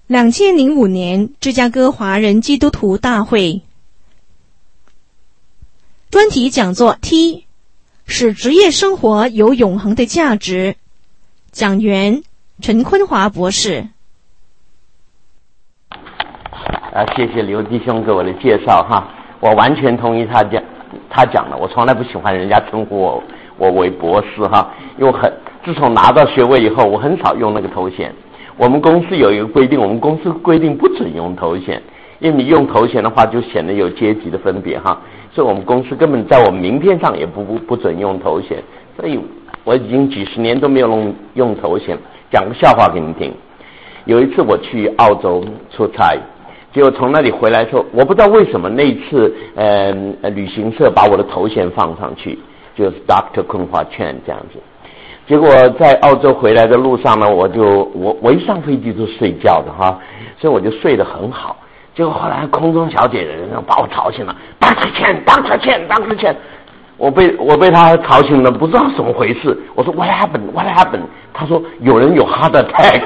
2005年芝加哥华人基督徒大会专题讲座 T 使职业生活有永恒的价值，讲员陈坤华博士。 谢谢刘弟兄给我的介绍哈，我完全同意他讲的，我从来不喜欢人家称呼我为博士哈，因为自从拿到学位以后，我很少用那个头衔。我们公司有一个规定，我们公司规定不准用头衔，因为你用头衔的话就显得有阶级的分别哈，所以我们公司根本在我们名片上也不准用头衔，所以我已经几十年都没有用头衔。讲个笑话给你听，有一次我去澳洲出差，结果从那里回来的时候，我不知道为什么那一次旅行社把我的头衔放上去，就是 Dr. 坤华Chen这样子。结果在澳洲回来的路上呢，我一上飞机就睡觉的哈，所以我就睡得很好。结果后来空中小姐把我吵醒了 ，Dr. Chen， 我被他吵醒了，不知道怎么回事。我说 What happened？ 他说有人有 heart attack。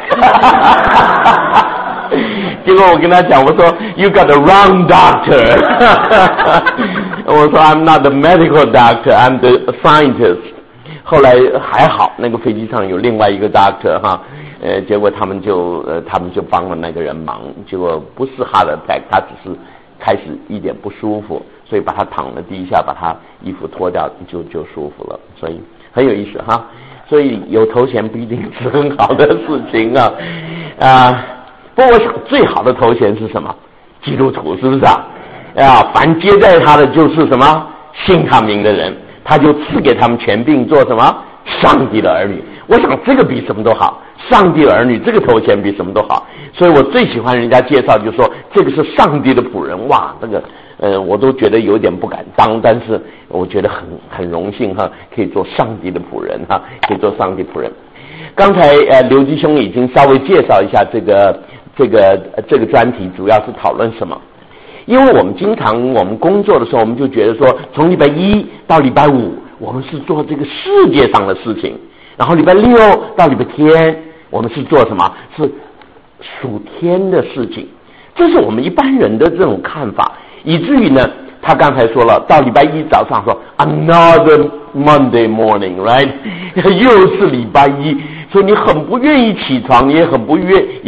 结果我跟他讲，我说 You got the wrong doctor。我说 I'm not the medical doctor, I'm the scientist。后来还好，那个飞机上有另外一个 doctor 哈，结果他们就帮了那个人忙，结果不是 heart attack， 他只是开始一点不舒服，所以把他躺了地下，把他衣服脱掉就舒服了，所以很有意思哈。所以有头衔不一定是很好的事情啊。不过我想最好的头衔是什么？基督徒，是不是啊？凡接待他的就是什么信他名的人，他就赐给他们权柄做什么上帝的儿女。我想这个比什么都好，上帝的儿女这个头衔比什么都好。所以我最喜欢人家介绍，就是说这个是上帝的仆人。哇，这个我都觉得有点不敢当，但是我觉得很荣幸哈，可以做上帝的仆人哈，可以做上帝仆人。刚才刘弟兄已经稍微介绍一下这个专题主要是讨论什么。因为我们经常我们工作的时候，我们就觉得说从礼拜一到礼拜五我们是做这个世界上的事情，然后礼拜六到礼拜天我们是做什么？是属天的事情。这是我们一般人的这种看法，以至于呢他刚才说了，到礼拜一早上说 Another Monday morning, right？ 又是礼拜一，所以你很不愿意起床，也很不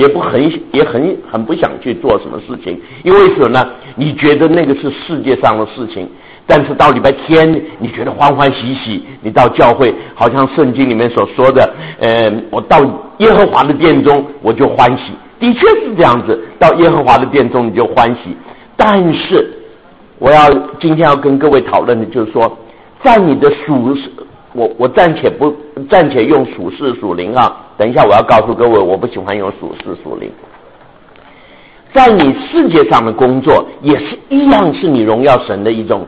想去做什么事情，因为什么呢？你觉得那个是世界上的事情，但是到礼拜天你觉得欢欢喜喜，你到教会好像圣经里面所说的我到耶和华的殿中我就欢喜，的确是这样子，到耶和华的殿中你就欢喜。但是今天要跟各位讨论的就是说，在你的我暂且用属世属灵啊，等一下我要告诉各位我不喜欢用属世属灵。在你世界上的工作也是一样，是你荣耀神的一种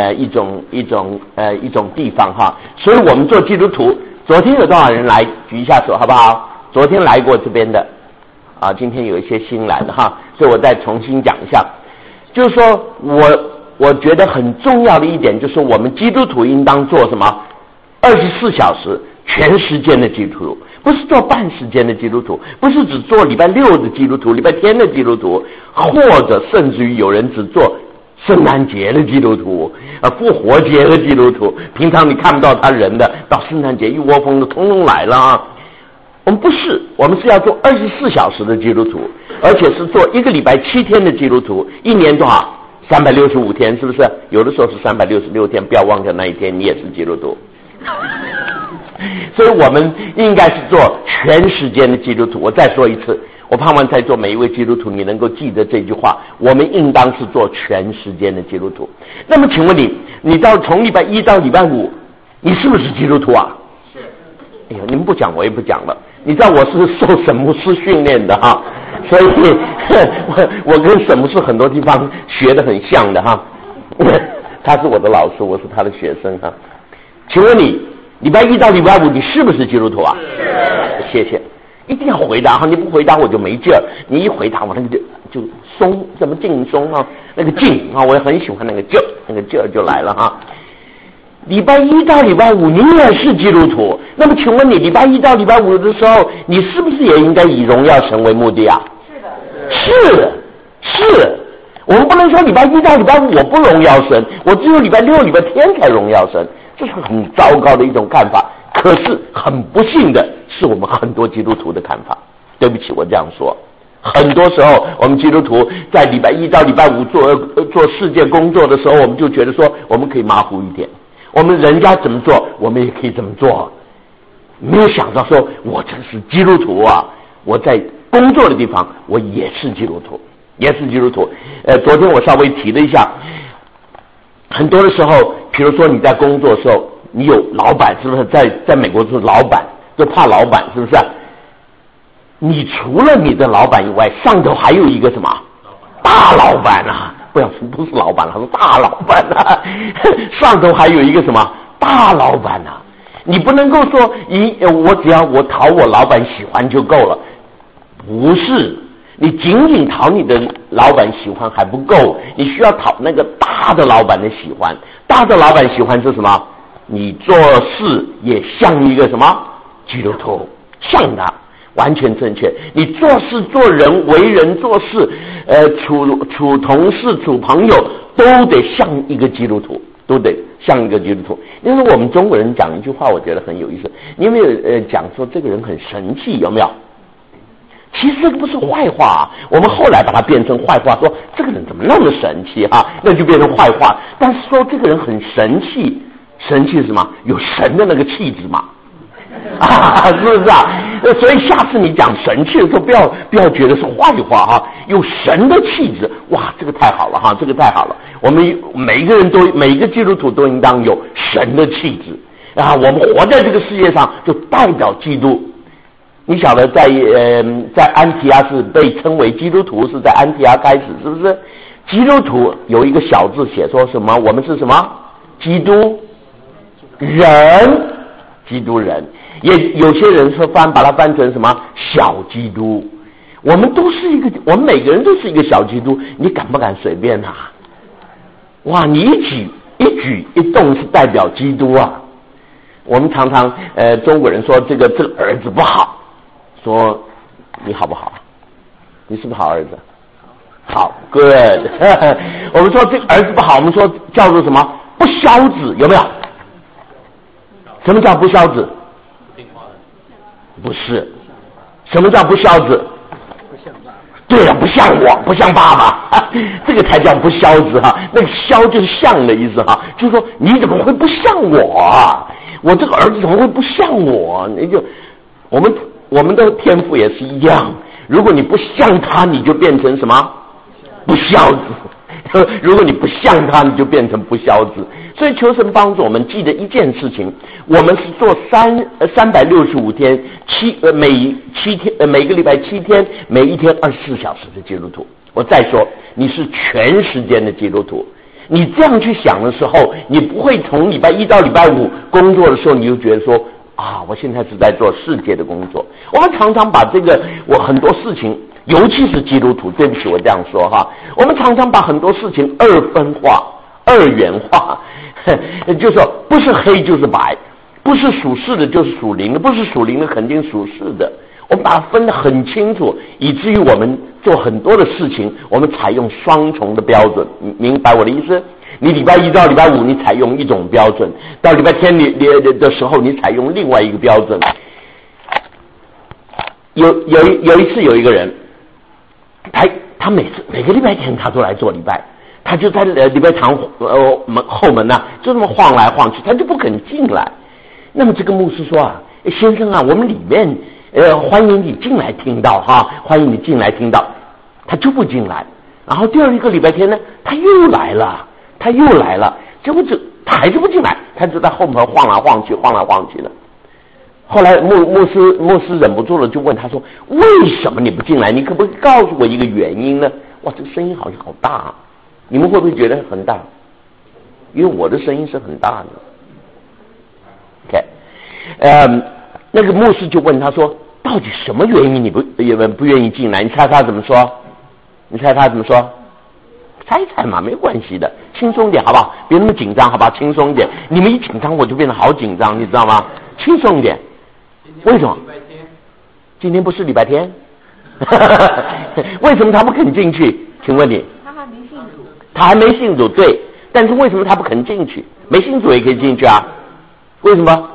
地方哈。所以我们做基督徒，昨天有多少人来？举一下手好不好？昨天来过这边的啊，今天有一些新来的哈，所以我再重新讲一下，就是说我觉得很重要的一点就是我们基督徒应当做什么？24小时全时间的基督徒，不是做半时间的基督徒，不是只做礼拜六的基督徒，礼拜天的基督徒，或者甚至于有人只做圣诞节的基督徒，复活节的基督徒，平常你看不到他人的，到圣诞节一窝蜂的通通来了啊。我们不是，我们是要做24小时的基督徒，而且是做一个礼拜7天的基督徒，一年多少？365天，是不是？有的时候是366天，不要忘掉那一天你也是基督徒。所以我们应该是做全时间的基督徒。我再说一次，我盼望在座每一位基督徒你能够记得这句话，我们应当是做全时间的基督徒。那么请问你从礼拜一到礼拜五你是不是基督徒啊？是。哎呀，你们不讲我也不讲了。你知道我是受沈牧师训练的哈，所以我跟沈牧师很多地方学得很像的哈。他是我的老师，我是他的学生哈。请问你礼拜一到礼拜五你是不是基督徒啊？是。谢谢，一定要回答哈，你不回答我就没劲儿，你一回答我那个就松，怎么劲松啊？那个劲啊，我也很喜欢那个劲儿，那个劲儿就来了哈。礼拜一到礼拜五你也是基督徒，那么请问你礼拜一到礼拜五的时候，你是不是也应该以荣耀神为目的啊？是的。 是，我们不能说礼拜一到礼拜五我不荣耀神，我只有礼拜六、礼拜天才荣耀神，这是很糟糕的一种看法。可是很不幸的是，我们很多基督徒的看法。对不起，我这样说。很多时候，我们基督徒在礼拜一到礼拜五做世界工作的时候，我们就觉得说，我们可以马虎一点，我们人家怎么做，我们也可以这么做。没有想到说，我这是基督徒啊！我在工作的地方，我也是基督徒，昨天我稍微提了一下，很多的时候，比如说你在工作的时候，你有老板，是不是在美国是老板，就怕老板，是不是？你除了你的老板以外，上头还有一个什么大老板啊？不是老板了，是大老板啊！上头还有一个什么大老板啊？你不能够说我只要我讨我老板喜欢就够了，不是，你仅仅讨你的老板喜欢还不够，你需要讨那个大的老板的喜欢。大的老板喜欢是什么？你做事也像一个什么基督徒，像他。完全正确，你做事做人为人做事，处同事处朋友都得像一个基督徒，因为我们中国人讲一句话，我觉得很有意思。你有没有讲说这个人很神气？有没有？其实这个不是坏话，我们后来把它变成坏话，说这个人怎么那么神气啊？那就变成坏话。但是说这个人很神气，神气是什么？有神的那个气质嘛。是不是啊？所以下次你讲神气的时候，不要觉得是坏话哈，有神的气质，哇，这个太好了哈，这个太好了。我们每一个基督徒都应当有神的气质啊！我们活在这个世界上，就代表基督。你晓得在安提阿是被称为基督徒，是在安提阿开始，是不是？基督徒有一个小字写说什么？我们是什么？基督人。基督人，也有些人说把它翻成什么小基督。我们每个人都是一个小基督，你敢不敢随便啊？哇，你一举一动是代表基督啊！我们常常中国人说这个儿子不好，说你好不好？你是不是好儿子？好 ，good 。我们说这个儿子不好，我们说叫做什么不孝子，有没有？什么叫不孝子？不是。什么叫不孝子？不像爸爸。对了，不像我，不像爸爸，这个才叫不孝子哈。那个孝就是像的意思哈，就是说你怎么会不像我啊？我这个儿子怎么会不像我？我们的天赋也是一样，如果你不像他，你就变成什么？不孝子。如果你不像他，你就变成不孝子。所以求神帮助我们记得一件事情，我们是做365天每个礼拜7天，每一天24小时的基督徒。我再说，你是全时间的基督徒。你这样去想的时候，你不会从礼拜1到礼拜5工作的时候，你就觉得说啊，我现在是在做世界的工作。我们常常把我很多事情，尤其是基督徒，对不起，我这样说哈，我们常常把很多事情二分化、二元化，就是说不是黑就是白，不是属世的就是属灵的，不是属灵的肯定属世的。我们把它分得很清楚，以至于我们做很多的事情，我们采用双重的标准。明白我的意思？你礼拜1到礼拜5你采用一种标准，到礼拜天的时候你采用另外一个标准。有一次有一个人，他每个礼拜天他都来做礼拜，他就在礼拜堂后门啊，就这么晃来晃去，他就不肯进来。那么这个牧师说啊，先生啊，我们里面欢迎你进来听到哈，欢迎你进来听到，他就不进来。然后第二个礼拜天呢，他又来了，结果他还是不进来，他就在后门晃来晃去的。后来牧师忍不住了，就问他说：“为什么你不进来？你可不可以告诉我一个原因呢？”哇，这个声音好像好大啊！你们会不会觉得很大？因为我的声音是很大的。OK， 那个牧师就问他说：“到底什么原因你不愿意进来？”你猜他怎么说？猜一猜嘛，没关系的，轻松点好不好？别那么紧张好不好？轻松一点。你们一紧张我就变得好紧张，你知道吗？轻松一点。为什么？今天不是礼拜天？ 为什么他不肯进去？请问你？ 他还没信主。 他还没信主，对。但是为什么他不肯进去？没信主也可以进去啊？为什么？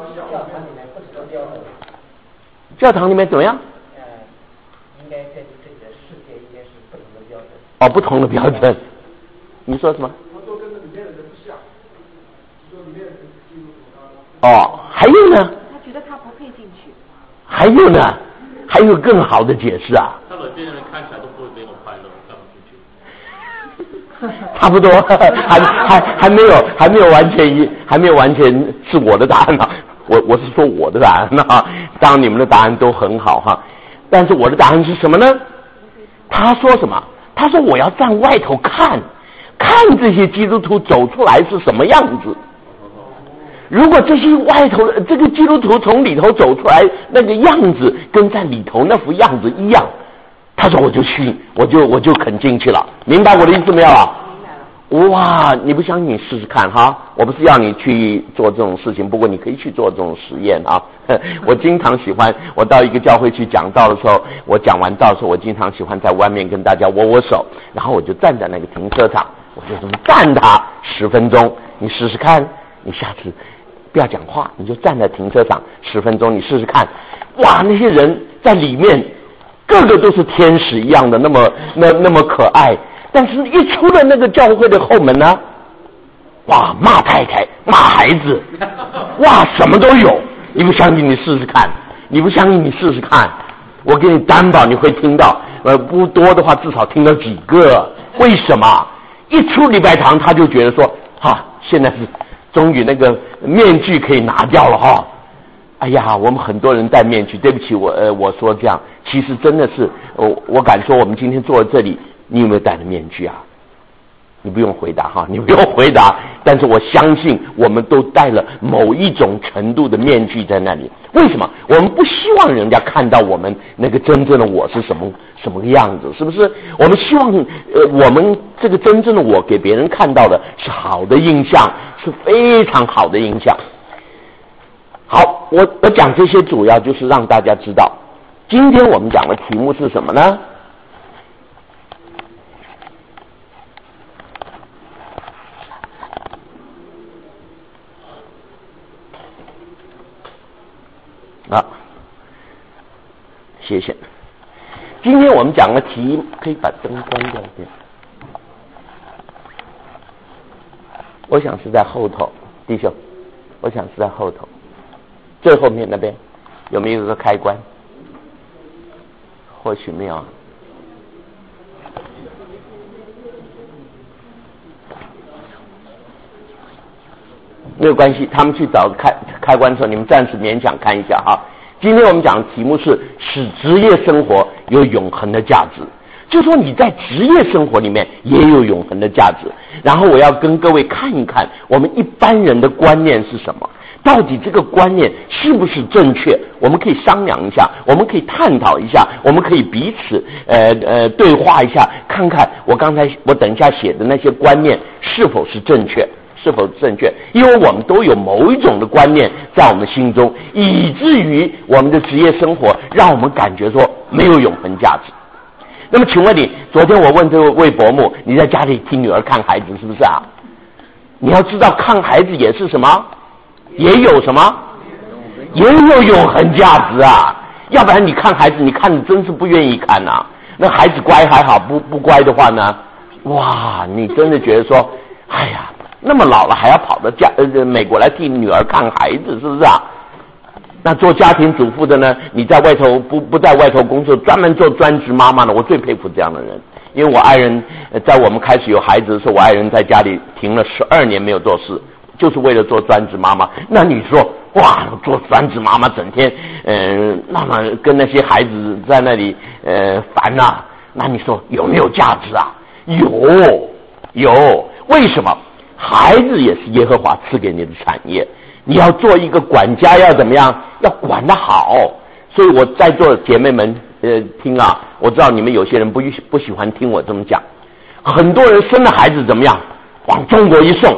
教堂里面怎么样？ 应该在这个世界应该是不同的标准。 哦，不同的标准。你说什么？ 他说跟着里面的人不像，就说里面的人基督徒哦，还有呢？ 他觉得他不配进去。 还有呢？还有更好的解释啊！ 他们别人看起来都不会没有快乐，干嘛进去？ 差不多，还没有完全是我的答案啊！我是说我的答案啊，当然你们的答案都很好哈，但是我的答案是什么呢？他说什么？他说我要站外头看这些基督徒走出来是什么样子。如果这些外头这个基督徒从里头走出来那个样子跟在里头那副样子一样，他说我就去，我就肯进去了。明白我的意思没有啊？哇，你不相信你试试看哈！我不是要你去做这种事情，不过你可以去做这种实验啊。我经常喜欢，我到一个教会去讲道的时候，我讲完道的时候，我经常喜欢在外面跟大家握握手，然后我就站在那个停车场，我就这么站他10分钟，你试试看，你下次不要讲话，你就站在停车场10分钟，你试试看。哇，那些人在里面个个都是天使一样的，那么可爱。但是一出了那个教会的后门呢，哇，骂太太，骂孩子，哇，什么都有。你不相信你试试看，你不相信你试试看，我给你担保你会听到，不多的话至少听到几个。为什么？一出礼拜堂他就觉得说，现在是终于那个面具可以拿掉了哈。哎呀，我们很多人戴面具，对不起，我说这样，其实真的是我敢说，我们今天坐在这里，你有没有戴着面具啊？你不用回答哈，你不用回答。但是我相信，我们都戴了某一种程度的面具在那里。为什么？我们不希望人家看到我们那个真正的我是什么个样子，是不是？我们希望我们这个真正的我给别人看到的是好的印象，是非常好的印象。好，我讲这些主要就是让大家知道，今天我们讲的题目是什么呢？谢谢。今天我们讲的题，可以把灯关掉一点。我想是在后头，弟兄，我想是在后头，最后面那边有没有一个开关？或许没有。没有关系，他们去找开关的时候，你们暂时勉强看一下哈。今天我们讲的题目是使职业生活有永恒的价值，就说你在职业生活里面也有永恒的价值。然后我要跟各位看一看我们一般人的观念是什么，到底这个观念是不是正确，我们可以商量一下，我们可以探讨一下，我们可以彼此对话一下，看看我等一下写的那些观念是否是正确。因为我们都有某一种的观念在我们心中，以至于我们的职业生活让我们感觉说没有永恒价值。那么请问你，昨天我问这位伯母，你在家里替女儿看孩子是不是啊？你要知道看孩子也是什么，也有什么，也有永恒价值啊，要不然你看孩子你看你真是不愿意看啊。那孩子乖还好，不乖的话呢，哇，你真的觉得说，哎呀，那么老了还要跑到美国来替女儿看孩子，是不是啊？那做家庭主妇的呢，你在外头不在外头工作，专门做专职妈妈的，我最佩服这样的人。因为我爱人在我们开始有孩子的时候，我爱人在家里停了12年没有做事，就是为了做专职妈妈。那你说，哇，做专职妈妈整天那么跟那些孩子在那里烦啊，那你说有没有价值啊？有，为什么？孩子也是耶和华赐给你的产业，你要做一个管家，要怎么样？要管得好。所以我在座的姐妹们听啊，我知道你们有些人不喜欢听我这么讲。很多人生了孩子怎么样？往中国一送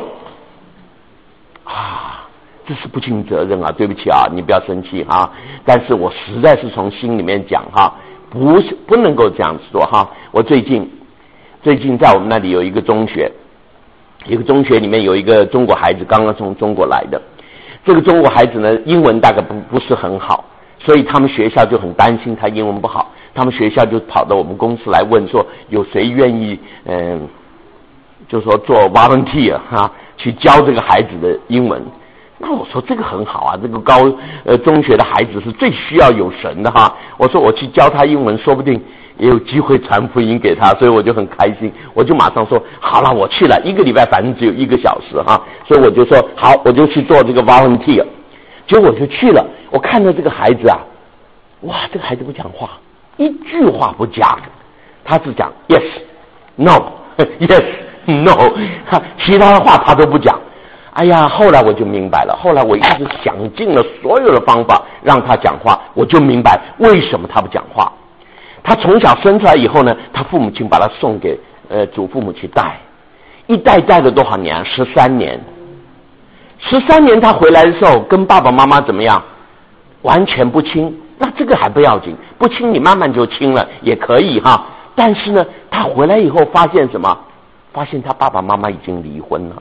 啊，这是不尽责任啊！对不起啊，你不要生气啊。但是我实在是从心里面讲哈， 不能够这样子做哈。我最近在我们那里有一个中学，里面有一个中国孩子刚刚从中国来的，这个中国孩子呢英文大概不是很好，所以他们学校就很担心他英文不好，他们学校就跑到我们公司来问说有谁愿意就说做 volunteer 去教这个孩子的英文。那我说这个很好啊，这个中学的孩子是最需要有神的哈。我说我去教他英文，说不定也有机会传福音给他，所以我就很开心，我就马上说好了，我去了，1个礼拜反正只有1个小时哈，所以我就说好，我就去做这个 volunteer。结果我就去了，我看到这个孩子啊，哇，这个孩子不讲话，一句话不讲，他只讲 yes no yes no， 其他的话他都不讲。哎呀，后来我就明白了，后来我一直想尽了所有的方法让他讲话，我就明白为什么他不讲话。他从小生出来以后呢，他父母亲把他送给祖父母去带，一带了多少年？13年。13年他回来的时候跟爸爸妈妈怎么样？完全不亲。那这个还不要紧，不亲你慢慢就亲了也可以哈。但是呢，他回来以后发现什么？发现他爸爸妈妈已经离婚了。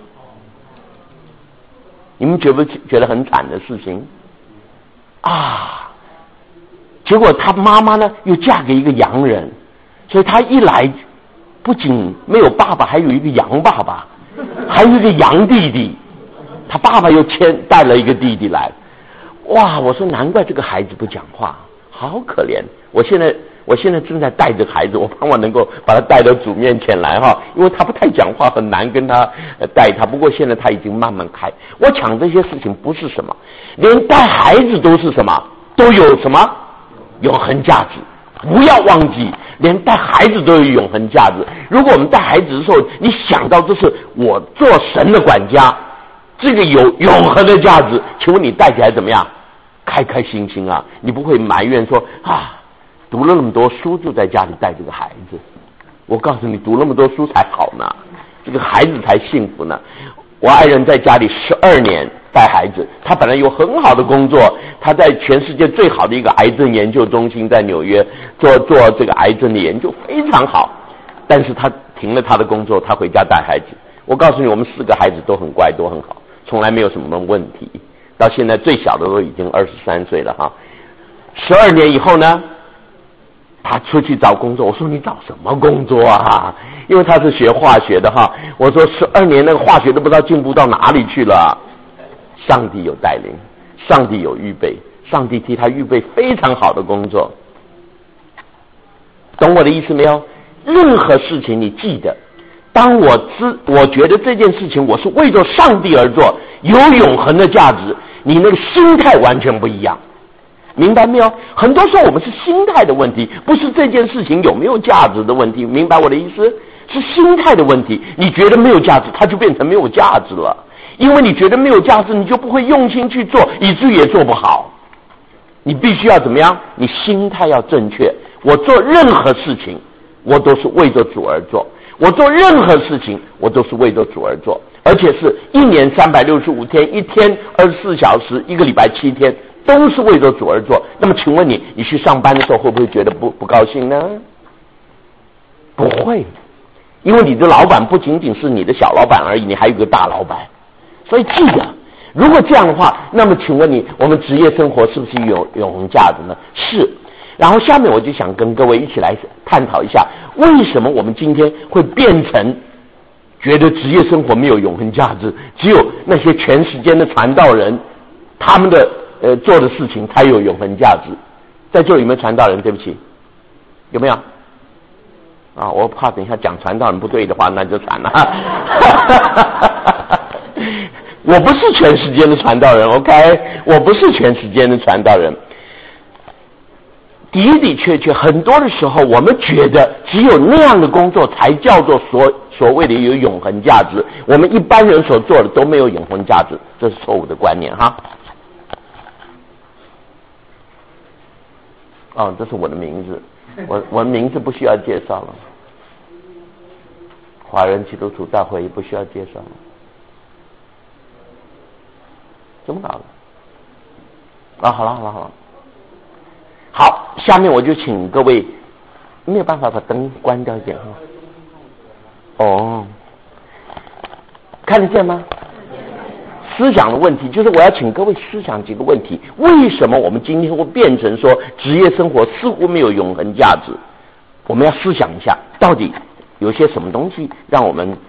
你们觉不觉得很惨的事情啊？结果他妈妈呢又嫁给一个洋人，所以他一来不仅没有爸爸，还有一个洋爸爸，还有一个洋弟弟。他爸爸又带了一个弟弟来。哇，我说难怪这个孩子不讲话，好可怜。我现在正在带着孩子，我盼望能够把他带到主面前来哈，因为他不太讲话，很难跟他带他。不过现在他已经慢慢开。我讲这些事情不是什么，连带孩子都是什么，都有什么永恒价值。不要忘记，连带孩子都有永恒价值。如果我们带孩子的时候，你想到这是我做神的管家，这个有永恒的价值，请问你带起来怎么样？开开心心啊，你不会埋怨说啊，读了那么多书就在家里带这个孩子。我告诉你，读那么多书才好呢，这个孩子才幸福呢。我爱人在家里12年带孩子，他本来有很好的工作，他在全世界最好的一个癌症研究中心在纽约做这个癌症的研究，非常好。但是他停了他的工作，他回家带孩子。我告诉你，我们4个孩子都很乖，都很好，从来没有什么问题。到现在最小的都已经23岁了哈。12年以后呢，他出去找工作。我说你找什么工作啊？因为他是学化学的哈。我说12年那个化学都不知道进步到哪里去了。上帝有带领，上帝有预备，上帝替他预备非常好的工作。懂我的意思没有？任何事情你记得，当我觉得这件事情我是为着上帝而做，有永恒的价值，你那个心态完全不一样。明白没有？很多时候我们是心态的问题，不是这件事情有没有价值的问题。明白我的意思？是心态的问题。你觉得没有价值，它就变成没有价值了。因为你觉得没有价值，你就不会用心去做，以至于也做不好。你必须要怎么样？你心态要正确。我做任何事情，我都是为着主而做。我做任何事情，我都是为着主而做，而且是1年365天，1天24小时，1个礼拜7天，都是为着主而做。那么请问你去上班的时候会不会觉得不高兴呢？不会，因为你的老板不仅仅是你的小老板而已，你还有个大老板。所以记得，如果这样的话，那么请问你，我们职业生活是不是有永恒价值呢？是。然后下面我就想跟各位一起来探讨一下，为什么我们今天会变成觉得职业生活没有永恒价值，只有那些全时间的传道人他们的做的事情才有永恒价值。在座有没有传道人？对不起，有没有？啊，我怕等一下讲传道人不对的话，那就惨了。我不是全时间的传道人 ，OK， 我不是全时间的传道人。的的确确，很多的时候我们觉得只有那样的工作才叫做所谓的有永恒价值，我们一般人所做的都没有永恒价值，这是错误的观念哈。哦，这是我的名字，我的名字不需要介绍了。华人基督徒大会也不需要介绍了。怎么搞的？啊，好了。好，下面我就请各位没有办法把灯关掉一点哈。哦，看得见吗？思想的问题，就是我要请各位思想几个问题：为什么我们今天会变成说职业生活似乎没有永恒价值？我们要思想一下，到底有些什么东西让我们，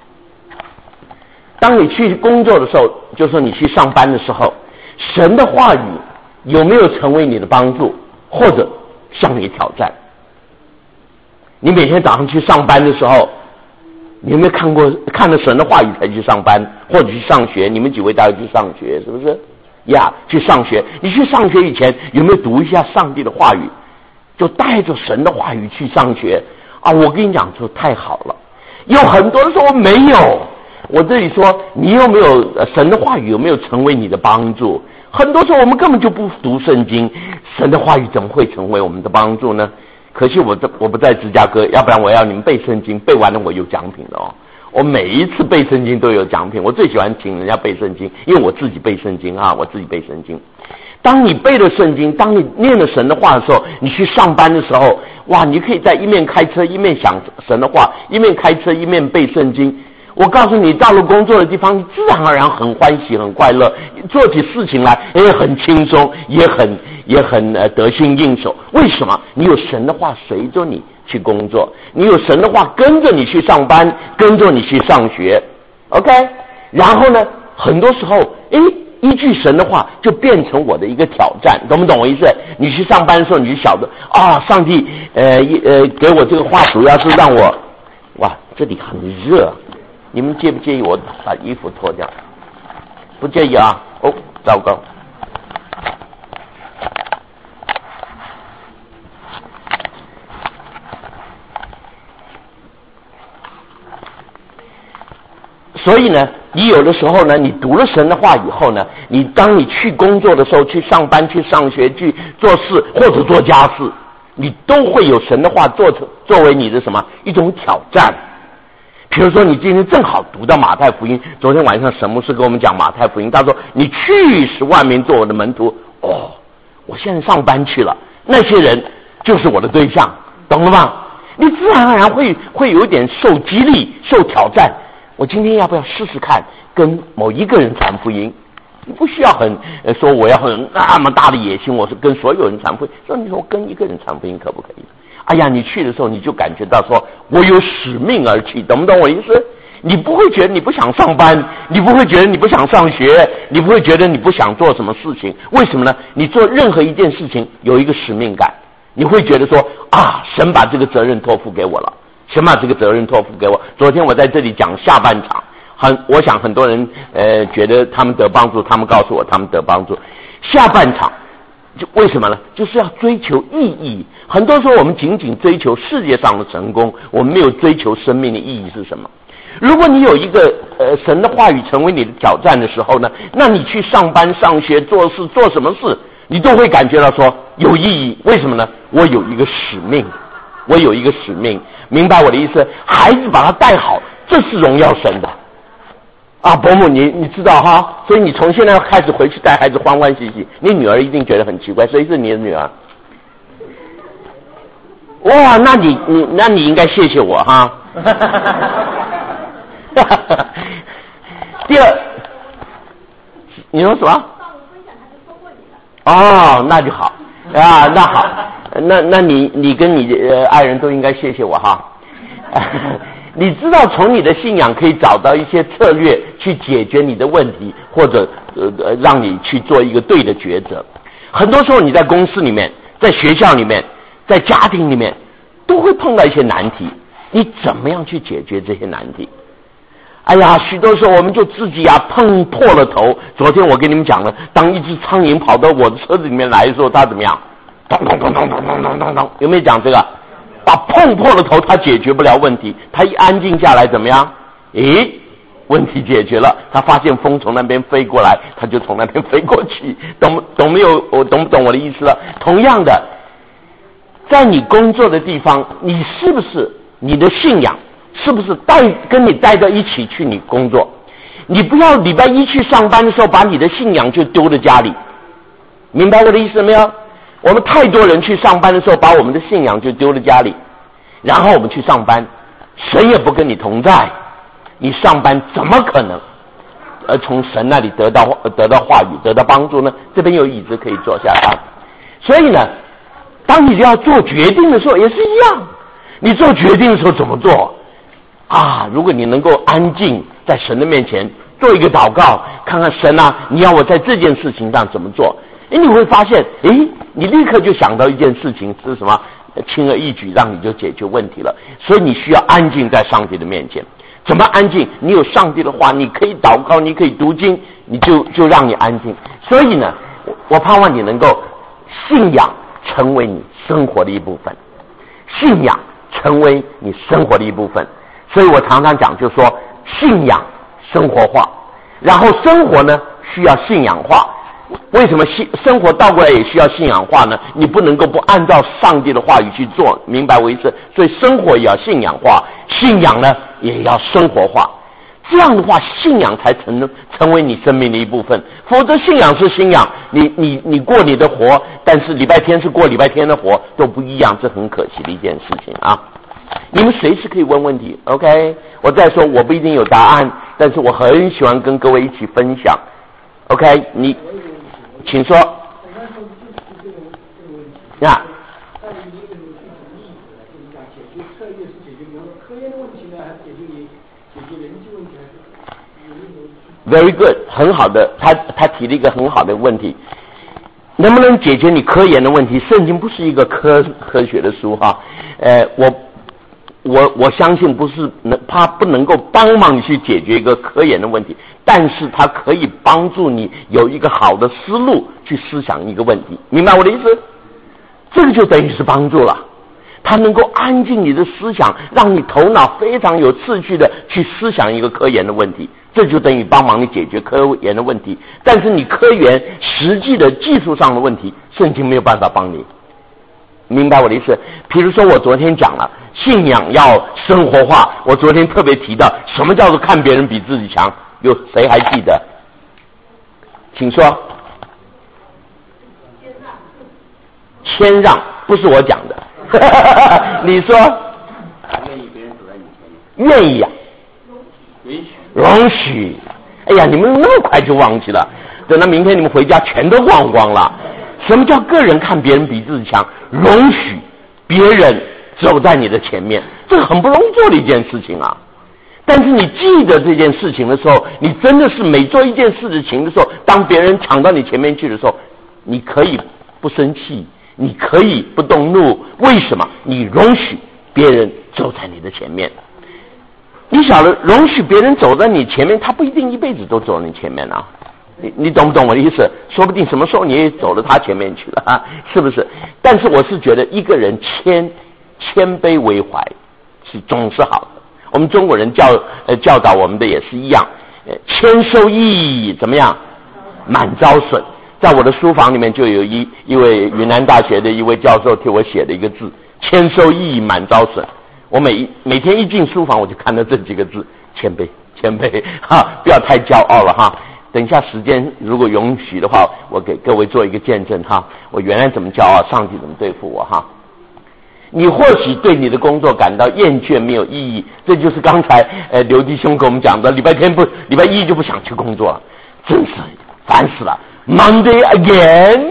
当你去工作的时候，就是说你去上班的时候，神的话语有没有成为你的帮助，或者向你挑战？你每天早上去上班的时候，你有没有看了神的话语才去上班，或者去上学？你们几位大家去上学是不是呀？去上学，你去上学以前有没有读一下上帝的话语？就带着神的话语去上学啊！我跟你讲，这太好了。有很多的时候没有，我这里说你有没有神的话语有没有成为你的帮助？很多时候我们根本就不读圣经，神的话语怎么会成为我们的帮助呢？可惜我不在芝加哥，要不然我要你们背圣经，背完了我有奖品的哦。我每一次背圣经都有奖品，我最喜欢请人家背圣经，因为我自己背圣经啊，我自己背圣经。当你背了圣经，当你念了神的话的时候，你去上班的时候，哇，你可以在一面开车一面想神的话，一面开车一面背圣经。我告诉你，到了工作的地方，你自然而然很欢喜很快乐，做起事情来也很轻松，也很得心应手。为什么？你有神的话随着你去工作，你有神的话跟着你去上班，跟着你去上学 OK。 然后呢，很多时候依据神的话就变成我的一个挑战，懂不懂我意思？你去上班的时候，你就晓得啊，上帝给我这个话主要是让我，哇，这里很热，你们介不介意我把衣服脱掉？不介意啊？哦，糟糕。所以呢，你有的时候呢，你读了神的话以后呢，当你去工作的时候，去上班、去上学、去做事或者做家事，你都会有神的话作为你的什么一种挑战。比如说你今天正好读到马太福音，昨天晚上神牧师跟我们讲马太福音，他说你去使万民做我的门徒。哦，我现在上班去了，那些人就是我的对象，懂了吗？你自然而然会有一点受激励、受挑战。我今天要不要试试看跟某一个人传福音？你不需要说我要那么大的野心，我是跟所有人传福音。说你说我跟一个人传福音可不可以？哎呀，你去的时候你就感觉到说我有使命而去，懂不懂我意思？你不会觉得你不想上班，你不会觉得你不想上学，你不会觉得你不想做什么事情。为什么呢？你做任何一件事情有一个使命感，你会觉得说啊，神把这个责任托付给我了，神把这个责任托付给我。昨天我在这里讲下半场，我想很多人觉得他们得帮助，他们告诉我他们得帮助。下半场就为什么呢？就是要追求意义。很多时候我们仅仅追求世界上的成功，我们没有追求生命的意义是什么。如果你有一个神的话语成为你的挑战的时候呢，那你去上班上学做事做什么事，你都会感觉到说有意义。为什么呢？我有一个使命，我有一个使命，明白我的意思？孩子把他带好，这是荣耀神的啊，伯母，你知道哈？所以你从现在开始回去带孩子欢欢喜喜，你女儿一定觉得很奇怪，谁是你的女儿？哇，那你应该谢谢我哈。第二，你说什么？哦，那就好啊，那好，那你跟你爱人都应该谢谢我哈。你知道从你的信仰可以找到一些策略去解决你的问题，或者让你去做一个对的抉择。很多时候你在公司里面，在学校里面，在家庭里面都会碰到一些难题，你怎么样去解决这些难题？哎呀，许多时候我们就自己碰破了头。昨天我跟你们讲了，当一只苍蝇跑到我的车子里面来的时候，它怎么样？咚咚咚咚咚咚咚咚咚，有没有讲这个？把碰破了头，它解决不了问题。它一安静下来怎么样？问题解决了。他发现风从那边飞过来，他就从那边飞过去。懂不懂我的意思了？同样的，在你工作的地方，你是不是你的信仰是不是跟你带到一起去你工作？你不要礼拜一去上班的时候把你的信仰就丢在家里，明白我的意思没有？我们太多人去上班的时候把我们的信仰就丢在家里， 然后我们去上班，神也不跟你同在，你上班怎么可能而从神那里得到话语，得到帮助呢？这边有椅子可以坐下啊。所以呢，当你要做决定的时候也是一样，你做决定的时候怎么做啊？如果你能够安静在神的面前做一个祷告，看看神啊，你要我在这件事情上怎么做？你会发现，你立刻就想到一件事情是什么？轻而易举让你就解决问题了。所以你需要安静在上帝的面前。怎么安静？你有上帝的话，你可以祷告，你可以读经，你就让你安静。所以呢，我盼望你能够信仰成为你生活的一部分，信仰成为你生活的一部分。所以我常常讲，就是说信仰生活化，然后生活呢需要信仰化。为什么生活倒过来也需要信仰化呢？你不能够不按照上帝的话语去做，明白我意思？所以生活也要信仰化，信仰呢也要生活化。这样的话，信仰才成为你生命的一部分。否则信仰是信仰，你过你的活，但是礼拜天是过礼拜天的活，都不一样，这很可惜的一件事情啊。你们随时可以问问题 ，OK？ 我再说，我不一定有答案，但是我很喜欢跟各位一起分享 ，OK？ 你请说。呀。Very good， 很好的，他提了一个很好的问题，能不能解决你科研的问题？圣经不是一个科学的书哈，我相信他不能够帮忙你去解决一个科研的问题，但是他可以帮助你有一个好的思路去思想一个问题，明白我的意思？这个就等于是帮助了。它能够安静你的思想，让你头脑非常有次序的去思想一个科研的问题，这就等于帮忙你解决科研的问题。但是你科研实际的技术上的问题，圣经没有办法帮你，明白我的意思？比如说我昨天讲了信仰要生活化，我昨天特别提到什么叫做看别人比自己强，有谁还记得？请说。谦让不是我讲的你说愿意别人走在你前面， 愿意啊，容许。哎呀，你们那么快就忘记了，等到明天你们回家全都忘光了。什么叫个人看别人比自己强？容许别人走在你的前面，这个很不容易做的一件事情啊。但是你记得这件事情的时候，你真的是每做一件事情的时候，当别人抢到你前面去的时候，你可以不生气，你可以不动怒。为什么？你容许别人走在你的前面。你晓得，容许别人走在你前面，他不一定一辈子都走在你前面啊。你懂不懂我的意思？说不定什么时候你也走到他前面去了啊，是不是？但是我是觉得一个人谦卑为怀是总是好的。我们中国人教导我们的也是一样，谦受益怎么样？满招损。在我的书房里面就有一位云南大学的一位教授替我写的一个字，谦受益满招损。我每天一进书房我就看到这几个字，谦卑哈，不要太骄傲了哈。等一下时间如果允许的话，我给各位做一个见证哈，我原来怎么骄傲，上帝怎么对付我哈。你或许对你的工作感到厌倦，没有意义，这就是刚才刘弟兄跟我们讲的，礼拜一就不想去工作了，真是烦死了。Monday again，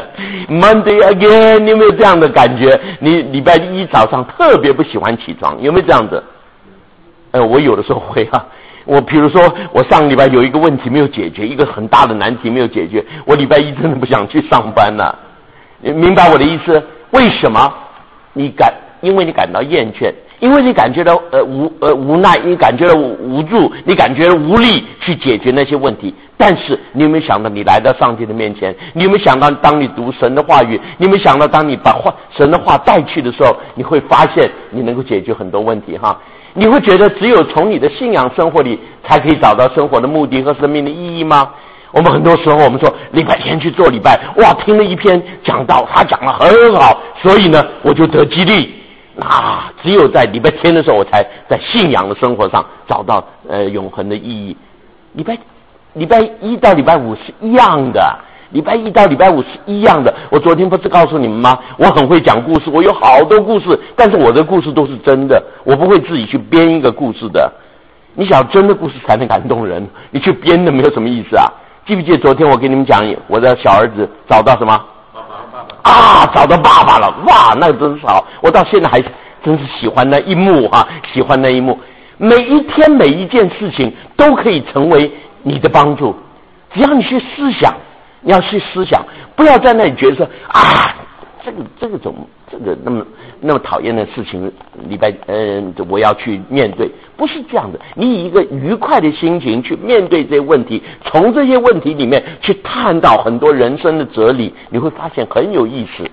你有没有这样的感觉？你礼拜一早上特别不喜欢起床，有没有这样子？我有的时候会啊。我比如说，我上礼拜有一个问题没有解决，一个很大的难题没有解决，我礼拜一真的不想去上班了。你明白我的意思？为什么？因为你感到厌倦，因为你感觉到无奈，你感觉到无助，你感觉到无力去解决那些问题。但是你有没有想到，你来到上帝的面前，你有没有想到，当你读神的话语，你有没有想到，当你把神的话带去的时候，你会发现你能够解决很多问题哈。你会觉得只有从你的信仰生活里才可以找到生活的目的和生命的意义吗？我们很多时候我们说礼拜天去做礼拜，哇，听了一篇讲道，他讲得很好，所以呢我就得激励。只有在礼拜天的时候，我才在信仰的生活上找到永恒的意义。礼拜一到礼拜五是一样的， 礼拜一到礼拜五是一样的。我昨天不是告诉你们吗？我很会讲故事，我有好多故事，但是我的故事都是真的，我不会自己去编一个故事的。你想真的故事才能感动人，你去编的没有什么意思啊。记不记得昨天我跟你们讲，我的小儿子找到什么？找到爸爸了，哇，那个真是好，我到现在还真是喜欢那一幕啊，喜欢那一幕。每一天每一件事情都可以成为你的帮助，只要你去思想，你要去思想，不要在那里觉得说这个那么讨厌的事情，我要去面对，不是这样的。你以一个愉快的心情去面对这些问题，从这些问题里面去探到很多人生的哲理，你会发现很有意思，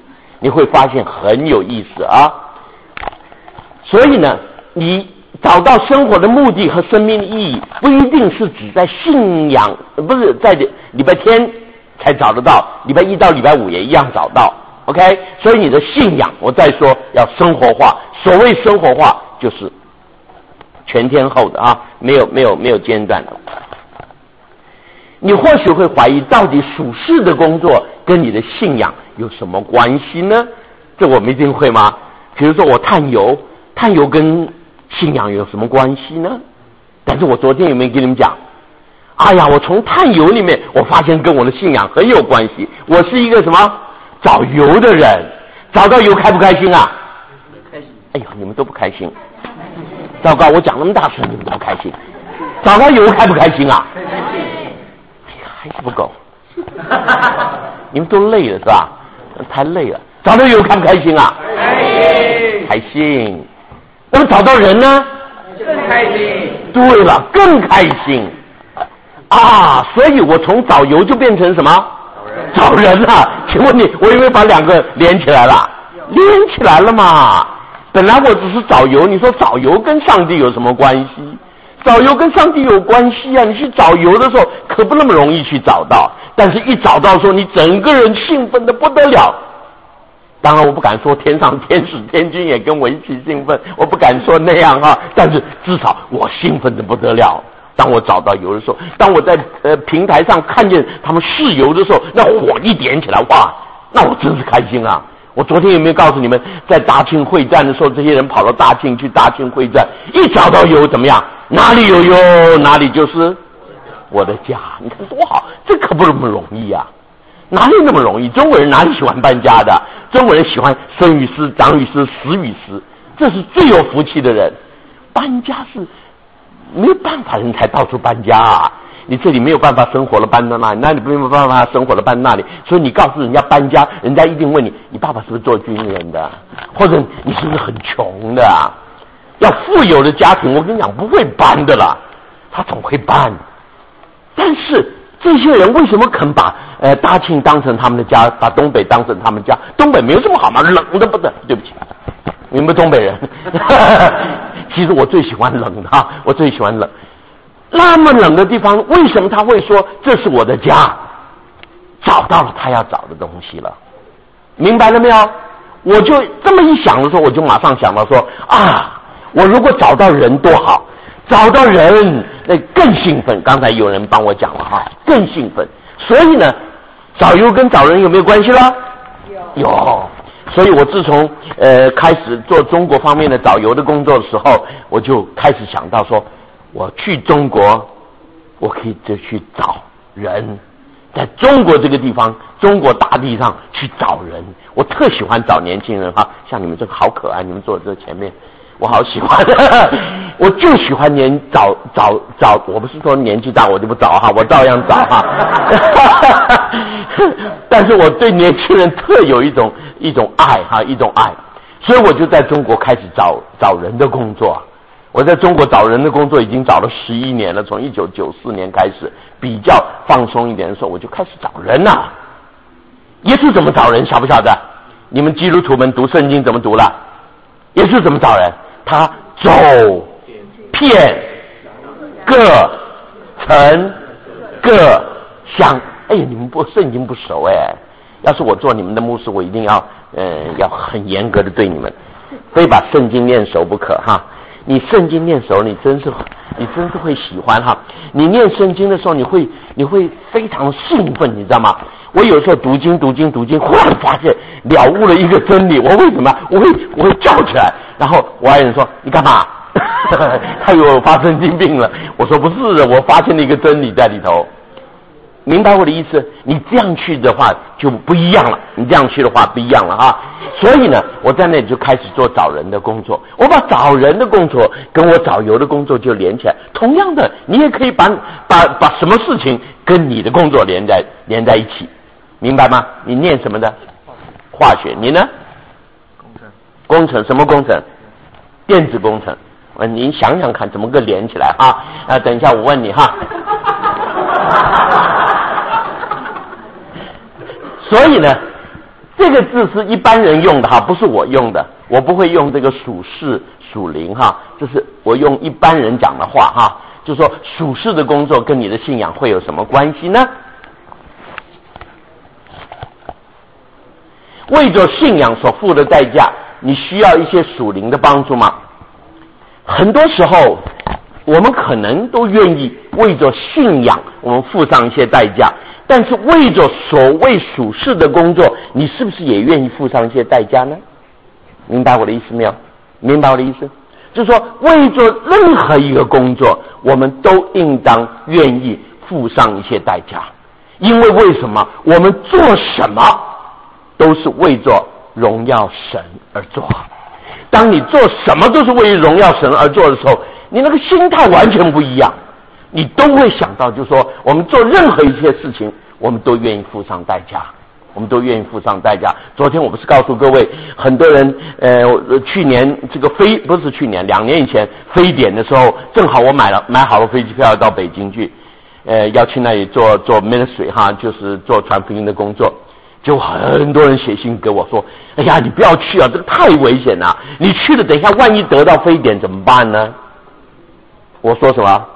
啊。所以呢，你找到生活的目的和生命的意义，不一定是指在信仰，不是在礼拜天才找得到，礼拜一到礼拜五也一样找到。OK， 所以你的信仰，我再说要生活化。所谓生活化，就是全天候的啊，没有间断的。你或许会怀疑，到底属世的工作跟你的信仰有什么关系呢？这我们一定会吗？比如说我探油跟信仰有什么关系呢？但是我昨天有没有跟你们讲？我从探油里面我发现跟我的信仰很有关系。我是一个什么？找油的人，找到油开不开心啊？ 开心。 哎呦，你们都不开心，糟糕！我讲那么大声，你们都不开心。找到油开不开心啊？ 开心。 哎呀，还是不够。你们都累了是吧？太累了。找到油开不开心啊？开心。那么找到人呢？ 更开心。 对了，更开心。所以我从找油就变成什么？找人了。请问你，我有没有把两个连起来了？连起来了嘛。本来我只是找油，你说找油跟上帝有什么关系？找油跟上帝有关系啊！你去找油的时候可不那么容易去找到，但是一找到的时候，你整个人兴奋的不得了。当然我不敢说天上天使天君也跟我一起兴奋，我不敢说那样但是至少我兴奋的不得了。当我找到油的时候，当我在平台上看见他们试油的时候，那火一点起来，哇，那我真是开心啊！我昨天有没有告诉你们，在大庆会战的时候，这些人跑到大庆去大庆会战，一找到油怎么样？哪里有油，哪里就是我的家。你看多好，这可不那么容易啊！哪里那么容易？中国人哪里喜欢搬家的？中国人喜欢生与死、长与死、死与死，这是最有福气的人。搬家是没有办法人才到处搬家啊！你这里没有办法生活了，搬到那里，那你没有办法生活了，搬那里。所以你告诉人家搬家，人家一定问你：你爸爸是不是做军人的？或者你是不是很穷的啊？要富有的家庭，我跟你讲不会搬的啦，他总会搬。但是这些人为什么肯把大庆当成他们的家，把东北当成他们家？东北没有这么好吗？冷的不得，对不起，你们东北人。其实我最喜欢冷的我最喜欢冷。那么冷的地方，为什么他会说这是我的家？找到了他要找的东西了，明白了没有？我就这么一想的时候，我就马上想到说我如果找到人多好，找到人那更兴奋。刚才有人帮我讲了更兴奋。所以呢，找油跟找人有没有关系了？有。所以我自从开始做中国方面的找油的工作的时候，我就开始想到说，我去中国，我可以就去找人，在中国这个地方，中国大地上去找人。我特喜欢找年轻人像你们这个好可爱，你们坐在这前面，我好喜欢我就喜欢找，我不是说年纪大我就不找我照样找但是我对年轻人特有一种爱一种爱，所以我就在中国开始找人的工作。我在中国找人的工作已经找了11年了，从1994年开始比较放松一点的时候，我就开始找人了。耶稣怎么找人晓不晓得？你们基督徒们读圣经怎么读了？耶稣怎么找人？他走遍各城各乡。你们圣经不熟要是我做你们的牧师，我一定要很严格的对你们，非把圣经念熟不可你圣经念熟，你真是你真是会喜欢哈。你念圣经的时候，你会非常兴奋，你知道吗？我有时候读经，忽然发现了悟了一个真理，我为什么我会叫起来？然后我爱人说：“你干嘛？”他以为我发神经病了。我说：“不是的，我发现了一个真理在里头。”明白我的意思？你这样去的话就不一样了，你这样去的话不一样了哈。所以呢，我在那里就开始做找人的工作。我把找人的工作跟我找油的工作就连起来。同样的，你也可以把什么事情跟你的工作连在一起，明白吗？你念什么的？化学。你呢？工程什么工程？电子工程。你想想看怎么个连起来啊？等一下我问你哈。所以呢，这个字是一般人用的哈，不是我用的，我不会用这个属世属灵哈，这是我用一般人讲的话哈，就是说属世的工作跟你的信仰会有什么关系呢？为着信仰所付的代价，你需要一些属灵的帮助吗？很多时候我们可能都愿意为着信仰我们付上一些代价，但是为着所谓属世的工作，你是不是也愿意付上一些代价呢？明白我的意思没有？明白我的意思？就是说为着任何一个工作，我们都应当愿意付上一些代价。因为什么？我们做什么都是为着荣耀神而做。当你做什么都是为荣耀神而做的时候，你那个心态完全不一样，你都会想到就是说我们做任何一些事情，我们都愿意付上代价，我们都愿意付上代价。昨天我不是告诉各位，很多人去年这个不是去年2年以前非典的时候，正好我买好了飞机票到北京去，要去那里做 ministry 哈，就是做传福音的工作。就很多人写信给我说：“哎呀，你不要去啊，这个太危险了！你去了，等一下万一得到非典怎么办呢？”我说什么？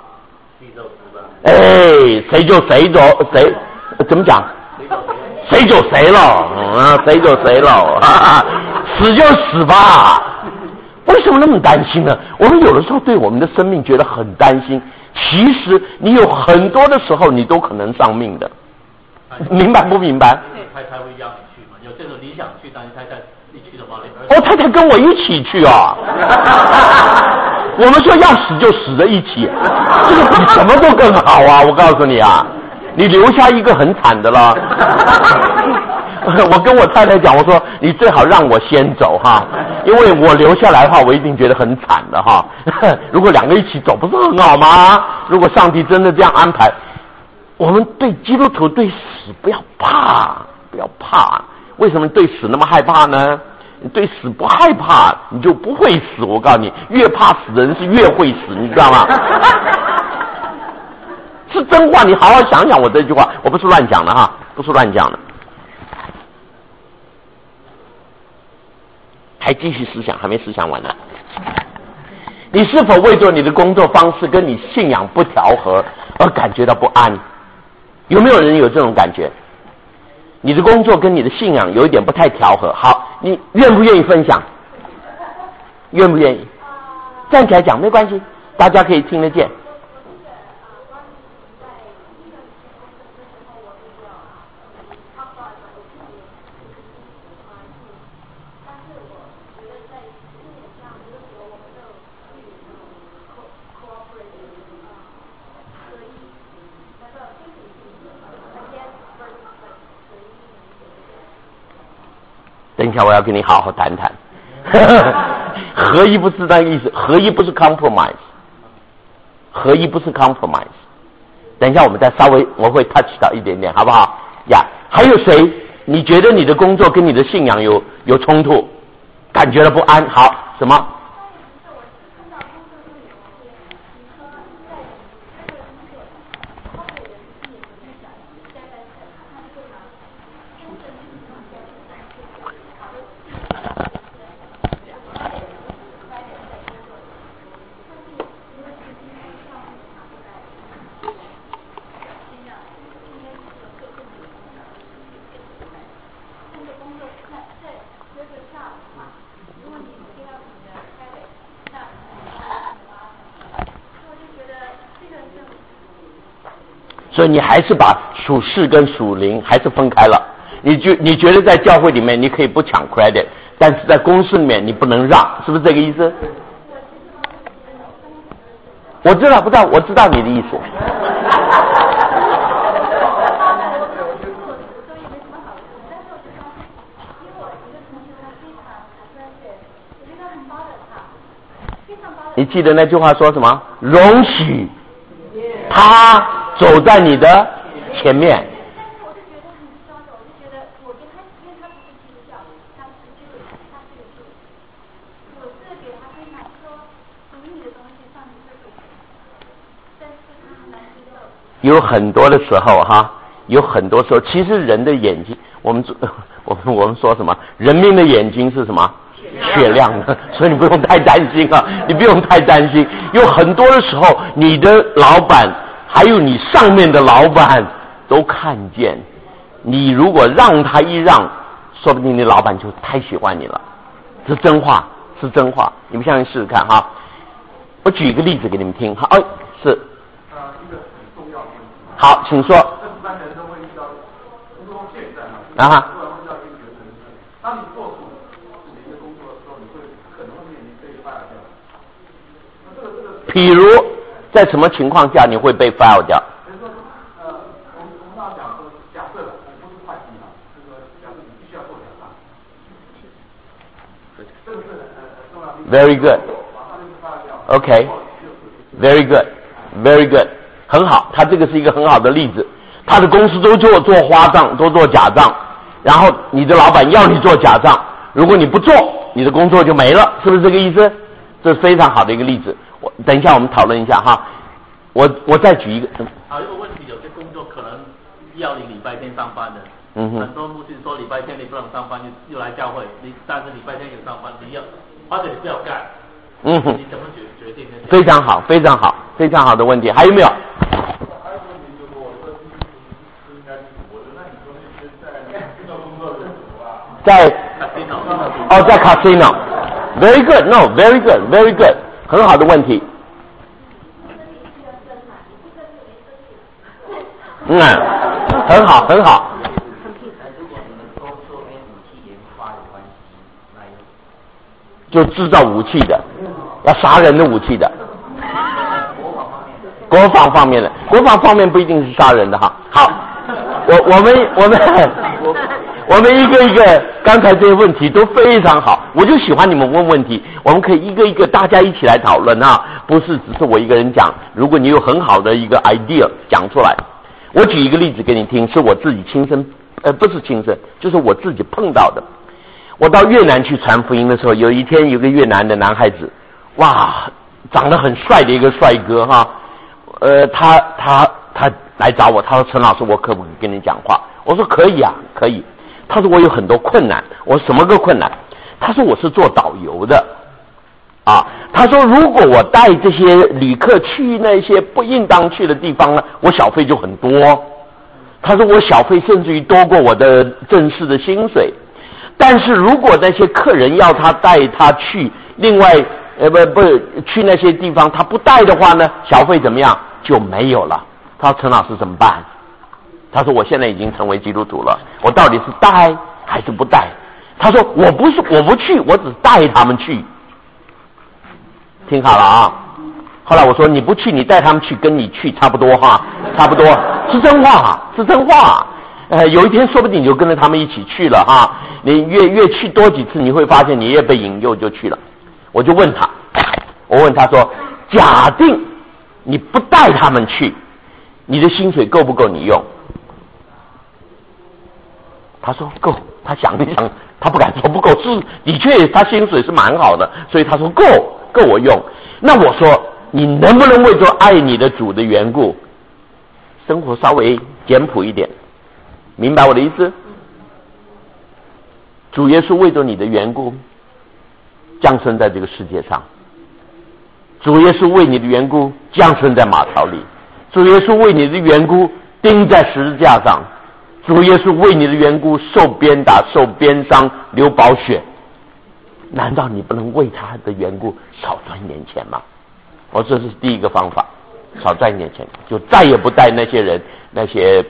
谁就谁怎么讲？谁就谁了，谁就谁了，死就死吧。为什么那么担心呢？我们有的时候对我们的生命觉得很担心，其实你有很多的时候你都可能丧命的。明白不明白？ 太太会让你去吗？有这种你想去，但是太太一去的话， 太太跟我一起去啊。我们说要死就死在一起，这个比什么都更好啊！我告诉你啊，你留下一个很惨的了。我跟我太太讲，我说你最好让我先走哈，因为我留下来的话，我一定觉得很惨的哈。如果2个一起走，不是很好吗？如果上帝真的这样安排。我们对基督徒对死不要怕，不要怕。为什么对死那么害怕呢？你对死不害怕，你就不会死。我告诉你，越怕死的人是越会死，你知道吗？是真话，你好好想想我这句话，我不是乱讲的哈，不是乱讲的。还继续思想，还没思想完呢。你是否为着你的工作方式跟你信仰不调和而感觉到不安？有没有人有这种感觉？你的工作跟你的信仰有一点不太调和。好，你愿不愿意分享？愿不愿意？站起来讲没关系，大家可以听得见。等一下，我要跟你好好谈谈。合一不是那个意思，合一不是 compromise， 合一不是 compromise。等一下，我们再稍微我会 touch 到一点点，好不好？呀，还有谁？你觉得你的工作跟你的信仰有冲突，感觉到不安？好，什么？ 所以你还是把属世跟属灵还是分开了。你觉得在教会里面你可以不抢 credit， 但是在公司里面你不能让，是不是这个意思？我知道你的意思。你记得那句话说什么？容许他走在你的前面。有很多的时候哈，有很多时候，其实人的眼睛，我们说什么？人民的眼睛是什么？雪亮的，所以你不用太担心啊，你不用太担心。有很多的时候，你的老板还有你上面的老板都看见，你如果让他一让，说不定你老板就太喜欢你了。是真话，是真话，你们相信试试看哈。我举一个例子给你们听，好，是。 一个很重要的问题。 好，请说。 一般人都会遇到，如果现在突然会遇到一个决策，当你做出你的工作的时候，你会可能会面临被 fire 掉。那这个， 比如在什么情况下你会被 fire 掉？ 比如说，我们要讲说，假设我不是会计嘛，就是说，假设你必须要做假账，这个是很重要的。 Very good. OK. Very good. Very good. 很好，他这个是一个很好的例子。他的公司都做花账，都做假账，然后你的老板要你做假账，如果你不做，你的工作就没了，是不是这个意思？这是非常好的一个例子。等一下我们讨论一下哈。我再举一个。 好，一个问题，有些工作可能要你礼拜天上班的，很多牧师说礼拜天你不能上班，又来教会，但是礼拜天有上班，你要或者你不要干。你怎么决定呢？ 非常好，非常好，非常好的问题。还有没有？ 还有一个问题就是，我说应该是我的，那你说那些在工作的时候啊， 在 casino。Very good. No, very good, very good. 很好的问题。很好，很好。就制造武器的，要杀人的武器的。国防方面的，国防方面不一定是杀人的哈。好，我们一个一个，刚才这些问题都非常好，我就喜欢你们问问题，我们可以一个一个大家一起来讨论啊，不是只是我一个人讲。如果你有很好的一个 idea 讲出来，我举一个例子给你听，是我自己亲身，不是亲身，就是我自己碰到的。我到越南去传福音的时候，有一天有个越南的男孩子，哇，长得很帅的一个帅哥哈，他来找我，他说陈老师，我可不可以跟你讲话？我说可以啊，可以。他说我有很多困难，我说什么个困难？他说我是做导游的，他说如果我带这些旅客去那些不应当去的地方呢，我小费就很多。他说我小费甚至于多过我的正式的薪水。但是如果那些客人要他带他去另外不去那些地方，他不带的话呢，小费怎么样就没有了。他说陈老师怎么办？他说我现在已经成为基督徒了，我到底是带还是不带？他说我不去，我只带他们去。听好了啊！后来我说你不去，你带他们去，跟你去差不多哈，差不多是真话，是真话。有一天说不定你就跟着他们一起去了哈。你越去多几次，你会发现你越被引诱就去了。我就问他，我问他说，假定你不带他们去，你的薪水够不够你用？他说够。他想一想，他不敢说不够，是的确他薪水是蛮好的，所以他说够我用。那我说你能不能为着爱你的主的缘故，生活稍微简朴一点？明白我的意思？主耶稣为着你的缘故降生在这个世界上，主耶稣为你的缘故降生在马槽里，主耶稣为你的缘故钉在十字架上，主耶稣为你的缘故受鞭打、受鞭伤、流宝血，难道你不能为他的缘故少赚一点钱吗？这是第一个方法。 少赚一点钱，就再也不带那些人那些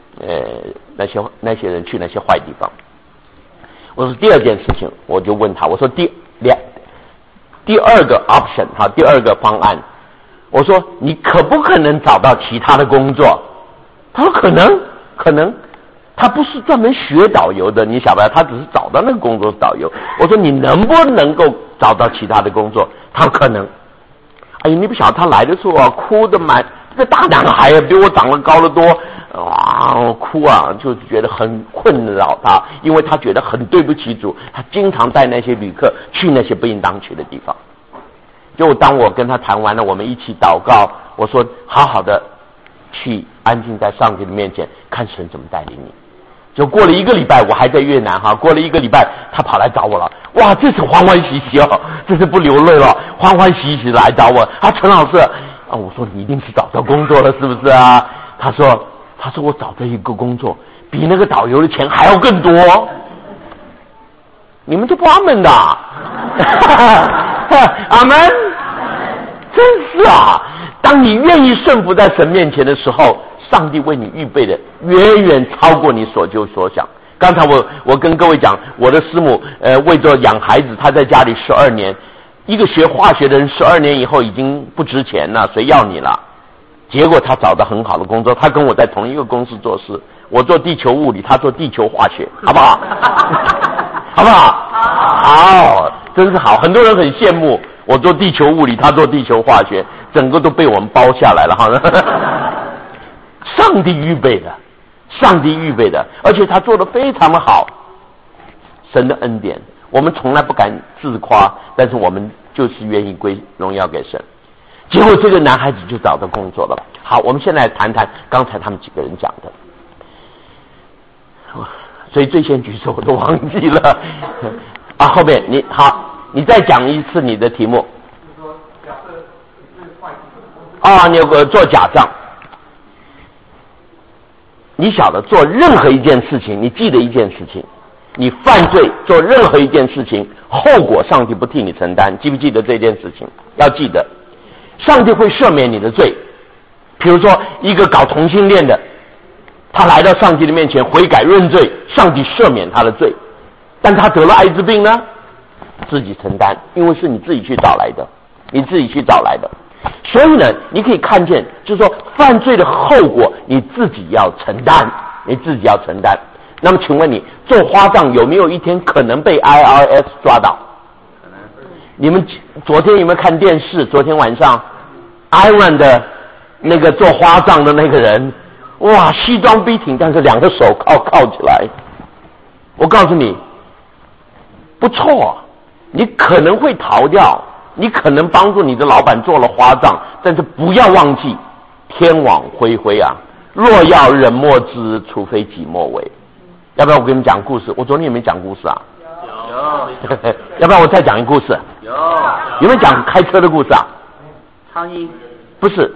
人去那些坏地方。我说第二件事情，我就问他，我说第二个 option 哈，第二个方案，我说你可不可能找到其他的工作？他说可能，他不是专门学导游的，你晓不晓得？他只是找到那个工作是导游。我说你能不能够找到其他的工作？他说可能。哎呀，你不晓得他来的时候啊，哭得满，这个大男孩啊，比我长得高得多，哇，哭啊，就觉得很困扰他，因为他觉得很对不起主，他经常带那些旅客去那些不应当去的地方。就当我跟他谈完了，我们一起祷告，我说好好的去安静在上帝的面前，看神怎么带领你。就过了1个礼拜，我还在越南哈，过了1个礼拜，他跑来找我了，哇，这次欢欢喜喜哦，这次不流泪了，欢欢喜喜来找我。陈老师啊，我说你一定是找到工作了是不是啊？他说我找到一个工作，比那个导游的钱还要更多。你们就不阿门的，阿门，真是啊！当你愿意顺服在神面前的时候，上帝为你预备的远远超过你所求所想。刚才我跟各位讲，我的师母为着养孩子，她在家里12年，一个学化学的人12年以后已经不值钱了，谁要你了？结果他找到很好的工作，他跟我在同一个公司做事，我做地球物理，他做地球化学，好不好？好不好？好，真是好，很多人很羡慕我做地球物理，他做地球化学，整个都被我们包下来了哈。上帝预备的，而且他做得非常的好，神的恩典，我们从来不敢自夸，但是我们就是愿意归荣耀给神。结果这个男孩子就找到工作了。好，我们现在谈谈刚才他们几个人讲的，所以最先举手我都忘记了啊。后面你再讲一次你的题目。 就是说，假设是会计你有个做假账。你晓得做任何一件事情，你记得一件事情，你犯罪做任何一件事情，后果上帝不替你承担，记不记得这件事情？要记得，上帝会赦免你的罪。比如说一个搞同性恋的，他来到上帝的面前悔改认罪，上帝赦免他的罪，但他得了艾滋病呢，自己承担，因为是你自己去找来的，所以呢，你可以看见，就是说犯罪的后果你自己要承担。那么请问你做花账有没有一天可能被 IRS 抓到？你们昨天有没有看电视？昨天晚上 Iran 的那个做花账的那个人，哇，西装笔挺，但是2个手铐起来。我告诉你，不错，你可能会逃掉，你可能帮助你的老板做了花账，但是不要忘记，天网恢恢啊！若要人莫知，除非己莫为。要不要我给你们讲故事？我昨天有没有讲故事啊？ 有。 要不然我再讲一个故事？有没有讲开车的故事啊？ 苍蝇。 不是。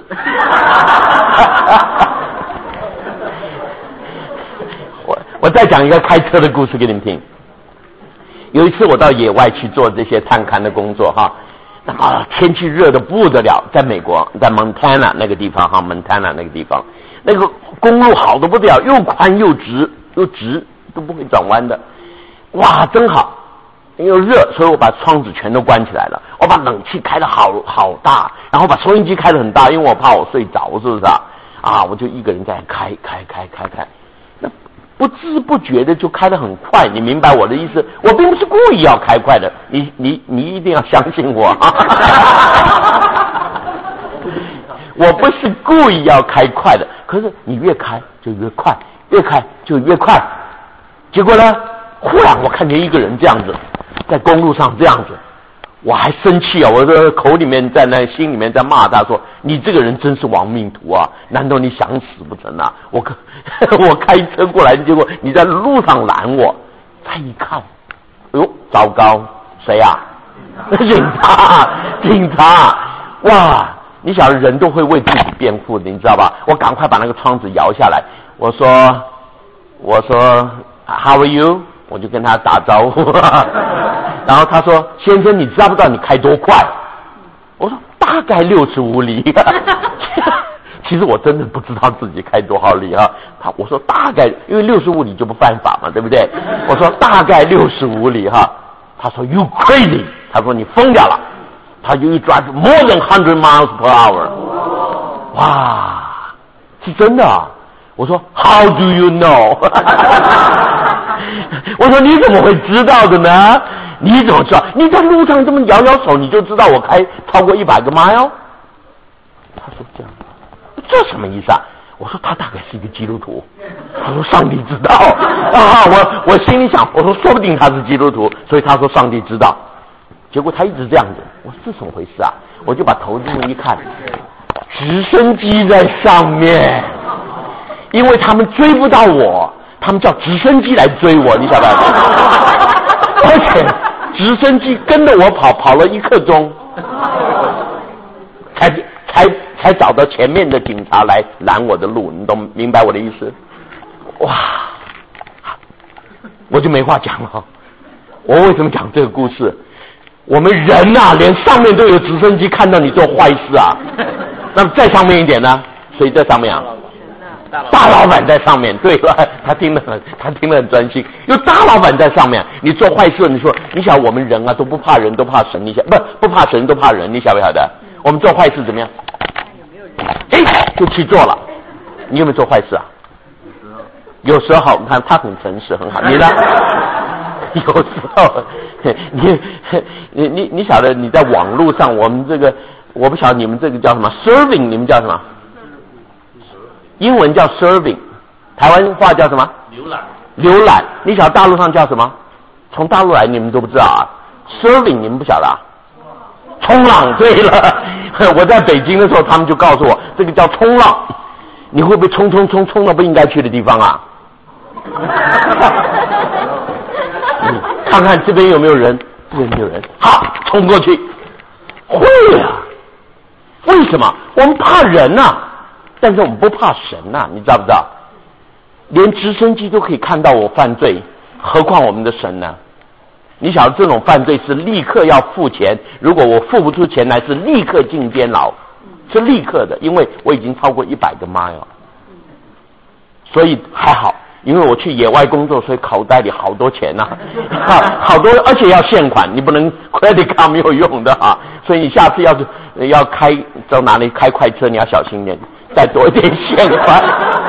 我再讲一个开车的故事给你们听。有一次我到野外去做这些探勘的工作哈，天气热得不得了，在美国，在 Montana 那个地方哈 ，Montana 那个地方，那个公路好得不得了，又宽又直，都不会转弯的，哇，真好。因为热，所以我把窗子全都关起来了，我把冷气开得好大，然后把收音机开得很大，因为我怕我睡着，是不是啊？我就一个人在开，那不知不觉的就开得很快，你明白我的意思？我并不是故意要开快的，你一定要相信我我不是故意要开快的，可是你越开就越快，越开就越快。结果呢，忽然我看见一个人这样子在公路上这样子，我还生气啊！我的口里面心里面在骂他说：“你这个人真是亡命徒啊！难道你想死不成啊？我开车过来，结果你在路上拦我。再一看，哎呦，糟糕，谁呀？警察！哇！你晓得人都会为自己辩护的，你知道吧？我赶快把那个窗子摇下来，我说 How are you？ 我就跟他打招呼，然后他说：“先生，你知道不知道你开多快？”我说：“大概65里。” 其实我真的不知道自己开多少里啊。我说大概，因为65里就不犯法嘛，对不对？我说大概65里哈。他说 You crazy， 他说你疯掉了。他就 You drive more than 100 miles per hour。哇，是真的啊！我说 How do you know？ 我说你怎么会知道的呢？你怎么知道？你在路上这么摇摇手，你就知道我开超过100个 mile？ 他说这样，这什么意思啊？我说他大概是一个基督徒。他说上帝知道啊！我心里想，我说说不定他是基督徒，所以他说上帝知道。结果他一直这样子，我说这怎么回事啊？我就把头这么一看，直升机在上面，因为他们追不到我，他们叫直升机来追我，你晓得吗？而且直升机跟着我跑了1刻钟，才找到前面的警察来拦我的路，你懂明白我的意思？哇，我就没话讲了。我为什么讲这个故事？我们人啊，连上面都有直升机看到你做坏事啊。那么再上面一点呢？谁在上面啊？大老板在上面，对吧？他听得很专心。有大老板在上面，你做坏事，你说你想我们人啊都不怕人，都怕神，你想不怕神都怕人，你晓不晓得？我们做坏事怎么样？就去做了。你有没有做坏事啊？有时候，你看他很诚实，很好。你呢？有时候，你晓得你在网络上，我们这个我不晓得你们这个叫什么 serving， 你们叫什么？英文叫 serving， 台湾话叫什么？浏览。你晓得大陆上叫什么？从大陆来你们都不知道啊。serving 你们不晓得啊？冲浪。对了，我在北京的时候，他们就告诉我这个叫冲浪。你会不会冲到不应该去的地方啊？看看这边有没有人，这边没有人，好，冲过去。会啊，为什么？我们怕人啊，但是我们不怕神啊，你知道不知道？连直升机都可以看到我犯罪，何况我们的神呢？你晓得这种犯罪是立刻要付钱，如果我付不出钱来，是立刻进监牢，是立刻的，因为我已经超过100个 mile， 所以还好。因为我去野外工作，所以口袋里好多钱呐、好多，而且要现款，你不能 credit card 没有用的啊。所以你下次要开到哪里开快车，你要小心点，再多一点现款。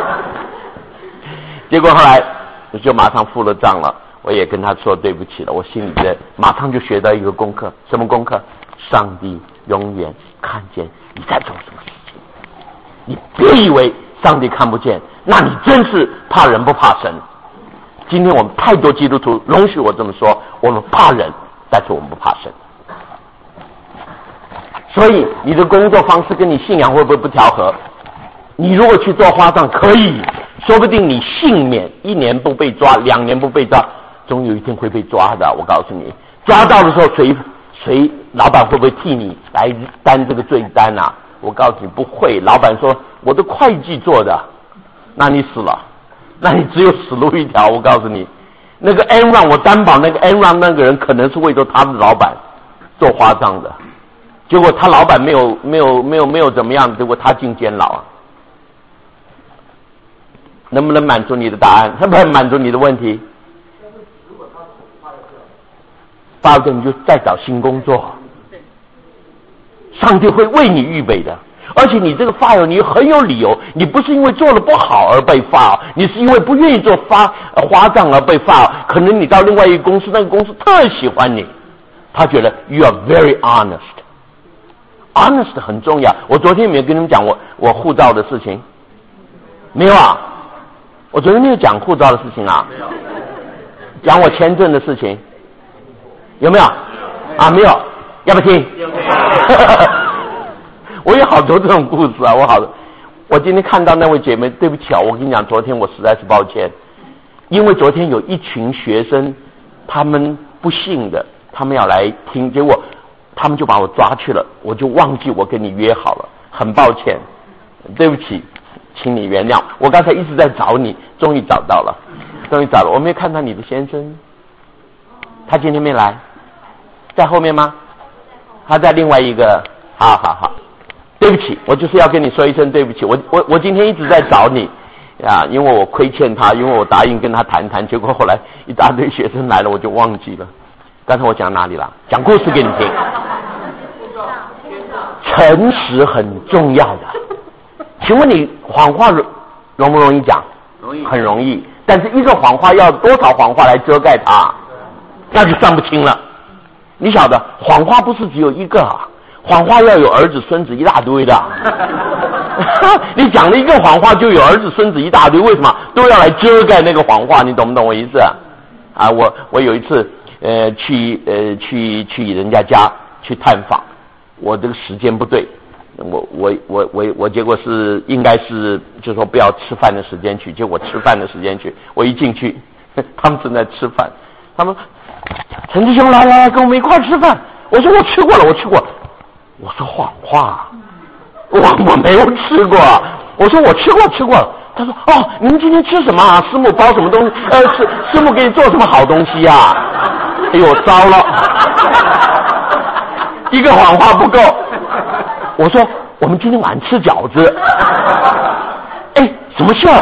结果后来我就马上付了账了，我也跟他说对不起了，我心里马上就学到一个功课，什么功课？上帝永远看见你在做什么事情，你别以为上帝看不见，那你真是怕人不怕神。今天我们太多基督徒，容许我这么说，我们怕人，但是我们不怕神。所以你的工作方式跟你信仰会不会不调和？你如果去做花账可以，说不定你幸免1年不被抓，2年不被抓，总有一天会被抓的。我告诉你，抓到的时候谁老板会不会替你来担这个罪单啊？我告诉你不会，老板说我的会计做的，那你死了，那你只有死路一条。我告诉你，那个 Enron 我担保那个 Enron 那个人可能是为着他的老板做花账的，结果他老板没有怎么样，结果他进监牢啊。能不能满足你的答案？能不能满足你的问题？发掉你就再找新工作，上帝会为你预备的。而且你这个 file 你很有理由，你不是因为做了不好而被 file， 你是因为不愿意做花账而被 file。可能你到另外一个公司，那个公司特喜欢你，他觉得 you are very honest 很重要。我昨天有没有跟你们讲我护照的事情？没有啊，我昨天没有讲护照的事情啊，讲我签证的事情，有没有？啊，没有，要不听？我有好多这种故事啊，我今天看到那位姐妹，对不起啊，我跟你讲，昨天我实在是抱歉，因为昨天有一群学生，他们不信的，他们要来听，结果他们就把我抓去了，我就忘记我跟你约好了，很抱歉，对不起，请你原谅。我刚才一直在找你，终于找到了。我没有看到你的先生，他今天没来，在后面吗？他在另外一个，好。 对不起，我就是要跟你说一声对不起，我今天一直在找你啊，因为我亏欠他，因为我答应跟他谈，结果后来一大堆学生来了，我就忘记了。刚才我讲哪里了？讲故事给你听。诚实很重要的。请问你谎话容不容易讲？ 容易， 很容易。但是一个谎话要多少谎话来遮盖它，那就算不清了。你晓得，谎话不是只有一个啊，谎话要有儿子孙子一大堆的。你讲了一个谎话，就有儿子孙子一大堆，为什么都要来遮盖那个谎话？你懂不懂我意思啊？我有一次去人家家去探访，我这个时间不对，我结果是应该是就说不要吃饭的时间去，结果吃饭的时间去，我一进去，他们正在吃饭，他们陈弟兄来跟我们一块吃饭，我说我吃过了，我说谎话，我没有吃过，我说我吃过了。他说哦，你们今天吃什么啊？师母包什么东西？师母给你做什么好东西啊？哎呦，糟了，一个谎话不够。我说我们今天晚上吃饺子。哎，什么馅儿？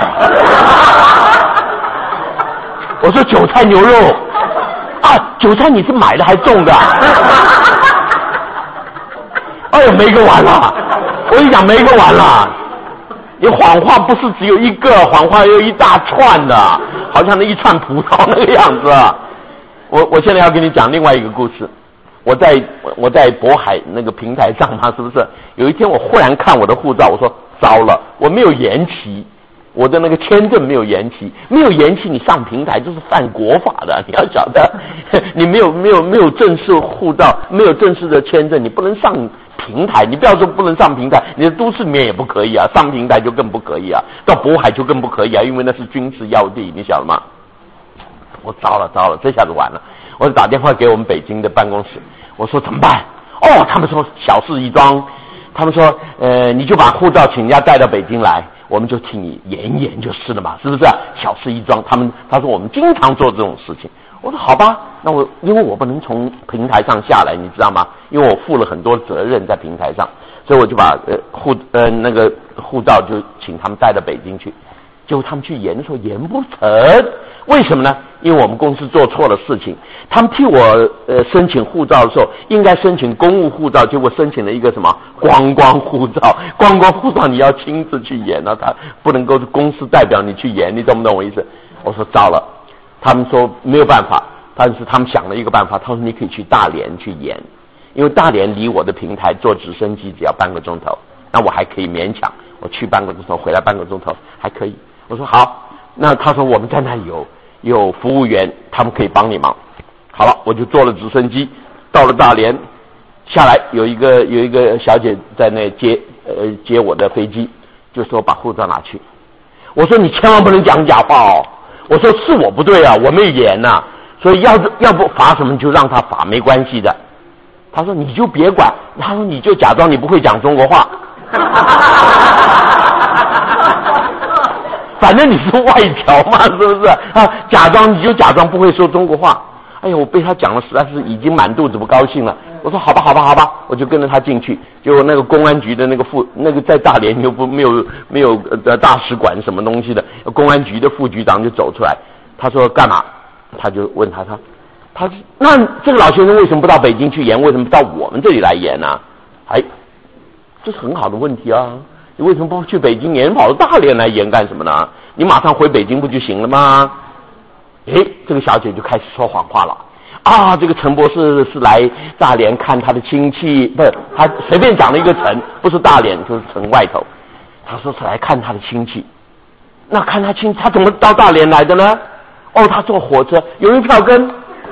我说韭菜牛肉。啊，韭菜你是买的还种的？哎呦，没个完了！我一讲没个完了。你谎话不是只有一个，谎话有一大串的，好像那一串葡萄那个样子。我现在要跟你讲另外一个故事。我在渤海那个平台上嘛，是不是？有一天我忽然看我的护照，我说糟了，我没有延期，我的那个签证没有延期，你上平台就是犯国法的，你要晓得，你没有正式护照，没有正式的签证，你不能上平台，你不要说不能上平台，你的都市里面也不可以啊，上平台就更不可以啊，到渤海就更不可以啊，因为那是军事要地，你晓得吗？我糟了，这下子完了，我就打电话给我们北京的办公室，我说怎么办？哦，他们说小事一桩，他们说你就把护照请人家带到北京来，我们就替你演就是了嘛，是不是？小事一桩，他说我们经常做这种事情。我说好吧，那因为我不能从平台上下来，你知道吗？因为我负了很多责任在平台上，所以我就把那个护照就请他们带到北京去。结果他们去延的时候延不成，为什么呢？因为我们公司做错了事情。他们替我申请护照的时候，应该申请公务护照，结果申请了一个什么观光护照。观光护照你要亲自去延啊，他不能够公司代表你去延，你懂不懂我意思？我说糟了，他们说没有办法，但是他们想了一个办法，他说你可以去大连去延，因为大连离我的平台坐直升机只要半个钟头，那我还可以勉强，我去半个钟头，回来半个钟头还可以。我说好，那他说我们在那里有服务员，他们可以帮你忙。好了，我就坐了直升机到了大连，下来有一个小姐在那接我的飞机，就说把护照拿去。我说你千万不能讲假话哦，我说是我不对啊，我没演啊，所以要不罚什么就让他罚，没关系的。他说你就别管，他说你就假装你不会讲中国话。反正你是外侨嘛，是不是啊？你就假装不会说中国话。哎呀，我被他讲了，实在是已经满肚子不高兴了。我说好吧，我就跟着他进去。结果那个公安局的那个在大连又没有大使馆什么东西的，公安局的副局长就走出来，他说干嘛？他就问他那这个老先生为什么不到北京去演？为什么到我们这里来演呢？哎，这是很好的问题啊。你为什么不去北京演，跑到大连来演干什么呢？你马上回北京不就行了吗？这个小姐就开始说谎话了啊！这个陈博士是来大连看他的亲戚，不是他随便讲了一个城，不是大连就是城外头。他说是来看他的亲戚，那看他亲戚，他怎么到大连来的呢？哦，他坐火车，有人票根。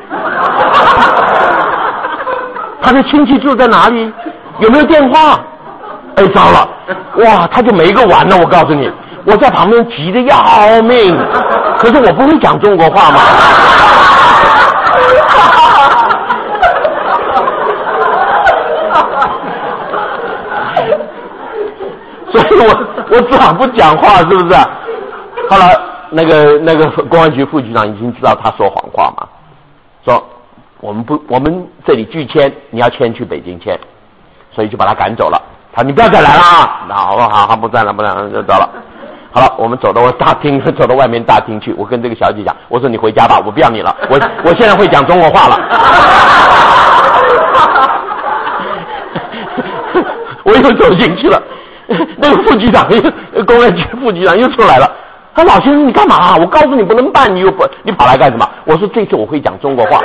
他的亲戚住在哪里？有没有电话？哎，糟了，哇，他就没个完了，我告诉你，我在旁边急得要命，可是我不会讲中国话嘛。所以我只好不讲话，是不是？后来那个公安局副局长已经知道他说谎话嘛，说我们这里拒签，你要签去北京签，所以就把他赶走了。 他你不要再来了啊！好，不在了，就走了。好了，我们走到大厅，走到外面大厅去。我跟这个小姐讲，我说你回家吧，我不要你了，我现在会讲中国话了。我又走进去了，那个副局长，公安局副局长又出来了。他老先生，你干嘛？我告诉你不能办，你跑来干什么？我说这次我会讲中国话。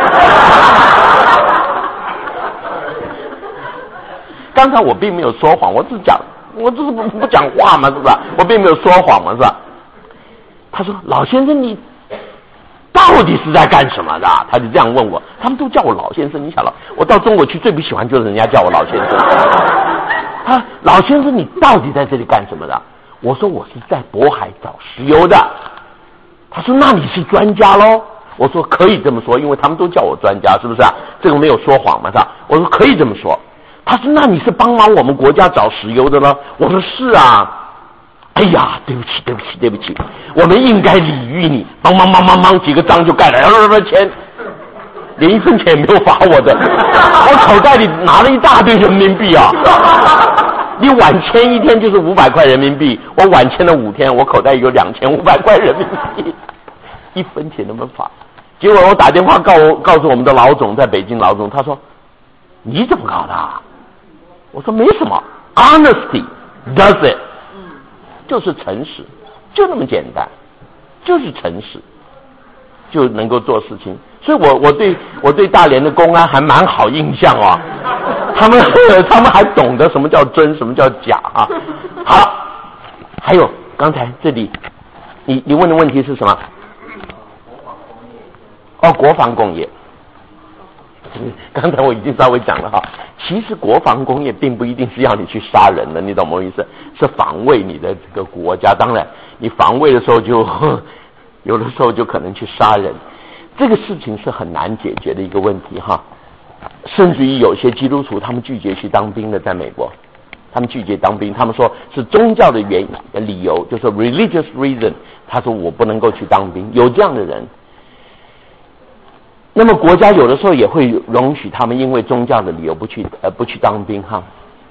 刚才我并没有说谎，我只是不讲话嘛，是吧？我并没有说谎嘛，是吧？他说老先生你到底是在干什么的？他就这样问我，他们都叫我老先生。你想了，我到中国去最不喜欢就是人家叫我老先生。他老先生你到底在这里干什么的？我说我是在渤海找石油的。他说那你是专家咯？我说可以这么说，因为他们都叫我专家，是不是啊？这个没有说谎嘛，是吧？我说可以这么说。他说那你是帮忙我们国家找石油的呢？我说是啊。哎呀，对不起，我们应该礼遇你，帮几个章就盖了，钱连1分钱也没有罚我的，我口袋里拿了一大堆人民币啊！你晚签1天就是500块人民币，我晚签了5天，我口袋有2500块人民币，1分钱都没罚。结果我打电话告诉我们的老总，在北京老总，他说你怎么搞的啊？我说没什么 ，honesty does it， 就是诚实，就那么简单，就是诚实就能够做事情。所以我对大连的公安还蛮好印象啊，他们还懂得什么叫真，什么叫假啊。好，还有刚才这里你问的问题是什么？国防工业。刚才我已经稍微讲了哈，其实国防工业并不一定是要你去杀人的，你懂我意思？是防卫你的这个国家。当然，你防卫的时候就有的时候就可能去杀人，这个事情是很难解决的一个问题哈。甚至于有些基督徒他们拒绝去当兵的，在美国，他们拒绝当兵，他们说是宗教的理由，就是 religious reason， 他说我不能够去当兵，有这样的人。那么国家有的时候也会容许他们因为宗教的理由不去当兵哈。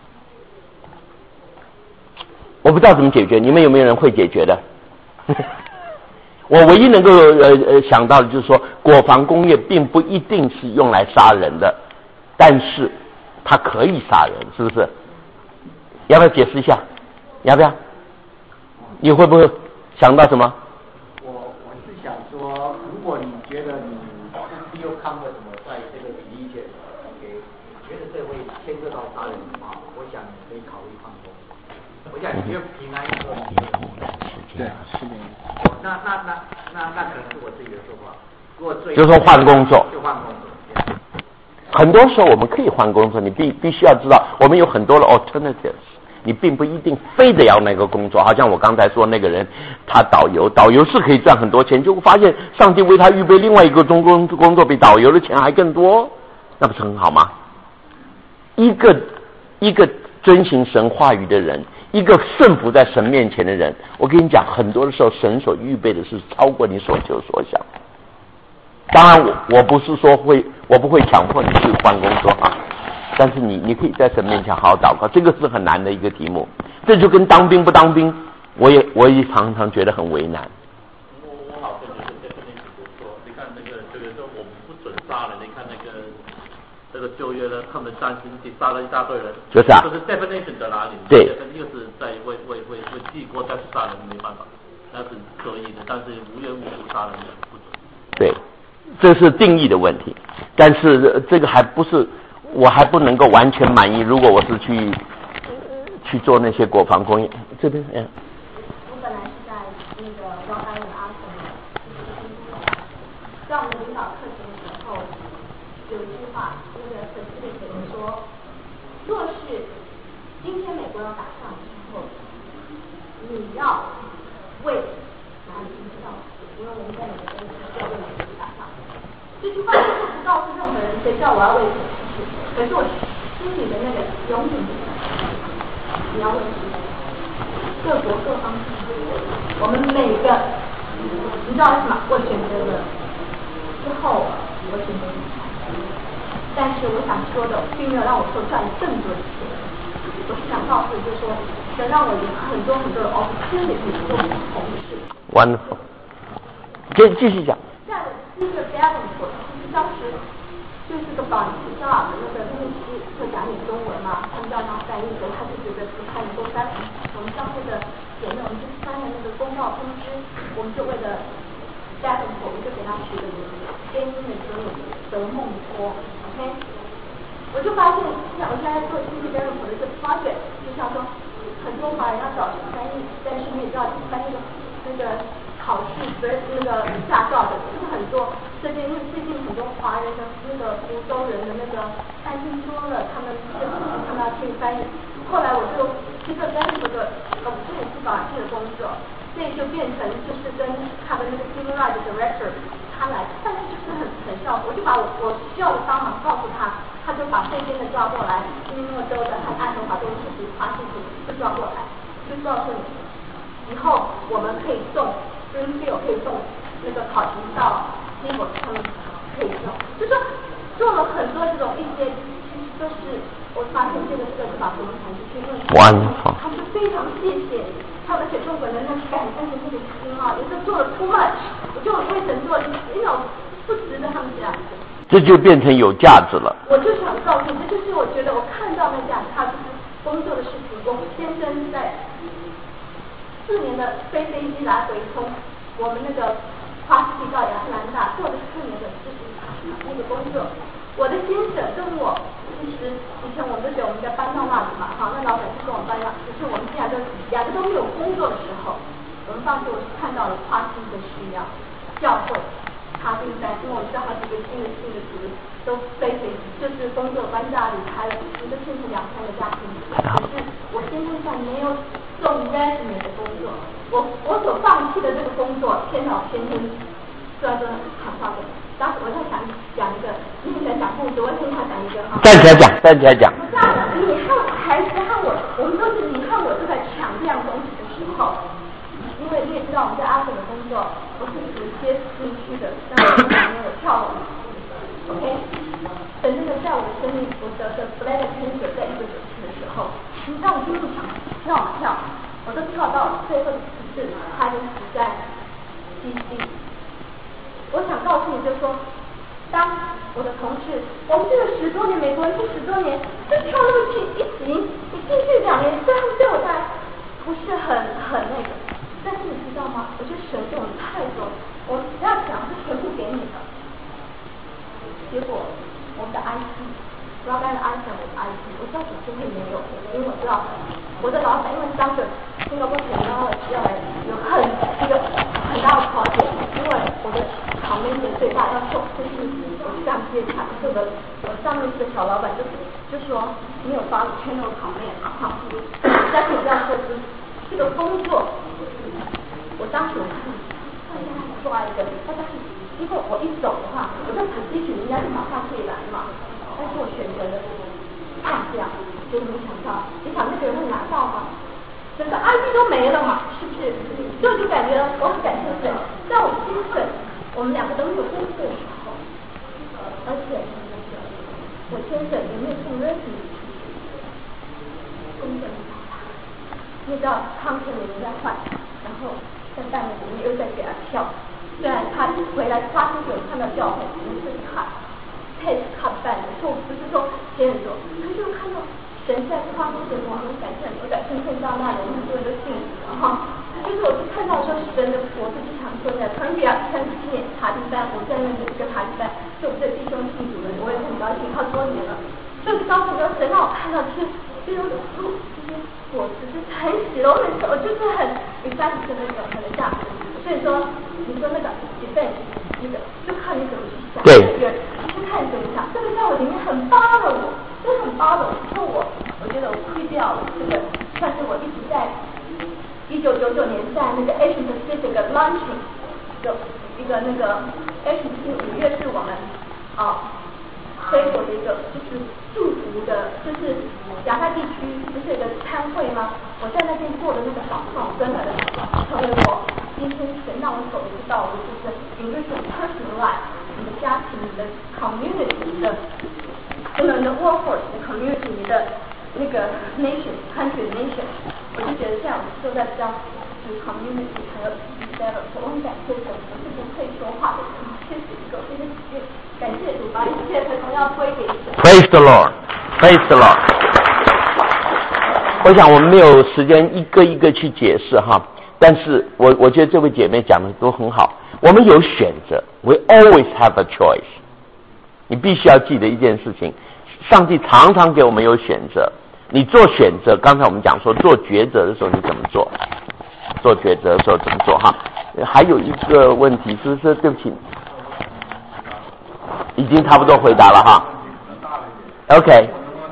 我不知道怎么解决，你们有没有人会解决的？我唯一能够想到的就是说，国防工业并不一定是用来杀人的，但是它可以杀人，是不是？要不要解释一下？要不要？你会不会想到什么？ 我是想说，如果你觉得你又看过什么在这个理解 OK， 觉得这会牵涉到杀人的话，我想你可以考虑放松。我想你越平安以后，对，是的。那可能是我自己的说法。如果就说换工作， 就换工作。 很多时候我们可以换工作，你必须要知道，我们有很多的 alternatives。你并不一定非得要那个工作，好像我刚才说那个人，他导游是可以赚很多钱，就发现上帝为他预备另外一个工作比导游的钱还更多，那不是很好吗？一个遵行神话语的人，一个顺服在神面前的人，我跟你讲，很多的时候神所预备的是超过你所求所想。当然我不是说我不会强迫你去换工作啊。但是你可以在神面前好好祷告，这个是很难的一个题目。这就跟当兵不当兵，我也常常觉得很为难。 我好像就是在跟你说，你看那个这个说我们不准杀人，你看这个旧约呢，他们战争去杀了一大堆人， 就是啊， 就是 definition 在哪里？ 对， 一个是在为帝国在杀人没办法，那是可以的，但是无缘无故杀人不准。 对，这是定义的问题，但是这个还不是。我还不能够完全满意，如果我是去做那些国防工业这边我本来是在那个高安的阿森在我们领导课程的时候，有一句话，那个粉丝的写的说，若是今天美国要打仗的时候，你要为哪里知道？因为我们在美国需要为哪里打仗。这句话就是不告诉任何人，谁知道我要为什么事？可是我心里的那个永远你要为什么？各国各方我们每个，你知道为什么？我选择了之后，我选择离开。但是我想说的，并没有让我说赚更多的钱。我是想告诉就是说能让我有很多很多的 opportunity 做同事。 Wonderful。继续讲。 这样的第一个 Davenport， 当时就是个绑旗上的那个律师会讲你中文嘛，他们叫他翻译的，他就觉得不太能够翻。我们上次的姐妹，我们就翻了那个公告通知，我们就为了 Davenport， 我们就给他取个名字，编音的时候德梦托 ，OK。我就发现，像我现在做经济 Davenport 的一个 project， 就像说很多华人要找翻译，但是你也知道翻译那个考试不是那个驾照的，就是很多。最近很多华人的那个福州人的那个担心多了，他们要去翻译。后来我就这个跟这个这也是法律的工作，所以就变成就是跟他的那个 Human Rights Director 他来，但是就是很效果。我就把我需要的帮忙告诉他，他就把这边的抓过来，因为州的和爱荷华州自己华盛顿就抓过来，就告诉你，以后我们可以送 Springfield 可以送那个考勤到。结果他们可以用，就说做了很多这种一些，其实都是我发现这个是把国民团体去问，他们非常谢谢，他们而且中国人那感恩的那个心啊，有时候做了 too much， 我就为神做，不值得他们这样子。 这就变成有价值了。 我就想告诉你，这就是我觉得我看到那家他就是工作的事情，我先生在4年的飞机来回从我们那个。华斯蒂到亚特兰大做了4年的事情，那个工作。我的先生跟我，其实以前我们都觉得我们应该搬到那里嘛，好，那老板就跟我搬了。可是我们现在两个都没有工作的时候，我们当时我是看到了华斯蒂的需要，教会、查经班，因为我们知道好几个新的族都飞，就是工作搬家离开了，一个变成2、3个家庭。可是我先生在没有送 resume 的工作。我所放弃的这个工作，先生虽然说很上的，当时我在想讲一个，你很喜欢讲故事，我听他讲一个哈。 站起来讲。 这样的，你和孩子和我们都是你和我都在抢这样东西的时候，因为你也知道我们在阿粉的工作，我是属于接地区的，但我没有跳了 ，OK。等那个在我的生命，我得的 bladder cancer 在1997的时候，你知道我第一场跳。我都跳到最后一次，他就死在基地。我想告诉你，就是说，当我的同事，我们这个10多年，美国人这10多年，就跳那么近，一进去2年，虽然他们对我在不是很那个，但是你知道吗？我觉得神对我们太多，我不要讲是全部给你的。结果我们的 IT。不要干的安全，我的 IT， 我知道总是会没有，因为我知道我的老板，因为当时新加坡前要来有很大的条件，因为我的场面也最大，要送，就是我这样接洽，这个我上面这个小老板就说没有发channel场面啊，但是我这样说是这个工作，我当时我看抓一个，如果我一走的话，我在跑进去，人家就马上可以来嘛。但是我选择了放掉，结果没想到，你想那个人会拿到吗？整个 IT 都没了嘛，是不是？所以就感觉我很感谢神，在我先生，我们2个都没有工作的时候，而且我先生也没有送 resume， 工作没找他，你知道康健人在换，然后在半年里面又在给他跳，虽然他回来发出有看到教会，我们自己看。test 看办的，就不是说别人做，他就看到神在夸父神，我很感谢你，我感谢圣到那里，很多人都信了哈。就是我是看到说神的，我是经常说的，37年查经班，我在那里一个查经班，就这弟兄信主的，我也很高兴，好多年了。就是当时说神让我看到这些树，这些果子，就是很喜乐，我就是很excited的那种很价值。所以说，你说那个 defense 那个，就看你怎么去想。 对。 就看你怎么想，这个在我里面很包容我，真的很包容。之后我觉得我亏掉了这个，算是我一直在1999年在那个 Asian Pacific launching 的一个那个 Asian Pacific 5月是我们推广的一个就是祝福的，就是亚太地区不是有个参会吗？我在那边做的那个祷告，真的成为我今天神让我走的一个道路，就是有一种 personal life。你的家庭、你的 community、你的workforce、你的 community、你的那个 country nation， 我就觉得这样就在这样就 community 还有 develop， 我很感谢神，我是不会说话的人，谢谢各位，感谢主，把一切的荣耀归给神。 Praise the Lord, Praise the Lord。我想我们没有时间一个一个去解释哈，但是我觉得这位姐妹讲的都很好。我们有选择 ，We always have a choice。你必须要记得一件事情，上帝常常给我们有选择。你做选择，刚才我们讲说做抉择的时候你怎么做？做抉择的时候怎么做？哈，还有一个问题是对不起，已经差不多回答了哈。OK。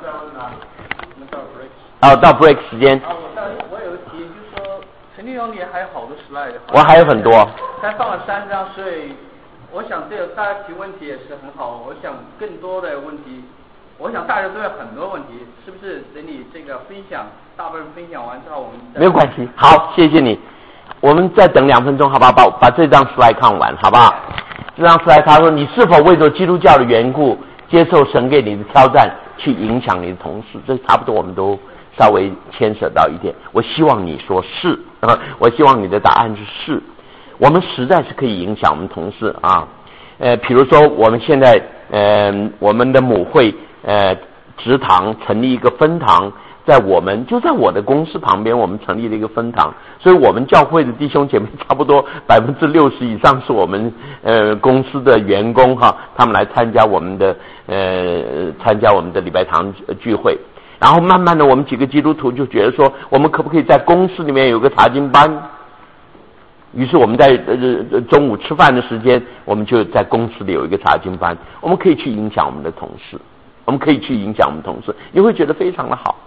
到 break 时间。 我有个提议，就是说陈立勇你还有好多 slide。 我还有很多。 才放了3张，所以我想这个大家提问题也是很好。我想更多的问题，我想大家都有很多问题，是不是？等你这个分享，大部分分享完之后，我们没有关系。好，谢谢你。我们再等2分钟，好不好？把这张 slide 看完，好不好？这张 slide 他说：“你是否为着基督教的缘故，接受神给你的挑战，去影响你的同事？”这差不多，我们都稍微牵涉到一点。我希望你说是，我希望你的答案是是。我们实在是可以影响我们同事啊。比如说我们现在我们的母会职堂成立一个分堂，在我的公司旁边，我们成立了一个分堂，所以我们教会的弟兄姐妹差不多60%以上是我们公司的员工哈，他们来参加我们的礼拜堂聚会。然后慢慢的，我们几个基督徒就觉得说，我们可不可以在公司里面有个查经班？于是我们在中午吃饭的时间，我们就在公司里有一个查经班，我们可以去影响我们的同事，你会觉得非常的好，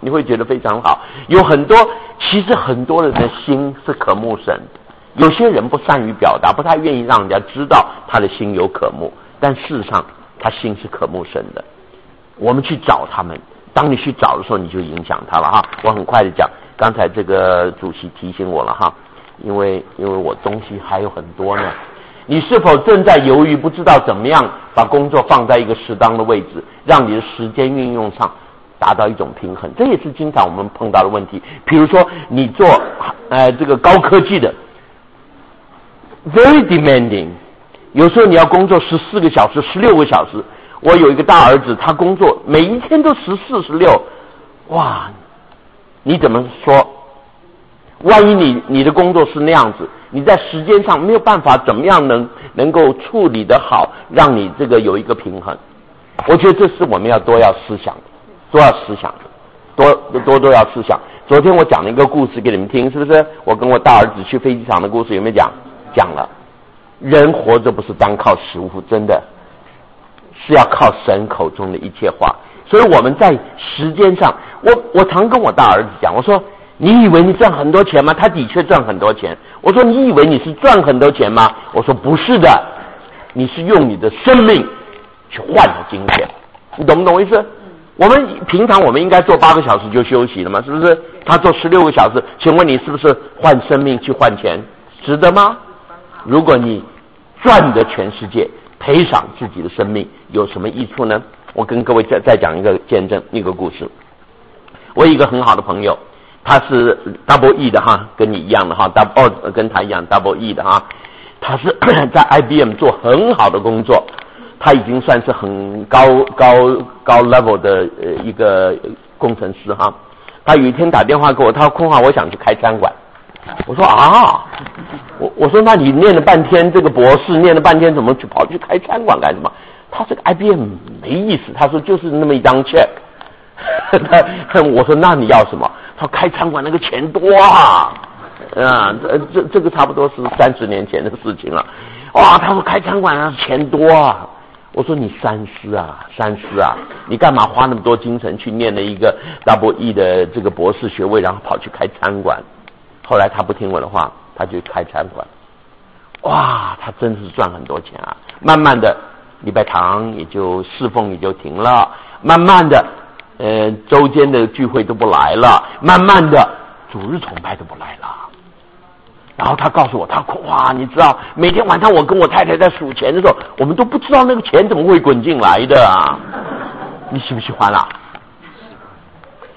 其实很多人的心是渴慕神，有些人不善于表达，不太愿意让人家知道他的心有渴慕，但事实上他心是渴慕神的。我们去找他们，当你去找的时候，你就影响他了哈。我很快的讲，刚才这个主席提醒我了哈。因为我东西还有很多呢。你是否正在犹豫，不知道怎么样把工作放在一个适当的位置，让你的时间运用上达到一种平衡？这也是经常我们碰到的问题。比如说你做这个高科技的 very demanding， 有时候你要工作14个小时16个小时。我有一个大儿子，他工作每一天都14、16，哇，你怎么说？万一你的工作是那样子，你在时间上没有办法怎么样能够处理得好，让你这个有一个平衡。我觉得这是我们要多要思想的。昨天我讲了一个故事给你们听，是不是？我跟我大儿子去飞机场的故事有没有讲？讲了。人活着不是单靠食物，真的是要靠神口中的一切话。所以我们在时间上，我常跟我大儿子讲，我说，你以为你赚很多钱吗？他的确赚很多钱。我说，你以为你是赚很多钱吗？我说不是的，你是用你的生命去换了金钱。你懂不懂我意思？我们平常我们应该做8个小时就休息了嘛，是不是？他做16个小时，请问你是不是换生命去换钱？值得吗？如果你赚得全世界，赔偿自己的生命，有什么益处呢？我跟各位再讲一个见证，一个故事。我有一个很好的朋友，他是 double E 的哈，跟你一样的哈，跟他一样 double E 的哈，他是在 IBM 做很好的工作，他已经算是很高 level 的一个工程师哈。他有一天打电话给我，他说空华，我想去开餐馆。我说啊，我说那你念了半天这个博士，念了半天怎么跑去开餐馆干什么？他这个 IBM 没意思，他说就是那么一张 check。我说那你要什么？他说开餐馆那个钱多啊，这个差不多是30年前的事情了。哇，他说开餐馆那钱多啊。我说你三思啊，你干嘛花那么多精神去念了一个 double E 的这个博士学位，然后跑去开餐馆？后来他不听我的话，他就开餐馆。哇，他真是赚很多钱啊！慢慢的，礼拜堂也就侍奉也就停了，慢慢的，周间的聚会都不来了，慢慢的，主日崇拜都不来了。然后他告诉我，哇，你知道，每天晚上我跟我太太在数钱的时候，我们都不知道那个钱怎么会滚进来的啊！你喜不喜欢啊？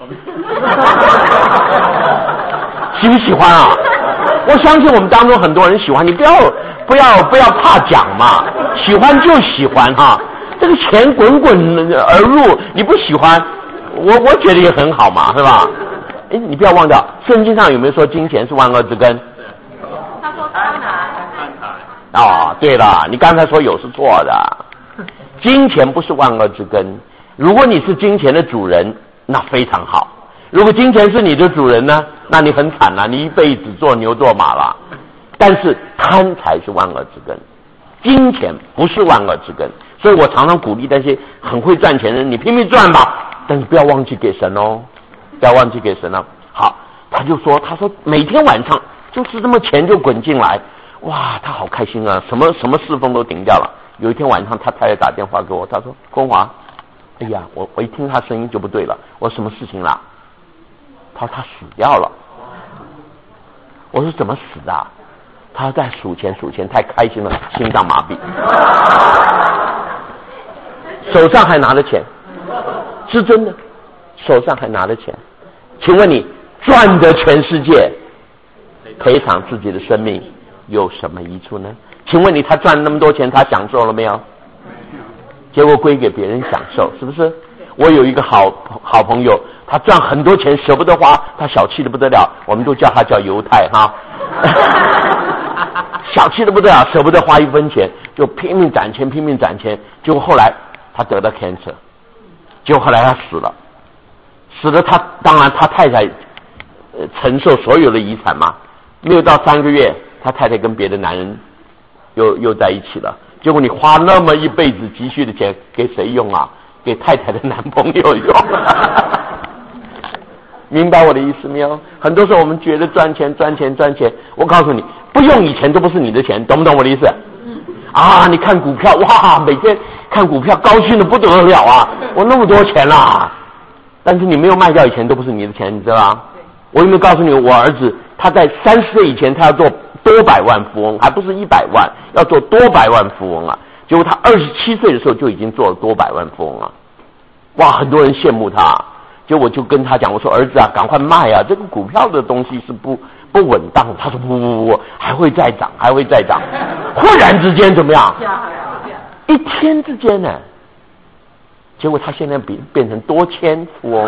喜不喜欢啊？我相信我们当中很多人喜欢，你不要怕讲嘛，喜欢就喜欢哈。这个钱滚滚而入，你不喜欢，我觉得也很好嘛，是吧？哎，你不要忘掉，圣经上有没有说金钱是万恶之根？ 他说贪婪。 哦，对了，你刚才说有是错的，金钱不是万恶之根。如果你是金钱的主人，那非常好。如果金钱是你的主人呢，那你很惨了，你一辈子做牛做马了。但是贪财是万恶之根，金钱不是万恶之根。所以我常常鼓励那些很会赚钱的人，你拼命赚吧，但是不要忘记给神哦，不要忘记给神哦。好，他说每天晚上就是这么钱就滚进来，哇，他好开心啊，什么侍奉都停掉了。有一天晚上，他太太打电话给我，他说：“光华，哎呀，我一听他声音就不对了。我说什么事情啦？”他说他死掉了。我说怎么死的？他在数钱，太开心了，心脏麻痹，手上还拿着钱，是真的，手上还拿着钱。请问你赚得全世界，赔偿自己的生命有什么益处呢？请问你他赚那么多钱，他享受了没有？结果归给别人享受，是不是？我有一个好朋友，他赚很多钱舍不得花，他小气的不得了，我们都叫他叫犹太哈，小气的不得了，舍不得花一分钱，就拼命攒钱，结果后来他得到 cancer， 结果后来他死了，他当然他太太承受所有的遗产嘛，没有到3个月，他太太跟别的男人又在一起了。结果你花那么一辈子积蓄的钱给谁用啊？给太太的男朋友用。明白我的意思没有？很多时候我们觉得赚钱，我告诉你，不用以前都不是你的钱，懂不懂我的意思？啊，你看股票，哇，每天看股票高兴的不得了啊，我那么多钱啦，但是你没有卖掉以前都不是你的钱，你知道吗？我有没有告诉你，我儿子他在30岁以前他要做多百万富翁，还不是100万，要做多百万富翁啊！结果他27岁的时候就已经做了多百万富翁了，哇，很多人羡慕他。结果我就跟他讲，我说儿子啊，赶快卖啊，这个股票的东西是不稳当。他说不，还会再涨。忽然之间怎么样？一天之间呢，结果他现在变成多千富翁。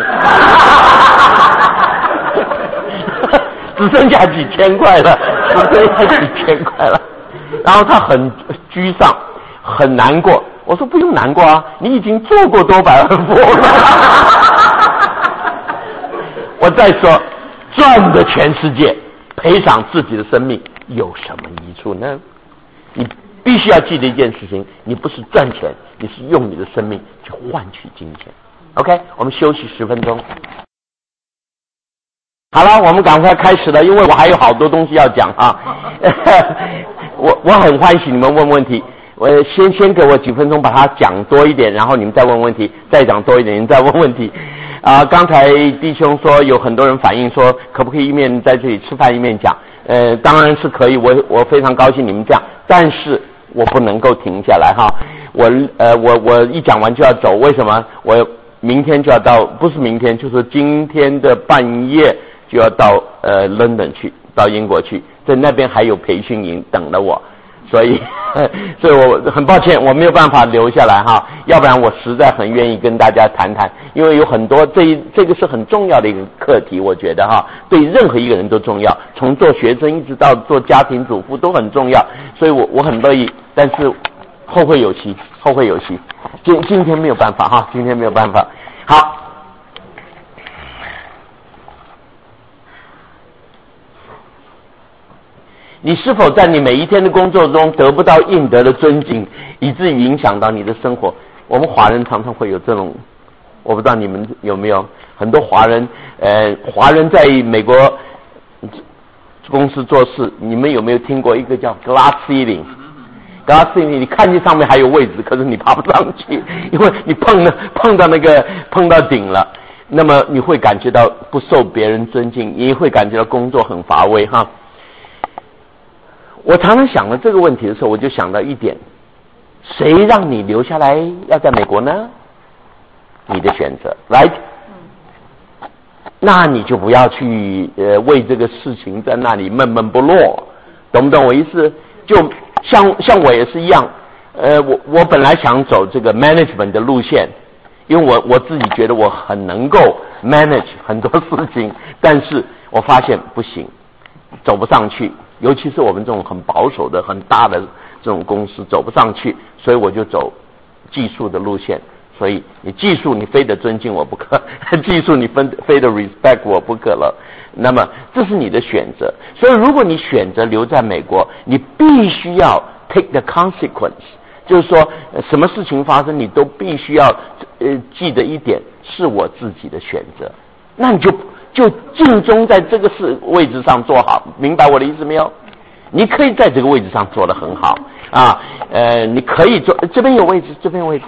只剩下几千块了，然后他很沮丧，很难过。我说不用难过啊，你已经做过多百万富翁了。我再说，赚的全世界，赔偿自己的生命有什么益处呢？你必须要记得一件事情，你不是赚钱，你是用你的生命去换取金钱。OK， 我们休息10分钟。好了，我们赶快开始了，因为我还有好多东西要讲啊。我很欢喜你们问问题，我先给我几分钟把它讲多一点，然后你们再问问题，再讲多一点，你们再问问题。刚才弟兄说有很多人反映说，可不可以一面在这里吃饭一面讲？当然是可以，我非常高兴你们这样，但是我不能够停下来哈。我一讲完就要走，为什么？我明天就要到，不是明天，就是今天的半夜就要到London 去，到英国去，在那边还有培训营等了我，所以我很抱歉我没有办法留下来哈，要不然我实在很愿意跟大家谈谈，因为有很多这个是很重要的一个课题，我觉得哈，对任何一个人都重要，从做学生一直到做家庭主妇都很重要，所以我很乐意，但是后会有期。今天没有办法哈，今天没有办法。好。你是否在你每一天的工作中得不到应得的尊敬，以至于影响到你的生活？我们华人常常会有这种，我不知道你们有没有，很多华人在美国公司做事，你们有没有听过一个叫 glass ceiling？glass ceiling， 你看见上面还有位置，可是你爬不上去，因为你碰到顶了，那么你会感觉到不受别人尊敬，也会感觉到工作很乏味哈。我常常想了这个问题的时候，我就想到一点，谁让你留下来要在美国呢？你的选择 ，right？ 那你就不要去为这个事情在那里闷闷不乐，懂不懂我意思？就像我也是一样，我本来想走这个 management 的路线，因为我自己觉得我很能够 manage 很多事情，但是我发现不行，走不上去，尤其是我们这种很保守的很大的这种公司走不上去，所以我就走技术的路线。所以你技术你非得尊敬我不可，技术你非得 respect 我不可了，那么这是你的选择。所以如果你选择留在美国，你必须要 take the consequence， 就是说什么事情发生你都必须要记得一点，是我自己的选择，那你就尽忠在这个位置上做好，明白我的意思没有？你可以在这个位置上做得很好啊，你可以做，这边有位置，这边有位置，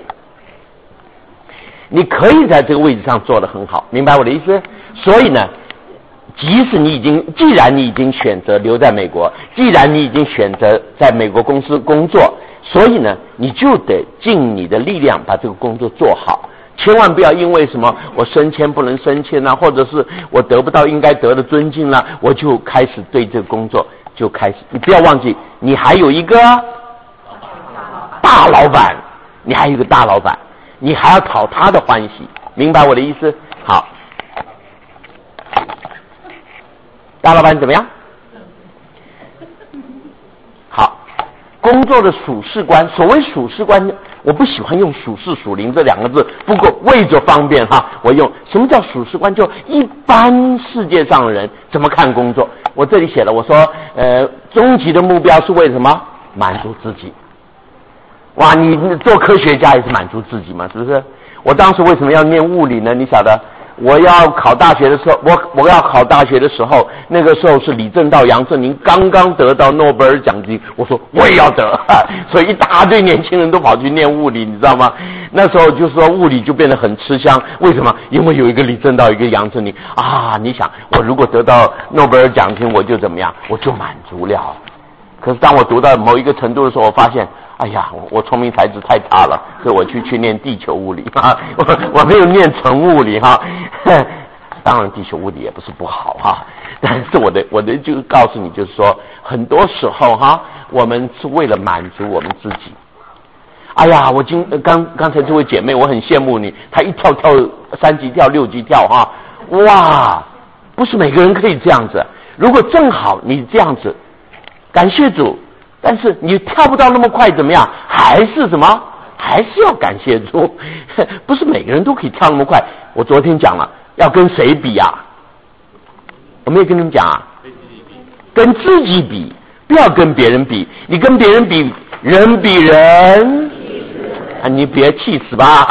你可以在这个位置上做得很好，明白我的意思？所以呢，既然你已经选择留在美国，既然你已经选择在美国公司工作，所以呢，你就得尽你的力量把这个工作做好。千万不要因为什么我升迁不能升迁啊，或者是我得不到应该得的尊敬啦，我就开始对这个工作就开始。你不要忘记，你还有一个大老板，你还有一个大老板，你还要讨他的欢喜，明白我的意思？好，大老板怎么样？好，工作的属事观，所谓属事观，我不喜欢用属事属灵这两个字，不过为着方便哈，我用什么叫属事观？就一般世界上的人怎么看工作？我这里写了，我说终极的目标是为什么？满足自己。哇，你做科学家也是满足自己嘛，是不是？我当时为什么要念物理呢？你晓得，我要考大学的时候，我要考大学的时候，那个时候是李政道、杨振宁刚刚得到诺贝尔奖金，我说我也要得，所以一大堆年轻人都跑去念物理，你知道吗？那时候就说物理就变得很吃香，为什么？因为有一个李政道，一个杨振宁啊！你想，我如果得到诺贝尔奖金，我就怎么样？我就满足了。可是当我读到某一个程度的时候，我发现，哎呀，我聪明才智太差了，所以我去念地球物理啊，我没有念纯物理哈。当然，地球物理也不是不好哈，但是我的就告诉你，就是说，很多时候哈，我们是为了满足我们自己。哎呀，我刚才这位姐妹，我很羡慕你，她一跳3级跳6级跳哈，哇，不是每个人可以这样子。如果正好你这样子，感谢主。但是你跳不到那么快，怎么样？还是什么？还是要感谢主。不是每个人都可以跳那么快。我昨天讲了，要跟谁比啊？我没有跟你们讲啊，跟自己比，不要跟别人比。你跟别人比，人比人，你别气死吧。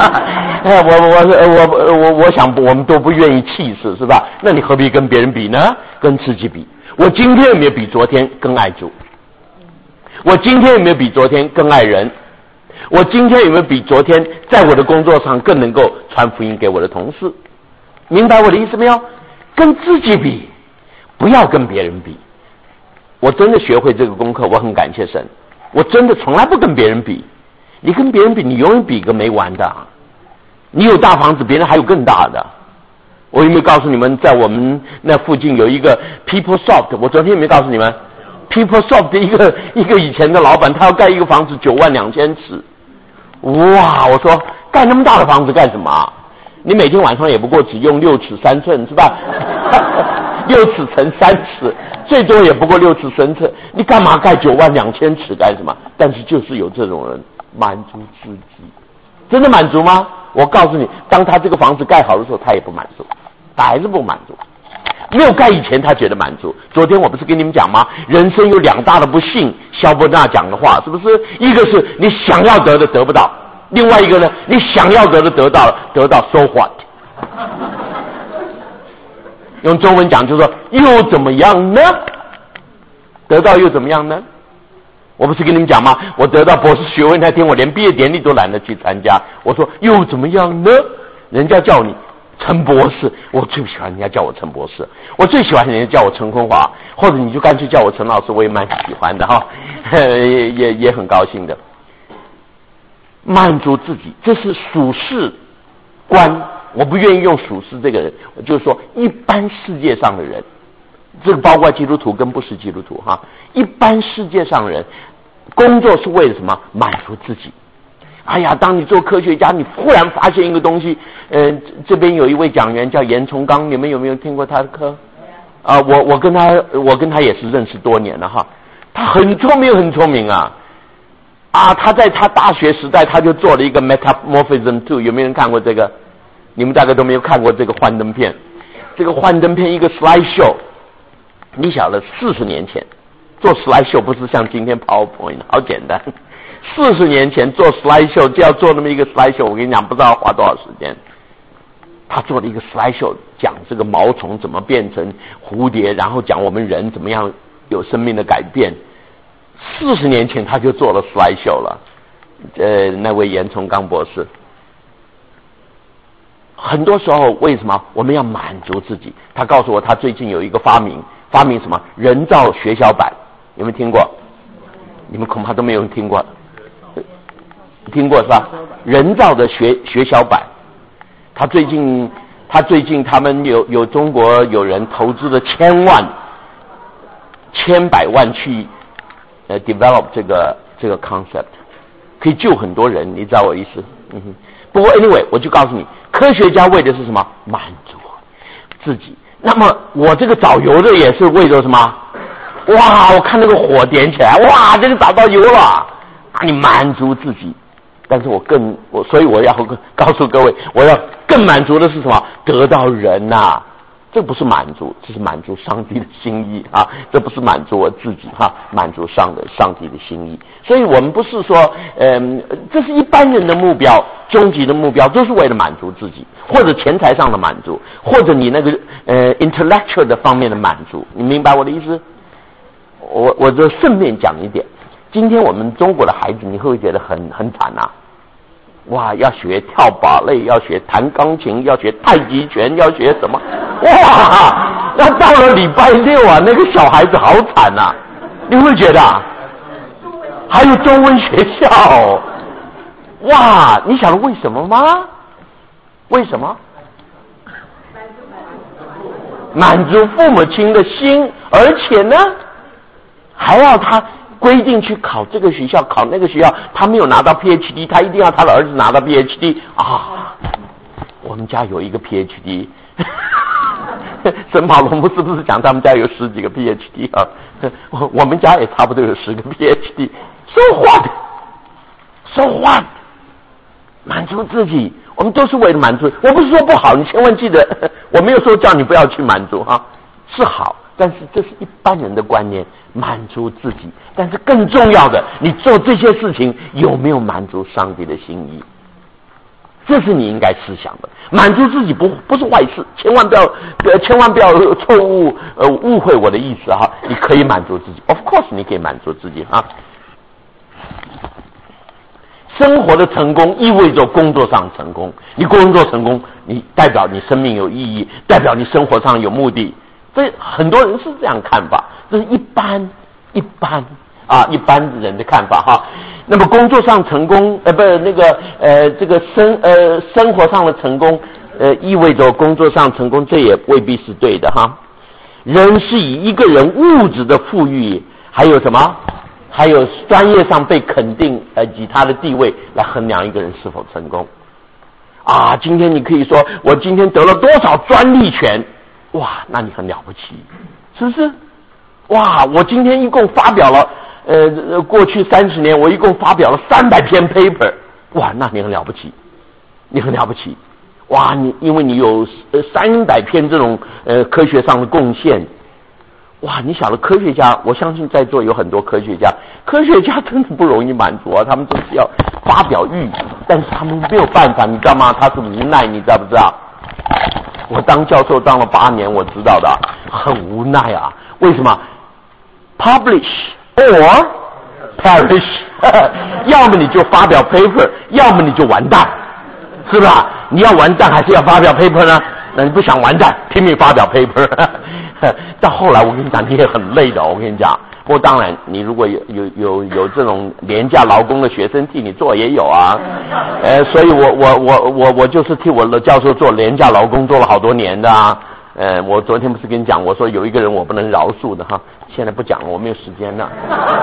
我想我们都不愿意气死，是吧？那你何必跟别人比呢？跟自己比。我今天有没有比昨天更爱主？我今天有没有比昨天更爱人？我今天有没有比昨天在我的工作上更能够传福音给我的同事？明白我的意思没有？跟自己比，不要跟别人比。我真的学会这个功课，我很感谢神。我真的从来不跟别人比。你跟别人比，你永远比个没完的。你有大房子，别人还有更大的。我有没有告诉你们，在我们那附近有一个 PeopleSoft？ 我昨天有没有告诉你们？ PeopleSoft 的一个以前的老板，他要盖一个房子92000尺。哇！我说盖那么大的房子干什么？你每天晚上也不过只用6尺3寸是吧？6尺乘3尺，最多也不过6尺3寸。你干嘛盖92000尺干什么？但是就是有这种人满足自己，真的满足吗？我告诉你，当他这个房子盖好的时候，他也不满足，他还是不满足。没有盖以前他觉得满足。昨天我不是跟你们讲吗？人生有2大的不幸，萧伯纳讲的话是不是？一个是你想要得的得不到，另外一个呢，你想要得的得到了，得到 so what？ 用中文讲就是说又怎么样呢？得到又怎么样呢？我不是跟你们讲吗？我得到博士学位那天，我连毕业典礼都懒得去参加。我说又怎么样呢？人家叫你陈博士，我最不喜欢人家叫我陈博士，我最喜欢人家叫我陈坤华，或者你就干脆叫我陈老师，我也蛮喜欢的哈，也很高兴的。满足自己，这是属世观， 我不愿意用属世这个人，我就是说一般世界上的人，这个包括基督徒跟不是基督徒哈，一般世界上的人工作是为了什么？满足自己。哎呀，当你做科学家，你忽然发现一个东西，这边有一位讲员叫严崇刚，你们有没有听过他的课？啊，我跟他也是认识多年了哈，他很聪明啊，他在他大学时代他就做了一个 Metamorphism 2， 有没有人看过这个？你们大概都没有看过这个幻灯片，这个幻灯片一个 slide show， 你晓得40年前做 slide show 不是像今天 PowerPoint 好简单。40年前做 slide show 就要做那么一个 slide show， 我跟你讲不知道要花多少时间。他做了一个 slide show， 讲这个毛虫怎么变成蝴蝶，然后讲我们人怎么样有生命的改变。40年前他就做了 slide show 了，那位严崇刚博士。很多时候为什么我们要满足自己？他告诉我他最近有一个发明什么？人造血小板，有没有听过？你们恐怕都没有人听过。听过是吧？人造的血小板，他最近他们有中国有人投资了千百万去develop 这个 concept， 可以救很多人，你知道我意思？不过 anyway， 我就告诉你，科学家为的是什么？满足自己。那么我这个找油的也是为了什么？哇！我看那个火点起来，哇！这个找到油了，你满足自己。但是所以我要告诉各位，我要更满足的是什么？得到人呐，这不是满足，这是满足上帝的心意啊！这不是满足我自己哈，满足上帝的心意。所以我们不是说，这是一般人的目标，终极的目标都是为了满足自己，或者钱财上的满足，或者你那个intellectual 的方面的满足。你明白我的意思？我就顺便讲一点，今天我们中国的孩子，你会不会觉得很惨啊？哇，要学跳芭蕾，要学弹钢琴，要学太极拳，要学什么？哇，那到了礼拜六啊，那个小孩子好惨啊！你会不会觉得啊？还有中文学校，哇，你晓得为什么吗？为什么？满足父母亲的心，而且呢，还要他规定去考这个学校，考那个学校，他没有拿到 PhD， 他一定要他的儿子拿到 PhD 啊！我们家有一个 PhD， 沈宝龙是不是讲他们家有10几个 PhD 啊？我们家也差不多有10个 PhD。So what？ 满足自己，我们都是为了满足。我不是说不好，你千万记得，我没有说叫你不要去满足哈，是好。但是这是一般人的观念，满足自己。但是更重要的，你做这些事情有没有满足上帝的心意？这是你应该思想的。满足自己不是坏事，千万不要错误误会我的意思哈。你可以满足自己 ，of course 你可以满足自己哈。生活的成功意味着工作上成功，你工作成功，你代表你生命有意义，代表你生活上有目的。这很多人是这样看法，这是一般人的看法哈。那么工作上成功，这个生活上的成功，意味着工作上成功，这也未必是对的哈。人是以一个人物质的富裕，还有什么？还有专业上被肯定，以他的地位来衡量一个人是否成功。啊，今天你可以说我今天得了多少专利权，哇，那你很了不起，是不是？哇，我今天一共发表了，过去30年我一共发表了300篇 paper， 哇，那你很了不起，你很了不起，哇，因为你有300篇这种科学上的贡献。哇，你晓得科学家，我相信在座有很多科学家真的不容易满足啊，他们都是要发表欲，但是他们没有办法，你知道吗？他是无奈，你知道不知道？我当教授当了8年，我知道的，很无奈啊。为什么 ？Publish or perish， 要么你就发表 paper， 要么你就完蛋，是吧？你要完蛋还是要发表 paper 呢？那你不想完蛋，拼命发表 paper。到后来我跟你讲，你也很累的。我跟你讲， 不过当然，你如果有这种廉价劳工的学生替你做也有啊。所以我就是替我的教授做廉价劳工做了好多年的啊。我昨天不是跟你讲，我说有一个人我不能饶恕的哈，现在不讲了，我没有时间了。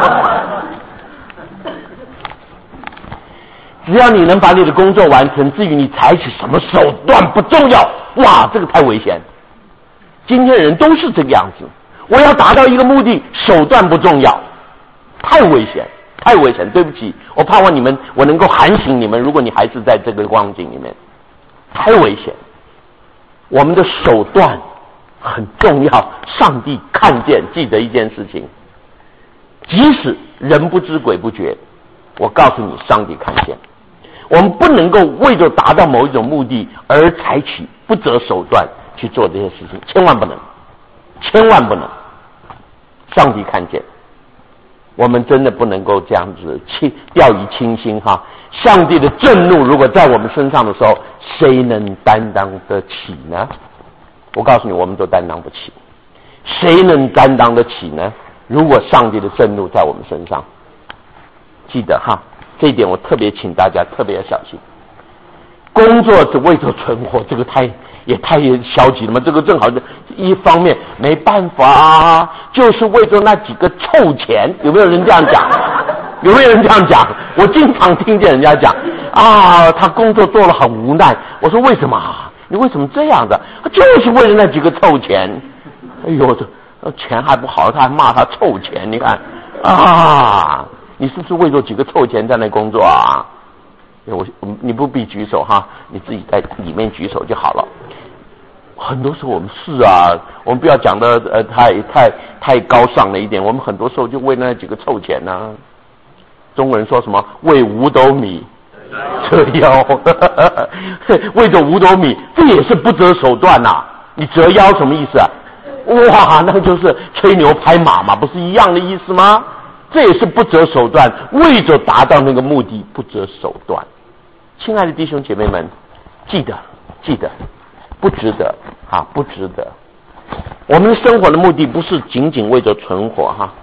只要你能把你的工作完成，至于你采取什么手段不重要。哇，这个太危险。今天人都是这个样子，我要达到一个目的，手段不重要，太危险，太危险。对不起，我盼望你们，我能够喊醒你们。如果你还是在这个光景里面，太危险。我们的手段很重要，上帝看见。记得一件事情，即使人不知鬼不觉，我告诉你，上帝看见。我们不能够为了达到某一种目的而采取不择手段去做这些事情，千万不能，千万不能。上帝看见，我们真的不能够这样子掉以轻心哈。上帝的震怒如果在我们身上的时候，谁能担当得起呢？我告诉你，我们都担当不起。谁能担当得起呢？如果上帝的震怒在我们身上，记得哈，这一点我特别请大家特别要小心。工作是为着存活，这个太消极了嘛。这个正好一方面没办法啊，就是为着那几个臭钱。有没有人这样讲？有没有人这样讲？我经常听见人家讲啊，他工作做了很无奈。我说为什么？你为什么这样的？就是为了那几个臭钱。哎呦，这钱还不好，他还骂他臭钱。你看啊，你是不是为着几个臭钱在那工作啊？你不必举手哈，你自己在里面举手就好了。很多时候我们是啊，我们不要讲的太高尚了一点，我们很多时候就为那几个臭钱啊。中国人说什么为五斗米折腰，为着五斗米，这也是不择手段呐。你折腰什么意思啊？哇，那就是吹牛拍马嘛，不是一样的意思吗？这也是不择手段，为着达到那个目的不择手段。亲爱的弟兄姐妹们，记得，不值得啊，不值得。我们生活的目的不是仅仅为着存活哈。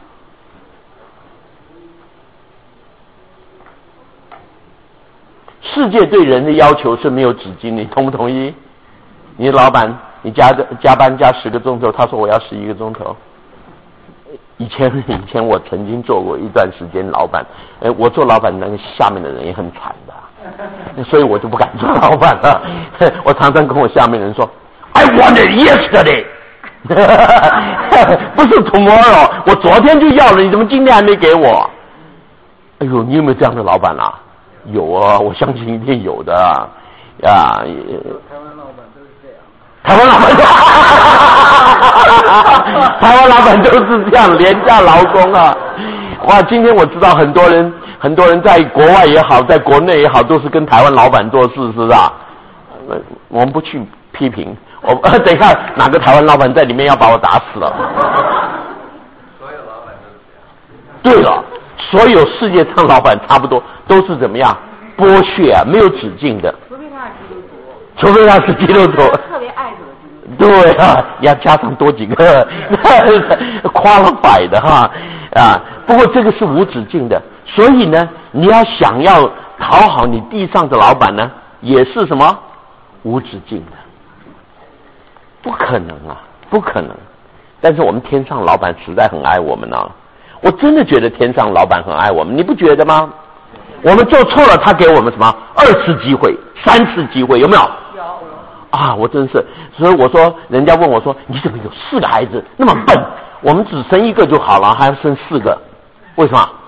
世界对人的要求是没有止境，你同不同意？你的老板，你加班加10个钟头，他说我要11个钟头。以前我曾经做过一段时间老板，我做老板那个下面的人也很惨的，所以我就不敢做老板了。我常常跟我下面人说 I want it yesterday 不是 tomorrow， 我昨天就要了，你怎么今天还没给我？哎呦，你有没有这样的老板啊？有啊，我相信一定有的啊。 台湾老板都是这样。 台湾老板都是这样，廉价劳工啊！哇，今天我知道很多人在国外也好，在国内也好，都是跟台湾老板做事，是不是啊？我们不去批评，等一下哪个台湾老板在里面要把我打死了。 所有老板都是这样。 对了，所有世界上老板差不多都是怎么样剥削啊，没有止境的。除非他是基督徒， 特别爱主。 对啊，要加上多几个qualified的哈啊。不过这个是无止境的，所以呢，你要想要讨好你地上的老板呢，也是什么无止境的，不可能啊，不可能。但是我们天上老板实在很爱我们啊，我真的觉得天上老板很爱我们，你不觉得吗？我们做错了，他给我们什么2次机会、3次机会，有没有？ 有。 啊，我真是，所以我说，人家问我说，你怎么有4个孩子那么笨？我们只生1个就好了，还要生4个，为什么？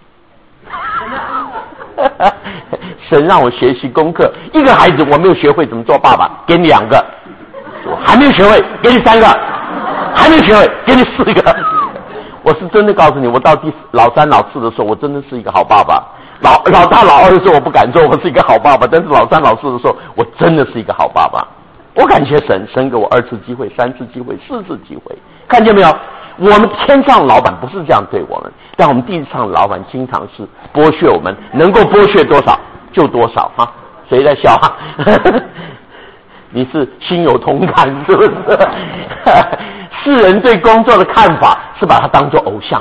神让我学习功课，1个孩子我没有学会怎么做爸爸，给你2个；还没有学会，给你3个；还没有学会，给你4个。我是真的告诉你，我到老3、老4的时候，我真的是一个好爸爸。老大、老2的时候，我不敢说我是一个好爸爸，但是老3、老4的时候，我真的是一个好爸爸。我感谢神，神给我2次机会、3次机会、4次机会，看见没有？我们天上老板不是这样对我们，但我们地上老板经常是剥削我们，能够剥削多少就多少哈。谁在笑啊？你是心有同感是不是？世人对工作的看法是把它当作偶像，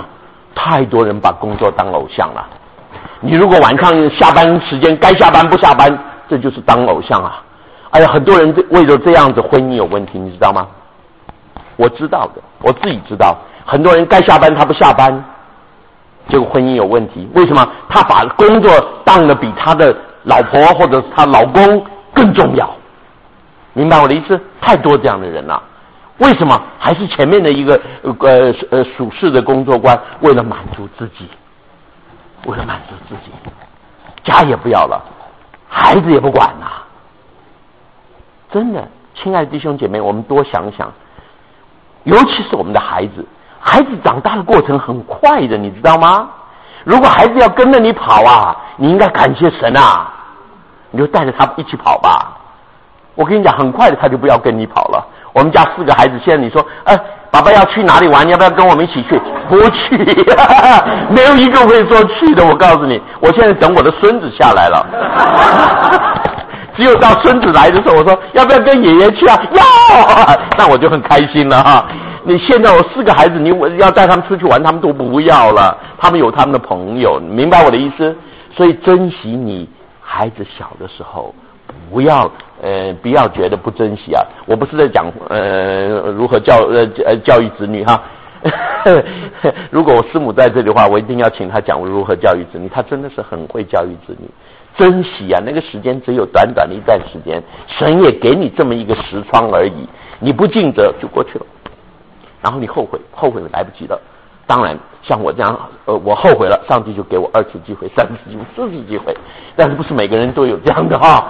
太多人把工作当偶像了。你如果晚上下班时间该下班不下班，这就是当偶像啊！哎呀，很多人为了这样子婚姻有问题，你知道吗？我知道的，我自己知道，很多人该下班他不下班，结果婚姻有问题。为什么？他把工作当得比他的老婆或者他老公更重要。明白我的意思？太多这样的人了。为什么？还是前面的一个属世的工作观，为了满足自己，为了满足自己，家也不要了，孩子也不管了。真的，亲爱的弟兄姐妹，我们多想想，尤其是我们的孩子，孩子长大的过程很快的，你知道吗？如果孩子要跟着你跑啊，你应该感谢神啊，你就带着他一起跑吧。我跟你讲，很快的他就不要跟你跑了。我们家4个孩子，现在你说，爸爸要去哪里玩？你要不要跟我们一起去？不去，没有一个会说去的。我告诉你，我现在等我的孙子下来了。只有到孙子来的时候，我说要不要跟爷爷去啊？要，那我就很开心了哈。你现在我4个孩子，你要带他们出去玩，他们都不要了，他们有他们的朋友，明白我的意思？所以珍惜你孩子小的时候，不要觉得不珍惜啊！我不是在讲如何教育子女哈。如果我师母在这里的话，我一定要请她讲如何教育子女。她真的是很会教育子女，珍惜啊！那个时间只有短短的一段时间，神也给你这么一个时窗而已，你不尽责就过去了，然后你后悔来不及了。当然，像我这样，我后悔了，上帝就给我2次机会、3次机会、4次机会，但是不是每个人都有这样的哈。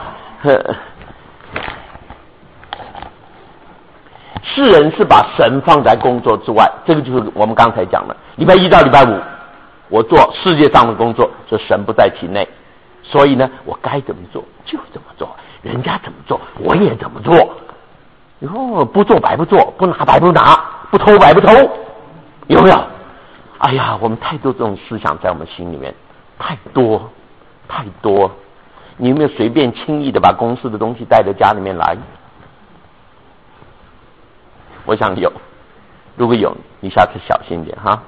世人是把神放在工作之外，这个就是我们刚才讲的，礼拜1到礼拜5，我做世界上的工作，这神不在其内，所以呢，我该怎么做就怎么做，人家怎么做我也怎么做。不做白不做，不拿白不拿，不偷白不偷，有没有？哎呀，我们太多这种思想在我们心里面，太多。你有没有随便轻易的把公司的东西带到家里面来？我想有，如果有，你下次小心点哈。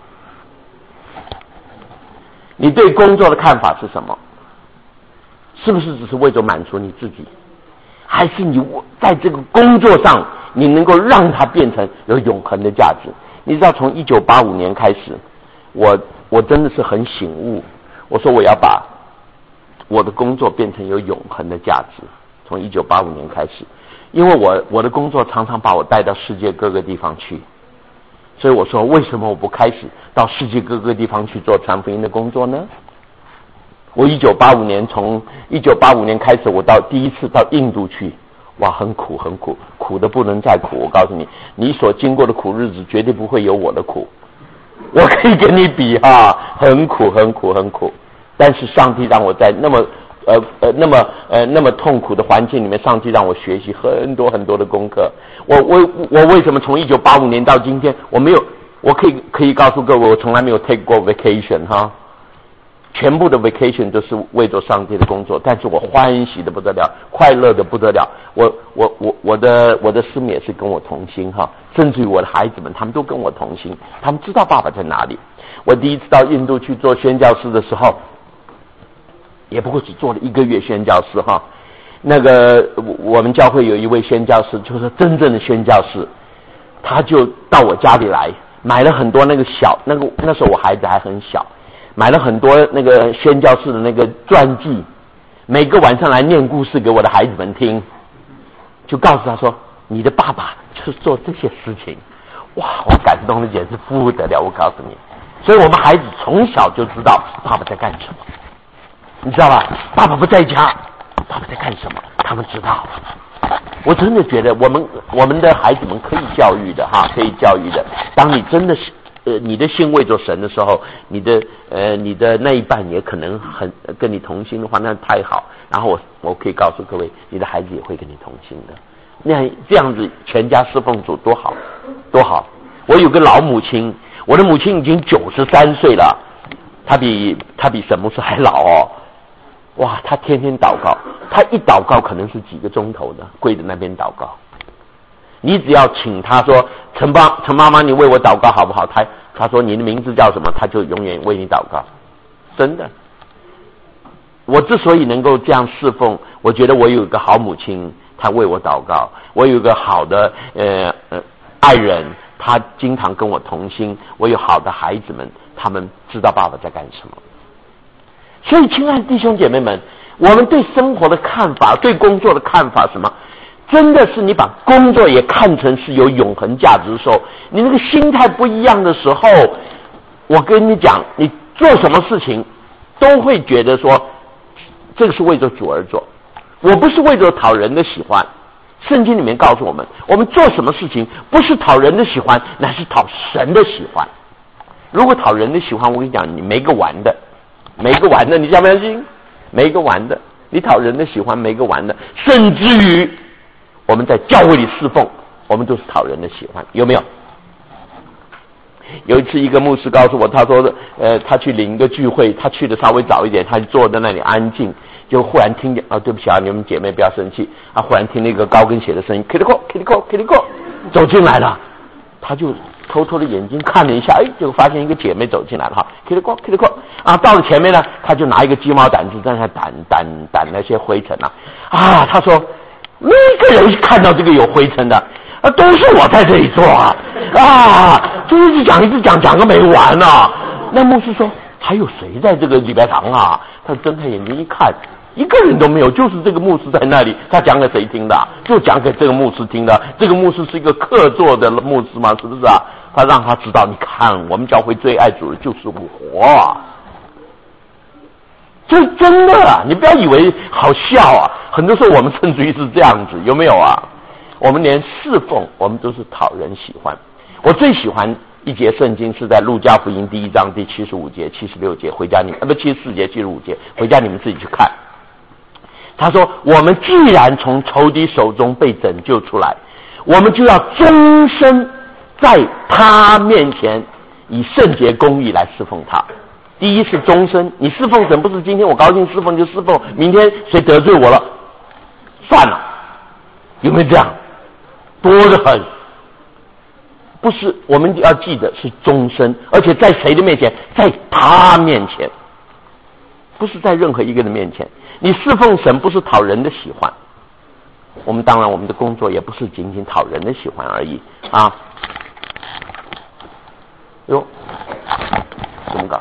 你对工作的看法是什么？是不是只是为了满足你自己？还是你在这个工作上，你能够让它变成有永恒的价值？你知道，从1985年开始，我真的是很醒悟，我说我要把我的工作变成有永恒的价值。从1985年开始，因为我的工作常常把我带到世界各个地方去，所以我说为什么我不开始到世界各个地方去做传福音的工作呢？我从1985年开始，我第一次到印度去，哇，很苦，苦的不能再苦。我告诉你，你所经过的苦日子绝对不会有我的苦，我可以跟你比哈，很苦。但是上帝让我在那么痛苦的环境里面，上帝让我学习很多的功课。我为什么从1985年到今天，我可以告诉各位，我从来没有 take 过 vacation 哈。全部的 vacation 都是为着上帝的工作，但是我欢喜的不得了，快乐的不得了。我的师母也是跟我同心哈，甚至于我的孩子们，他们都跟我同心，他们知道爸爸在哪里。我第一次到印度去做宣教师的时候，也不过只做了1个月宣教师哈。那个我们教会有一位宣教师，就是真正的宣教师，他就到我家里来，买了很多那时候我孩子还很小。买了很多那个宣教士的那个传记，每个晚上来念故事给我的孩子们听，就告诉他说，你的爸爸就是做这些事情。哇，我感动的简直不得了，我告诉你。所以我们孩子从小就知道爸爸在干什么，你知道吧？爸爸不在家，爸爸在干什么，他们知道。我真的觉得我们的孩子们可以教育的哈，可以教育的。当你真的是你的心为着神的时候，你的那一半也可能很跟你同心的话，那太好。然后我可以告诉各位，你的孩子也会跟你同心的。那这样子全家侍奉主多好，多好！我有个老母亲，我的母亲已经93岁了，她比沈牧师还老哦。哇，她天天祷告，她一祷告可能是几个钟头的，跪在那边祷告。你只要请他说陈妈妈你为我祷告好不好，他他说你的名字叫什么，他就永远为你祷告。真的，我之所以能够这样侍奉，我觉得我有一个好母亲，她为我祷告；我有一个好的爱人，他经常跟我同心；我有好的孩子们，他们知道爸爸在干什么。所以，亲爱的弟兄姐妹们，我们对生活的看法，对工作的看法，什么？真的是你把工作也看成是有永恒价值的时候，你那个心态不一样的时候，我跟你讲，你做什么事情都会觉得说，这个是为着主而做，我不是为着讨人的喜欢。圣经里面告诉我们，我们做什么事情不是讨人的喜欢，乃是讨神的喜欢。如果讨人的喜欢，我跟你讲，你没个完的，没个完的，你相不相信？没个完的，你讨人的喜欢没个完的，甚至于我们在教会里侍奉，我们都是讨人的喜欢，有没有？有一次一个牧师告诉我，他说他去领一个聚会，他去的稍微早一点，他就坐在那里安静，就忽然听见对不起啊，你们姐妹不要生气啊，忽然听那个高跟鞋的声音 ，kitty go 走进来了，他就偷偷的眼睛看了一下，结果发现一个姐妹走进来了哈 ，kitty go 啊，到了前面呢，他就拿一个鸡毛掸子在那掸那些灰尘啊，他说每个人看到这个有灰尘的都是我在这里做就一直讲个没完那牧师说还有谁在这个礼拜堂他睁开眼睛一看，一个人都没有，就是这个牧师在那里。他讲给谁听的？就讲给这个牧师听的。这个牧师是一个客座的牧师嘛，是不是他让他知道，你看我们教会最爱主的就是我这是真的你不要以为好笑很多时候我们甚至于是这样子，有没有我们连侍奉我们都是讨人喜欢。我最喜欢一节圣经是在路加福音第1章第75节、76节，回家你们74节、75节，回家你们自己去看。他说：“我们既然从仇敌手中被拯救出来，我们就要终身在他面前以圣洁公义来侍奉他。第一是终身，你侍奉神不是今天我高兴侍奉就侍奉，明天谁得罪我了，算了，有没有这样？多得很。不是，我们要记得是终身，而且在谁的面前？在他面前，不是在任何一个人面前。你侍奉神不是讨人的喜欢，我们当然我们的工作也不是仅仅讨人的喜欢而已哟，怎么搞？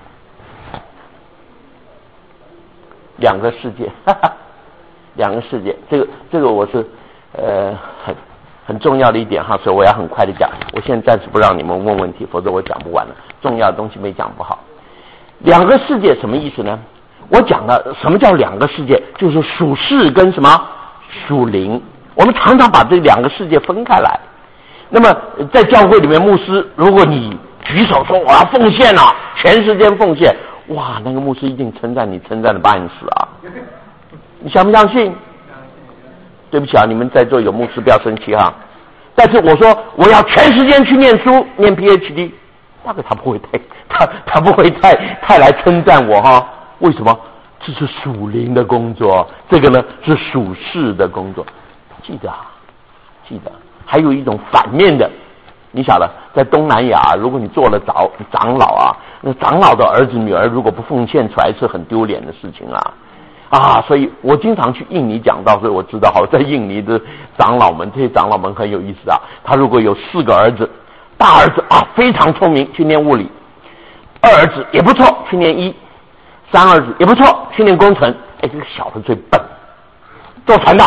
两个世界，两个世界，这个我是很重要的一点所以我要很快的讲。我现在暂时不让你们问问题，否则我讲不完了，重要的东西没讲不好。两个世界什么意思呢？我讲了什么叫两个世界，就是属世跟什么属灵。我们常常把这两个世界分开来。那么在教会里面，牧师如果你举手说我要奉献全时间奉献，哇，那个牧师一定称赞你，称赞的把你死你相不相信？对不起你们在座有牧师不要生气但是我说我要全时间去念书，念 PhD， 大概他不会他不会太来称赞我为什么？这是属灵的工作，这个呢是属世的工作。记得还有一种反面的，你晓得在东南亚，如果你做了长老那长老的儿子女儿如果不奉献出来是很丢脸的事情所以我经常去印尼讲道，所以我知道在印尼的长老们，这些长老们很有意思他如果有4个儿子，大儿子非常聪明去念物理，二儿子也不错去念医，三儿子也不错去念工程，这个小的最笨，做船的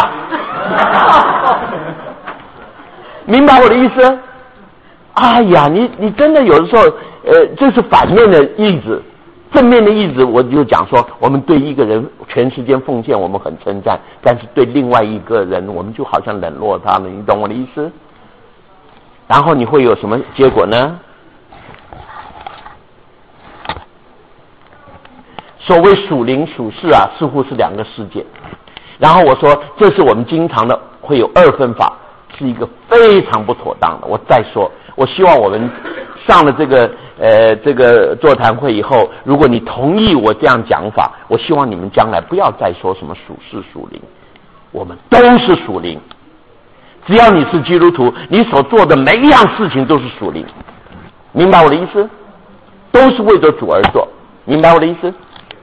明白我的意思？哎呀，你真的有的时候这是反面的例子。正面的意思我就讲说，我们对一个人全时间奉献我们很称赞，但是对另外一个人我们就好像冷落他了，你懂我的意思？然后你会有什么结果呢？所谓属灵属世似乎是两个世界。然后我说这是我们经常的会有二分法，是一个非常不妥当的。我再说，我希望我们上了这个座谈会以后，如果你同意我这样讲法，我希望你们将来不要再说什么属世属灵，我们都是属灵。只要你是基督徒，你所做的每一样事情都是属灵。 明白我的意思？都是为着主而做，明白我的意思？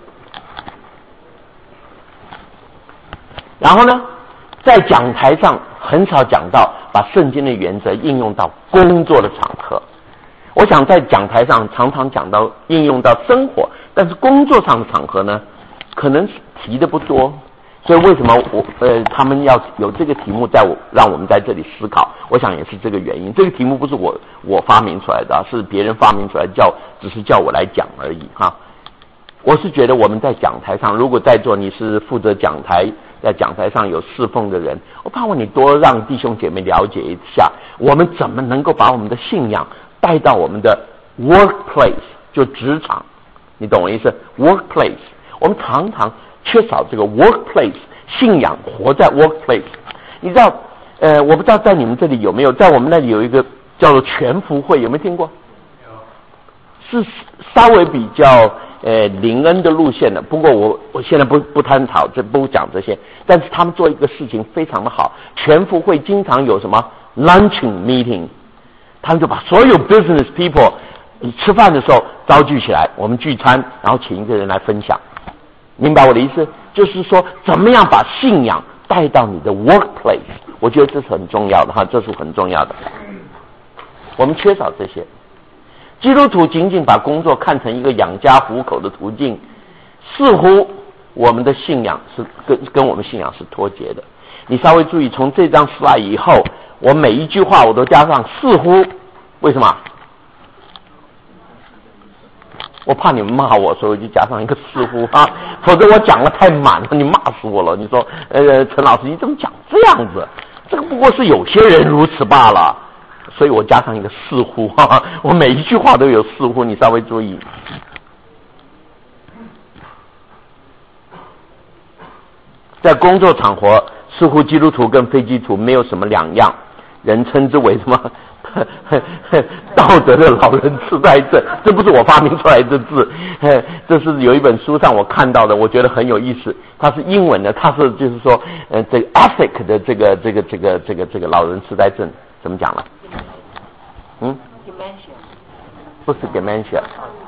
然后呢，在讲台上很少讲到把圣经的原则应用到工作的场合。我想在讲台上常常讲到应用到生活，但是工作上的场合呢，可能提的不多。所以为什么他们要有这个题目让我们在这里思考？我想也是这个原因。这个题目不是我发明出来的，是别人发明出来只是叫我来讲而已哈。我是觉得我们在讲台上，如果在座你是负责讲台，在讲台上有侍奉的人，我盼望你多让弟兄姐妹了解一下，我们怎么能够把我们的信仰带到我们的 workplace， 就职场，你懂我意思 ？workplace， 我们常常缺少这个 workplace 信仰，活在 workplace。你知道，我不知道在你们这里有没有，在我们那里有一个叫做全福会，有没有听过？有，是稍微比较灵恩的路线的。不过我现在不探讨，不讲这些。但是他们做一个事情非常的好，全福会经常有什么 luncheon meeting， 他们就把所有 business people 吃饭的时候召集起来，我们聚餐，然后请一个人来分享。明白我的意思？就是说怎么样把信仰带到你的 workplace， 我觉得这是很重要的哈，这是很重要的。我们缺少这些。基督徒仅仅把工作看成一个养家糊口的途径，似乎我们的信仰是跟我们信仰是脱节的。你稍微注意，从这张 slide 以后，我每一句话我都加上似乎，为什么？我怕你们骂我，所以我就加上一个似乎啊，否则我讲了太满了，你骂死我了。你说，陈老师你怎么讲这样子？这个不过是有些人如此罢了，所以我加上一个似乎哈，我每一句话都有似乎，你稍微注意。在工作场合，似乎基督徒跟非基督徒没有什么两样，人称之为什么？道德的老人痴呆症，这不是我发明出来的字，这是有一本书上我看到的，我觉得很有意思。它是英文的，它是就是说，这个 ethic 的这个老人痴呆症怎么讲了 ？dementia 不是 dementia，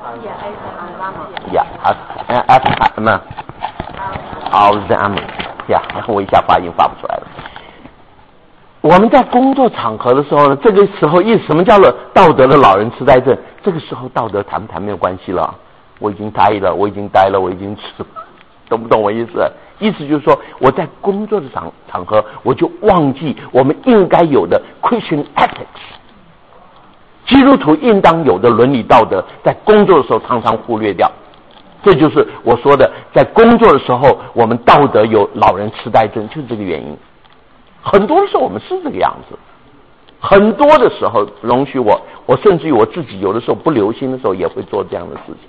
Alzheimer， 呀，我一下发音发不出来了。我们在工作场合的时候呢，这个时候什么叫做道德的老人痴呆症？这个时候道德谈不谈没有关系了，我已经呆了，我已经吃，懂不懂我意思？意思就是说，我在工作的场合，我就忘记我们应该有的 Christian ethics， 基督徒应当有的伦理道德，在工作的时候常常忽略掉。这就是我说的，在工作的时候，我们道德有老人痴呆症，就是这个原因。很多的时候我们是这个样子，很多的时候容许我甚至于我自己有的时候不留心的时候也会做这样的事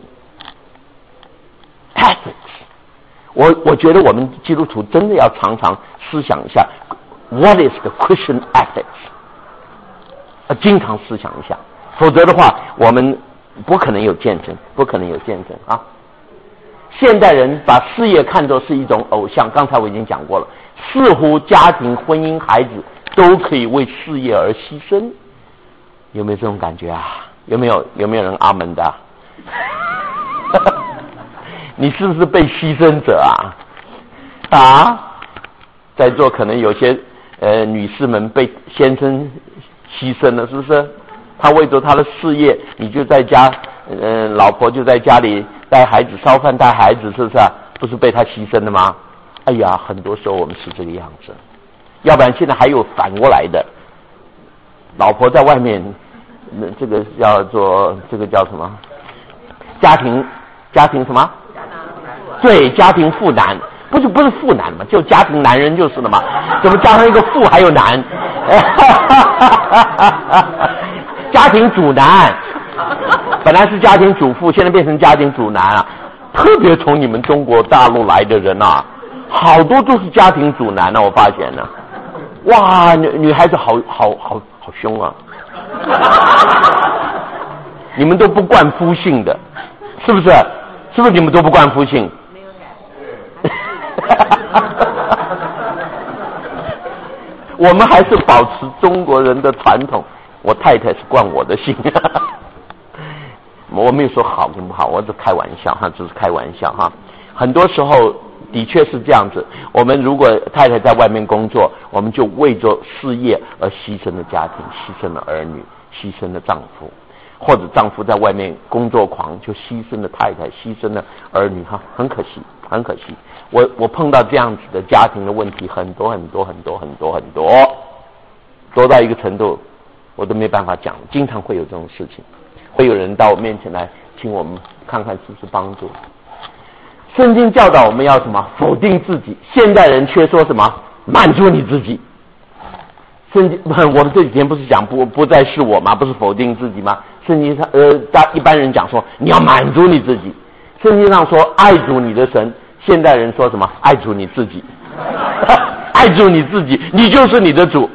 情。ethics， 我觉得我们基督徒真的要常常思想一下 ，What is the Christian ethics？ 经常思想一下，否则的话我们不可能有见证啊！现代人把事业看作是一种偶像，刚才我已经讲过了。似乎家庭、婚姻、孩子都可以为事业而牺牲，有没有这种感觉啊？有没有人阿门的？你是不是被牺牲者啊？在座可能有些女士们被先生牺牲了，是不是？他为着他的事业，你就在家，老婆就在家里带孩子、烧饭、带孩子，是不是啊？不是被他牺牲的吗？哎呀，很多时候我们是这个样子，要不然现在还有反过来的，老婆在外面，这个叫做这个叫什么？家庭什么？对，家庭妇男，不是妇男嘛，就家庭男人就是了嘛，怎么加上一个妇还有男？家庭主男，本来是家庭主妇，现在变成家庭主男啊！特别从你们中国大陆来的人啊。好多都是家庭主男呢，我发现呢，哇，女孩子好凶啊！你们都不冠夫姓的，是不是？是不是你们都不冠夫姓？没有我们还是保持中国人的传统，我太太是冠我的姓。 么，我没有说好跟不好，我只开玩笑哈，只是开玩笑哈。很多时候的确是这样子，我们如果太太在外面工作，我们就为着事业而牺牲了家庭，牺牲了儿女，牺牲了丈夫，或者丈夫在外面工作狂，就牺牲了太太，牺牲了儿女哈，很可惜，很可惜。我碰到这样子的家庭的问题很多，多到一个程度我都没办法讲，经常会有这种事情，会有人到我面前来请我们看看是不是帮助。圣经教导我们要什么？否定自己。现代人却说什么？满足你自己。圣经，我们这几天不是讲不再是我吗？不是否定自己吗？圣经上一般人讲说你要满足你自己。圣经上说爱主你的神，现代人说什么？爱主你自己。爱主你自己，你就是你的主。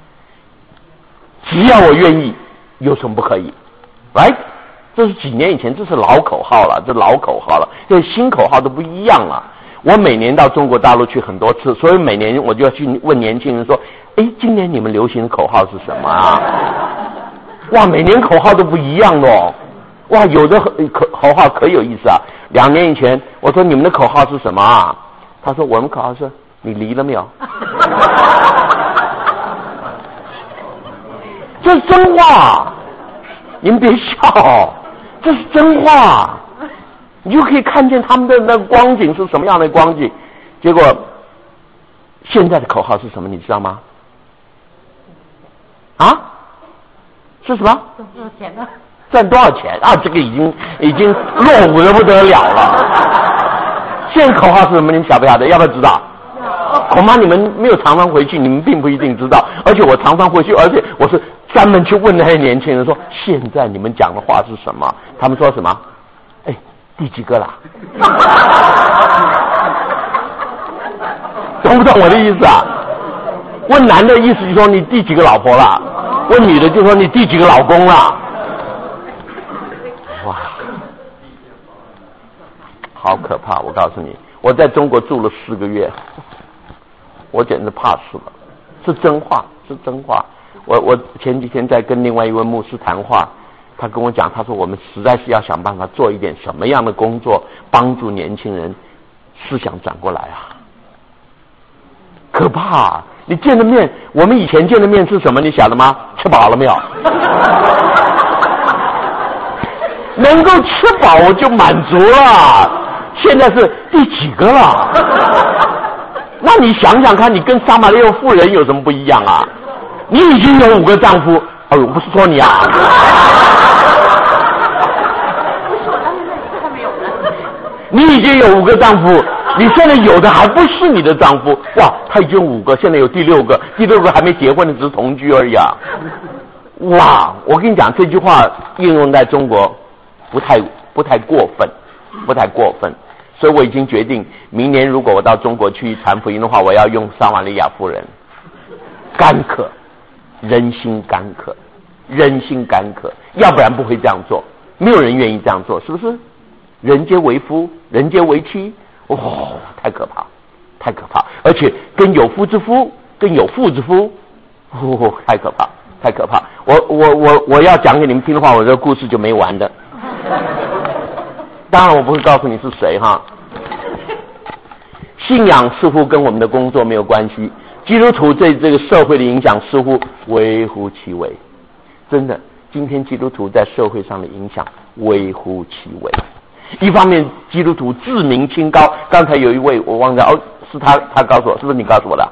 只要我愿意，有什么不可以 ？Right？ 这是几年以前，这是老口号了，这老口号了，这新口号都不一样了。我每年到中国大陆去很多次，所以每年我就要去问年轻人说：“哎，今年你们流行的口号是什么啊？”哇，每年口号都不一样哦。哇，有的口号可有意思啊。2年以前，我说你们的口号是什么啊？他说我们口号是你离了没有？这是真话，你们别笑。这是真话，你就可以看见他们的那光景是什么样的光景。结果现在的口号是什么，你知道吗？啊？是什么？赚多少钱呢？赚多少钱啊？这个已经落伍的不得了了。现在口号是什么？你们晓不晓得？要不要知道？恐怕你们没有常常回去，你们并不一定知道。而且我常常回去，而且我是专门去问那些年轻人说：“现在你们讲的话是什么？”他们说什么？哎，第几个啦？懂不懂我的意思啊？问男的意思就说你第几个老婆啦？问女的就说你第几个老公啦？哇，好可怕！我告诉你，我在中国住了4个月，我简直怕死了。是真话，是真话。我前几天在跟另外一位牧师谈话，他跟我讲，他说我们实在是要想办法做一点什么样的工作，帮助年轻人思想转过来啊！可怕啊！你见的面，我们以前见的面是什么？你晓得吗？吃饱了没有？能够吃饱我就满足了。现在是第几个了？那你想想看，你跟撒玛利亚妇人有什么不一样啊？你已经有5个丈夫，哎呦，不是说你啊。你已经有5个丈夫，你现在有的还不是你的丈夫。哇，他已经5个，现在有第6个，第6个还没结婚的，只是同居而已啊。哇，我跟你讲，这句话应用在中国不太过分，不太过分。所以我已经决定，明年如果我到中国去传福音的话，我要用撒玛利亚妇人。干渴，人心干渴，人心干渴，要不然不会这样做，没有人愿意这样做，是不是？人皆为夫，人皆为妻，哦，太可怕，太可怕！而且跟有夫之夫，跟有妇之夫，哦，太可怕，太可怕！我要讲给你们听的话，我这个故事就没完的。当然我不会告诉你是谁哈。信仰似乎跟我们的工作没有关系，基督徒对这个社会的影响似乎微乎其微。真的，今天基督徒在社会上的影响微乎其微。一方面基督徒自命清高，刚才有一位我忘了是他告诉我，是不是你告诉我的？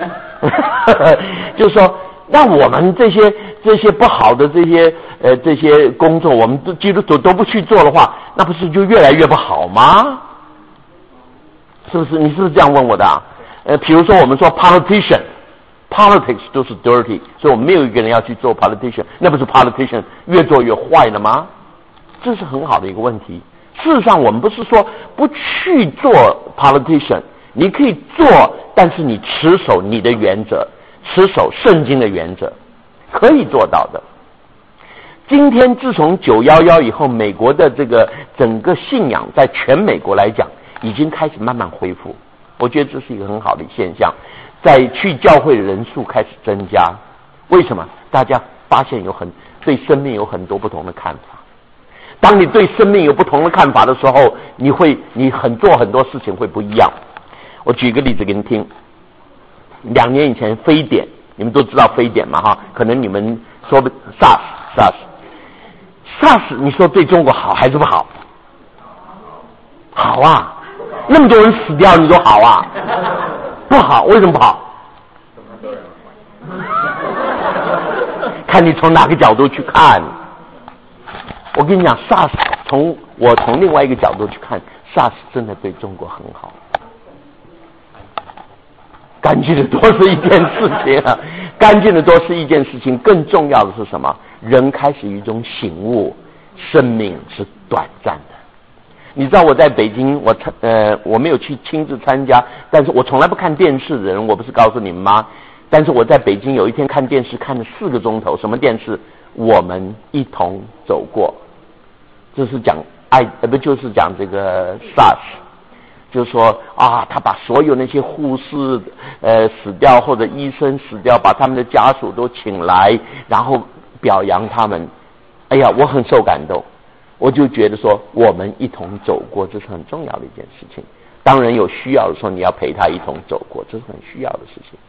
就是说那我们这些不好的这些工作，我们基督徒都不去做的话，那不是就越来越不好吗？是不是？你是不是这样问我的啊？比如说我们说 politicians 都是 dirty， 所以我们没有一个人要去做 politician， 那不是 politician 越做越坏了吗？这是很好的一个问题。事实上我们不是说不去做 politician， 你可以做，但是你持守你的原则，持守圣经的原则，可以做到的。今天自从911以后，美国的这个整个信仰在全美国来讲已经开始慢慢恢复，我觉得这是一个很好的现象。在去教会的人数开始增加，为什么？大家发现对生命有很多不同的看法。 当你对生命有不同的看法的时候，你做很多事情会不一样。我举个例子给你听。2年以前非典，你们都知道非典嘛哈？可能你们说 SARS， 你说对中国好还是不好？好啊，那么多人死掉，你说好啊？不好，为什么不好？看你从哪个角度去看。我跟你讲 ，SARS 从另外一个角度去看 ，SARS 真的对中国很好。干净的多是一件事情啊，干净的多是一件事情，更重要的是什么？人开始有一种醒悟，生命是短暂的。你知道我在北京，我没有去亲自参加，但是我从来不看电视的人，我不是告诉你们吗？但是我在北京有一天看电视看了4个钟头，什么电视？我们一同走过，这是讲就是讲这个 SARS。就是说啊，他把所有那些护士死掉或者医生死掉，把他们的家属都请来，然后表扬他们。哎呀，我很受感动，我就觉得说我们一同走过，这是很重要的一件事情。当然有需要的时候，你要陪他一同走过，这是很需要的事情，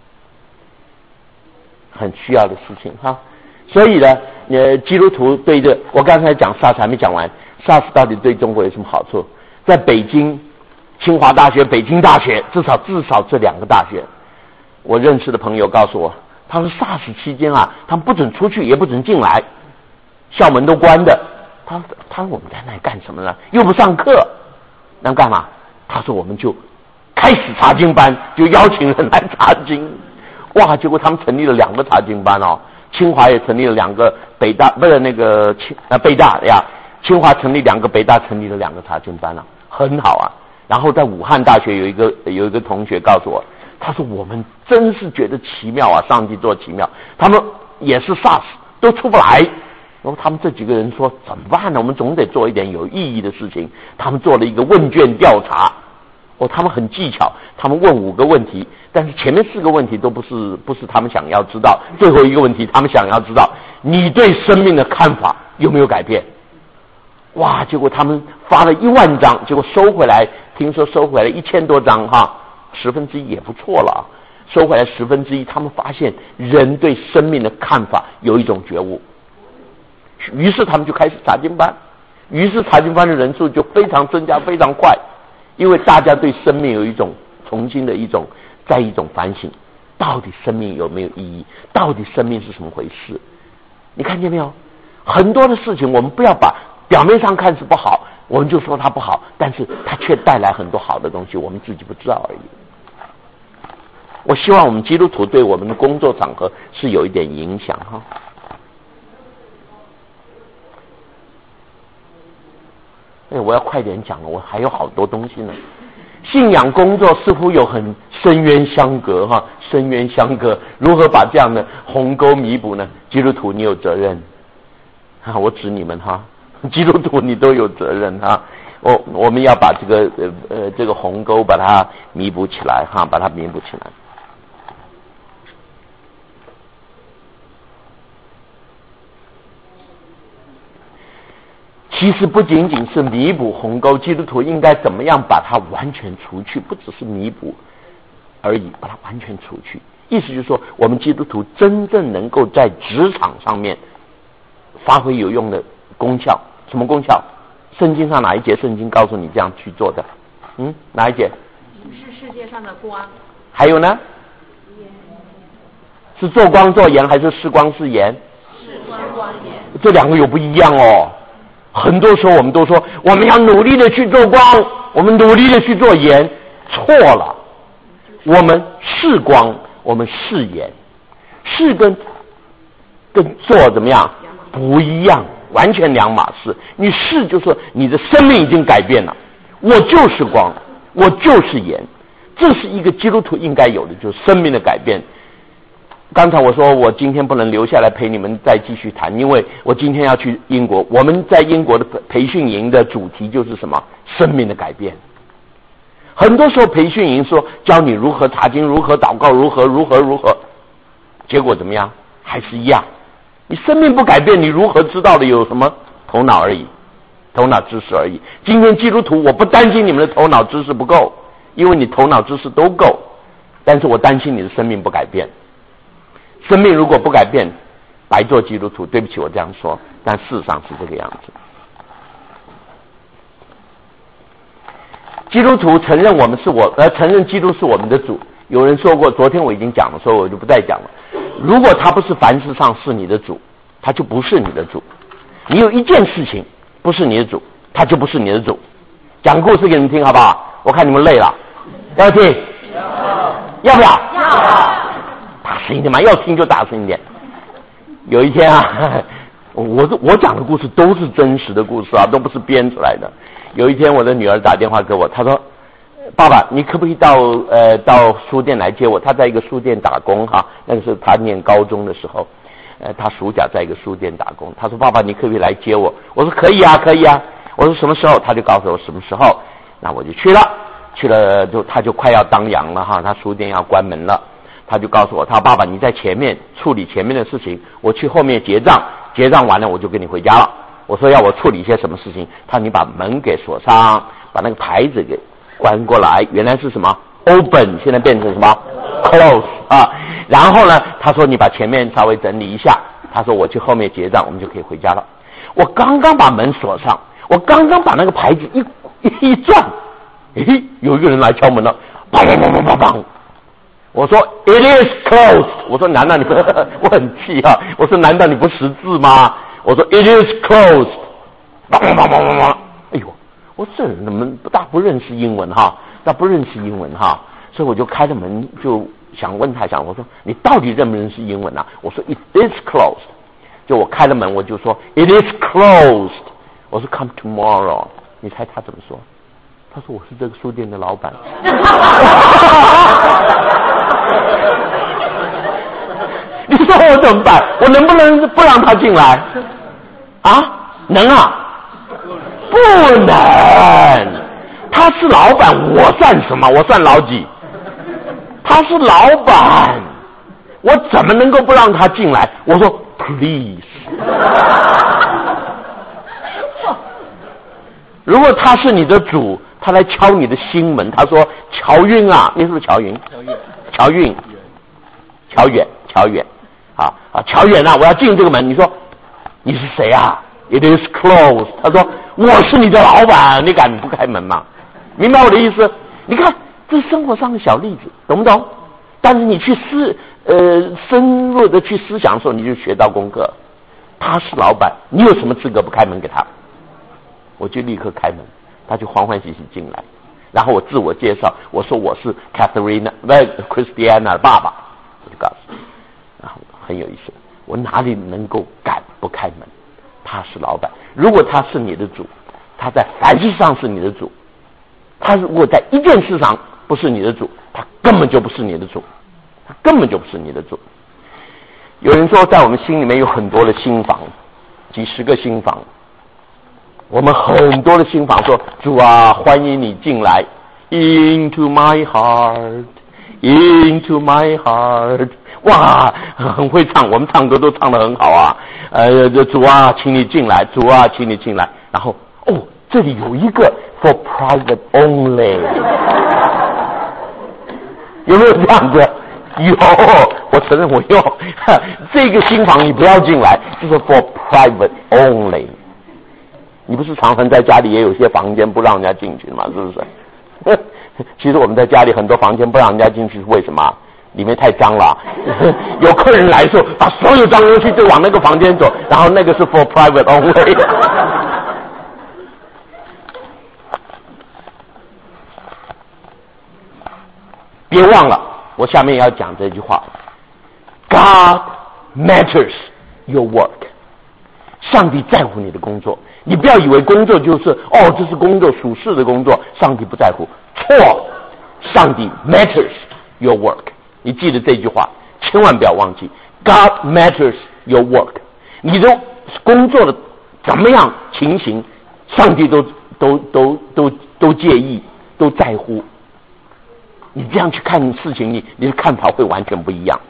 很需要的事情哈。所以呢，基督徒对着我刚才讲 SARS 还没讲完 ，SARS 到底对中国有什么好处？在北京。清华大学、北京大学，至少这2个大学，我认识的朋友告诉我，他说 SARS 期间啊，他们不准出去，也不准进来，校门都关的。他说我们在那里干什么呢？又不上课，那干嘛？他说我们就开始查经班，就邀请人来查经。哇！结果他们成立了2个查经班哦，清华也成立了2个，北大呀，清华成立2个，北大成立了2个查经班了，很好啊。然后在武汉大学有一个同学告诉我，他说我们真是觉得奇妙啊，上帝做奇妙。他们也是 SARS 都出不来，然后他们这几个人说怎么办呢？我们总得做一点有意义的事情。他们做了一个问卷调查，他们很技巧，他们问5个问题，但是前面4个问题都不是他们想要知道，最后一个问题他们想要知道你对生命的看法有没有改变。哇！结果他们发了1万张，结果收回来，听说收回来1000多张哈，1/10也不错了。收回来1/10，他们发现人对生命的看法有一种觉悟，于是他们就开始查经班，于是查经班的人数就非常增加，非常快，因为大家对生命有一种重新的一种反省，到底生命有没有意义？到底生命是什么回事？你看见没有？很多的事情我们不要把表面上看是不好，我们就说它不好，但是它却带来很多好的东西，我们自己不知道而已。我希望我们基督徒对我们的工作场合是有一点影响哈。我要快点讲了，我还有好多东西呢。信仰工作似乎有很深渊相隔哈，深渊相隔，如何把这样的鸿沟弥补呢？基督徒你有责任啊，我指你们哈。基督徒你都有责任哈，我们要把这个鸿沟把它弥补起来哈，把它弥补起来。其实不仅仅是弥补鸿沟，基督徒应该怎么样把它完全除去，不只是弥补而已，把它完全除去。意思就是说，我们基督徒真正能够在职场上面发挥有用的功效。什么功效？圣经上哪一节圣经告诉你这样去做的？哪一节？ 是世界上的光。 还有呢？是做光做盐还是是光是盐？ 是光光盐。 这2个有不一样哦。很多时候我们都说我们要努力的去做光，我们努力的去做盐，错了。我们是光，我们是盐，是跟做怎么样不一样，完全2码事。你是就是说你的生命已经改变了，我就是光，我就是盐，这是一个基督徒应该有的，就是生命的改变。刚才我说我今天不能留下来陪你们再继续谈，因为我今天要去英国。我们在英国的培训营的主题就是什么？生命的改变。很多时候培训营说教你如何查经，如何祷告，如何，结果怎么样？还是一样。你生命不改变，你如何知道的有什么头脑而已？ 头脑知识而已。今天基督徒，我不担心你们的头脑知识不够，因为你头脑知识都够，但是我担心你的生命不改变。生命如果不改变，白做基督徒。对不起，我这样说，但事实上是这个样子。基督徒承认承认基督是我们的主。有人说过，昨天我已经讲了，所以我就不再讲了。如果他不是凡事上是你的主，他就不是你的主。你有一件事情不是你的主，他就不是你的主。讲故事给你们听好不好？我看你们累了，要听？要不要？要。大声一点嘛，要听就大声一点。有一天啊，我讲的故事都是真实的故事啊，都不是编出来的。有一天我的女儿打电话给我，她说：“爸爸，你可不可以到书店来接我？”她在一个书店打工哈，那个是她念高中的时候，她暑假在一个书店打工。她说：“爸爸，你可不可以来接我？”我说：“可以啊，可以啊。”我说：“什么时候？”她就告诉我什么时候。那我就去了，她就快要当阳了哈，她书店要关门了。她就告诉我，她说：“爸爸，你在前面处理前面的事情，我去后面结账，结账完了我就跟你回家了。”我说：“要我处理一些什么事情？”他说：“你把门给锁上，把那个牌子给关过来，原来是什么 open， 现在变成什么 close 啊。然后呢，他说你把前面稍微整理一下，他说我去后面结账，我们就可以回家了。”我刚刚把门锁上，我刚刚把那个牌子一转，有一个人来敲门了，砰砰砰砰砰砰。我说 it is closed， 我说难道你不我很气啊，我说难道你不识字吗？我说 it is closed， 砰砰砰砰砰砰。哎呦，我这人怎么不认识英文哈，所以我就开了门，就想问他我说你到底认不认识英文啊？我说 it is closed， 就我开了门我就说 it is closed， 我说 come tomorrow， 你猜他怎么说？他说我是这个书店的老板。你说我怎么办？我能不能不让他进来？啊？能啊？不能。他是老板，我算什么？我算老几？他是老板，我怎么能够不让他进来？我说 please。如果他是你的主，他来敲你的心门，他说：“乔运啊，你是不是乔运？乔运，乔远啊，乔远啊，我要进这个门。”你说你是谁啊 ？It is closed。他说我是你的老板，你敢不开门吗？明白我的意思？你看这是生活上的小例子，懂不懂？但是你去深入的去思想的时候，你就学到功课。他是老板，你有什么资格不开门给他？我就立刻开门，他就欢欢喜喜进来，然后我自我介绍，我说我是 Christiana 的爸爸，我就告诉你，然后很有意思，我哪里能够敢不开门？他是老板，如果他是你的主，他在凡事上是你的主，他如果在一件事上不是你的主，他根本就不是你的主，他根本就不是你的主。有人说在我们心里面有很多的心房，几十个心房，我们很多的心房说：“主啊，欢迎你进来 ，into my heart， into my heart。”哇，很会唱，我们唱歌都唱得很好啊。主啊，请你进来，主啊，请你进来。然后这里有一个 for private only， 有没有这样子？有，我承认我有。这个新房你不要进来，就是 for private only。你不是常常在家里也有些房间不让人家进去吗？是不是？其实我们在家里很多房间不让人家进去是为什么？里面太脏了。有客人来的时候，把所有脏东西都往那个房间走，然后那个是 for private only。别忘了，我下面要讲这句话 ：God matters your work。上帝在乎你的工作，你不要以为工作就是这是工作属世的工作，上帝不在乎。错，上帝 matters your work。你记得这句话，千万不要忘记 God matters your work。你的工作的怎么样情形，上帝都介意，都在乎。你这样去看事情，你的看法会完全不一样。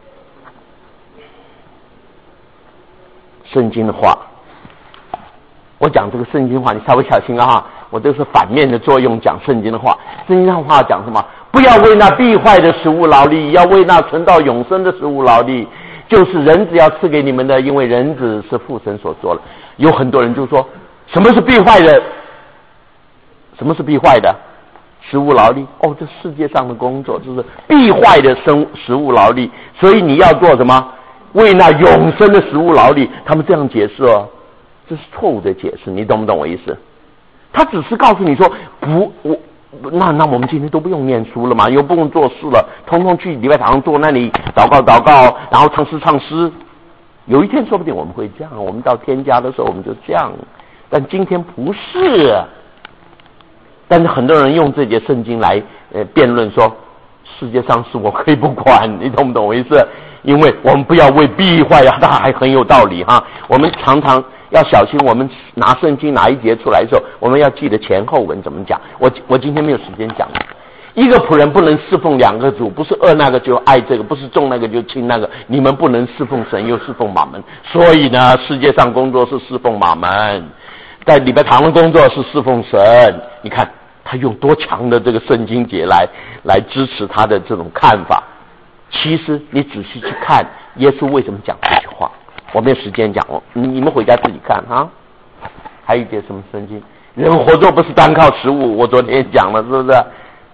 圣经的话我讲这个圣经话，你稍微小心啊！我这是反面的作用讲圣经的话。圣经上话讲什么？不要为那必坏的食物劳力，要为那存到永生的食物劳力。就是人子要赐给你们的，因为人子是父神所做的。有很多人就说，什么是必坏的？什么是必坏的？食物劳力。哦，这世界上的工作就是必坏的食物劳力，所以你要做什么？为那永生的食物劳力。他们这样解释哦，这是错误的解释，你懂不懂我意思？他只是告诉你说，那我们今天都不用念书了嘛，又不用做事了，通通去礼拜堂坐那里祷告，然后唱诗。有一天说不定我们会这样，我们到天家的时候我们就这样，但今天不是。但是很多人用这节圣经来辩论说，世界上事我可以不管，你懂不懂我意思？因为我们不要为必坏呀，他还很有道理哈。我们常常要小心，我们拿圣经拿一节出来的时候，我们要记得前后文怎么讲。我今天没有时间讲。一个仆人不能侍奉两个主，不是恶那个就爱这个，不是重那个就轻那个。你们不能侍奉神又侍奉马门，所以呢，世界上工作是侍奉马门，在礼拜堂的工作是侍奉神。你看他用多强的这个圣经节来支持他的这种看法。其实你仔细去看耶稣为什么讲这句话，我没有时间讲哦，你们回家自己看啊。还有一节什么圣经？人活着不是单靠食物，我昨天也讲了，是不是？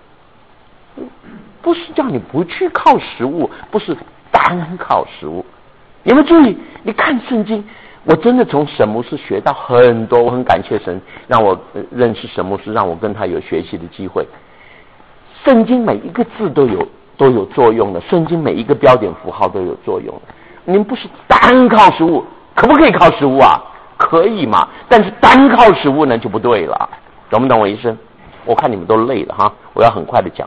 不是叫你不去靠食物，不是单靠食物。你们注意，你看圣经，我真的从沈牧师学到很多，我很感谢神让我认识沈牧师，让我跟他有学习的机会。圣经每一个字都有作用的，圣经每一个标点符号都有作用的。你们不是单靠食物，可不可以靠食物啊？可以嘛，但是单靠食物呢就不对了，懂不懂我意思？我看你们都累了哈，我要很快的讲。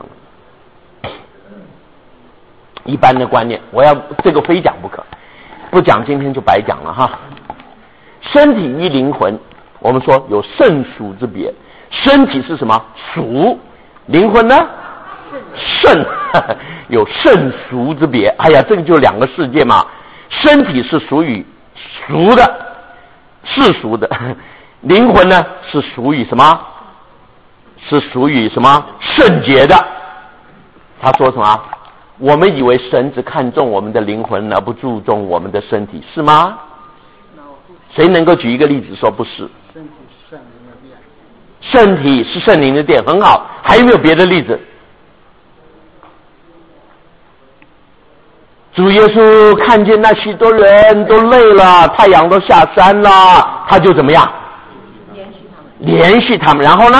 一般的观念，我要这个非讲不可，不讲今天就白讲了哈。身体与灵魂，我们说有圣属之别。身体是什么？属。灵魂呢？圣。有圣俗之别。哎呀，这个就两个世界嘛。身体是属于俗的，世俗的。灵魂呢是属于什么？是属于什么？圣洁的。他说什么？我们以为神只看重我们的灵魂而不注重我们的身体，是吗？谁能够举一个例子说不是？身体是圣灵的殿，很好。还有没有别的例子？主耶稣看见那许多人都累了，太阳都下山了，他就怎么样？连续他们，然后呢？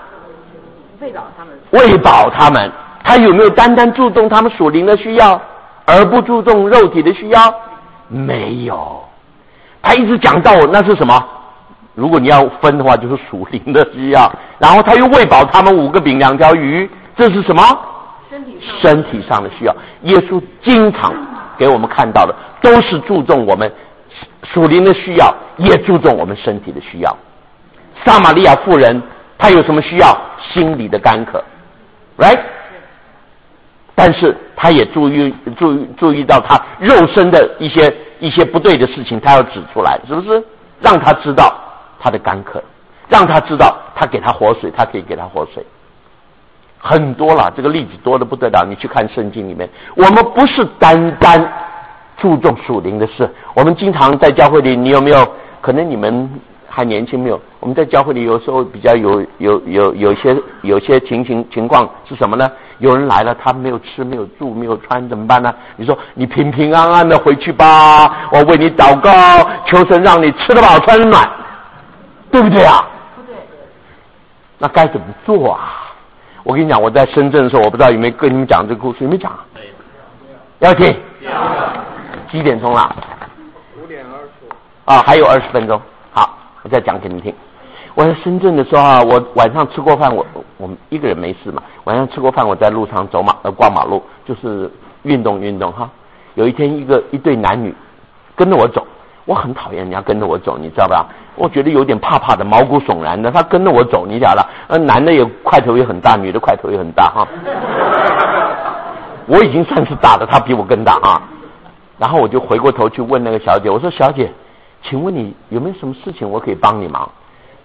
喂饱他们。他有没有单单注重他们属灵的需要，而不注重肉体的需要？没有。他一直讲到那是什么？如果你要分的话，就是属灵的需要。然后他又喂饱他们5个饼2条鱼，这是什么？身体上的需要。耶稣经常给我们看到的都是注重我们属灵的需要，也注重我们身体的需要。撒玛利亚妇人她有什么需要？心里的干渴 ，right？但是他也注意到他肉身的一些不对的事情，他要指出来，是不是？让他知道他的干渴，让他知道他给他活水，他可以给他活水。很多了，这个例子多得不得了。你去看圣经里面，我们不是单单注重属灵的事。我们经常在教会里，你有没有？可能你们还年轻没有？我们在教会里有时候比较有些情况是什么呢？有人来了，他没有吃，没有住，没有穿，怎么办呢？你说你平平安安的回去吧，我为你祷告，求神让你吃得饱穿得暖，对不对啊？不对。那该怎么做啊？我跟你讲，我在深圳的时候，我不知道有没有跟你们讲这个故事，有没有讲？要听。几点钟了？5点20。啊，还有20分钟。好，我再讲给你们听。我在深圳的时候啊，我晚上吃过饭，我们一个人没事嘛，晚上吃过饭，我在路上逛马路，就是运动哈。有一天一对男女跟着我走，我很讨厌人家跟着我走，你知道吧？我觉得有点怕怕的，毛骨悚然的。他跟着我走，你晓得，男的也块头也很大，女的块头也很大哈。我已经算是大的，他比我更大啊。然后我就回过头去问那个小姐，我说：“小姐，请问你有没有什么事情我可以帮你忙？”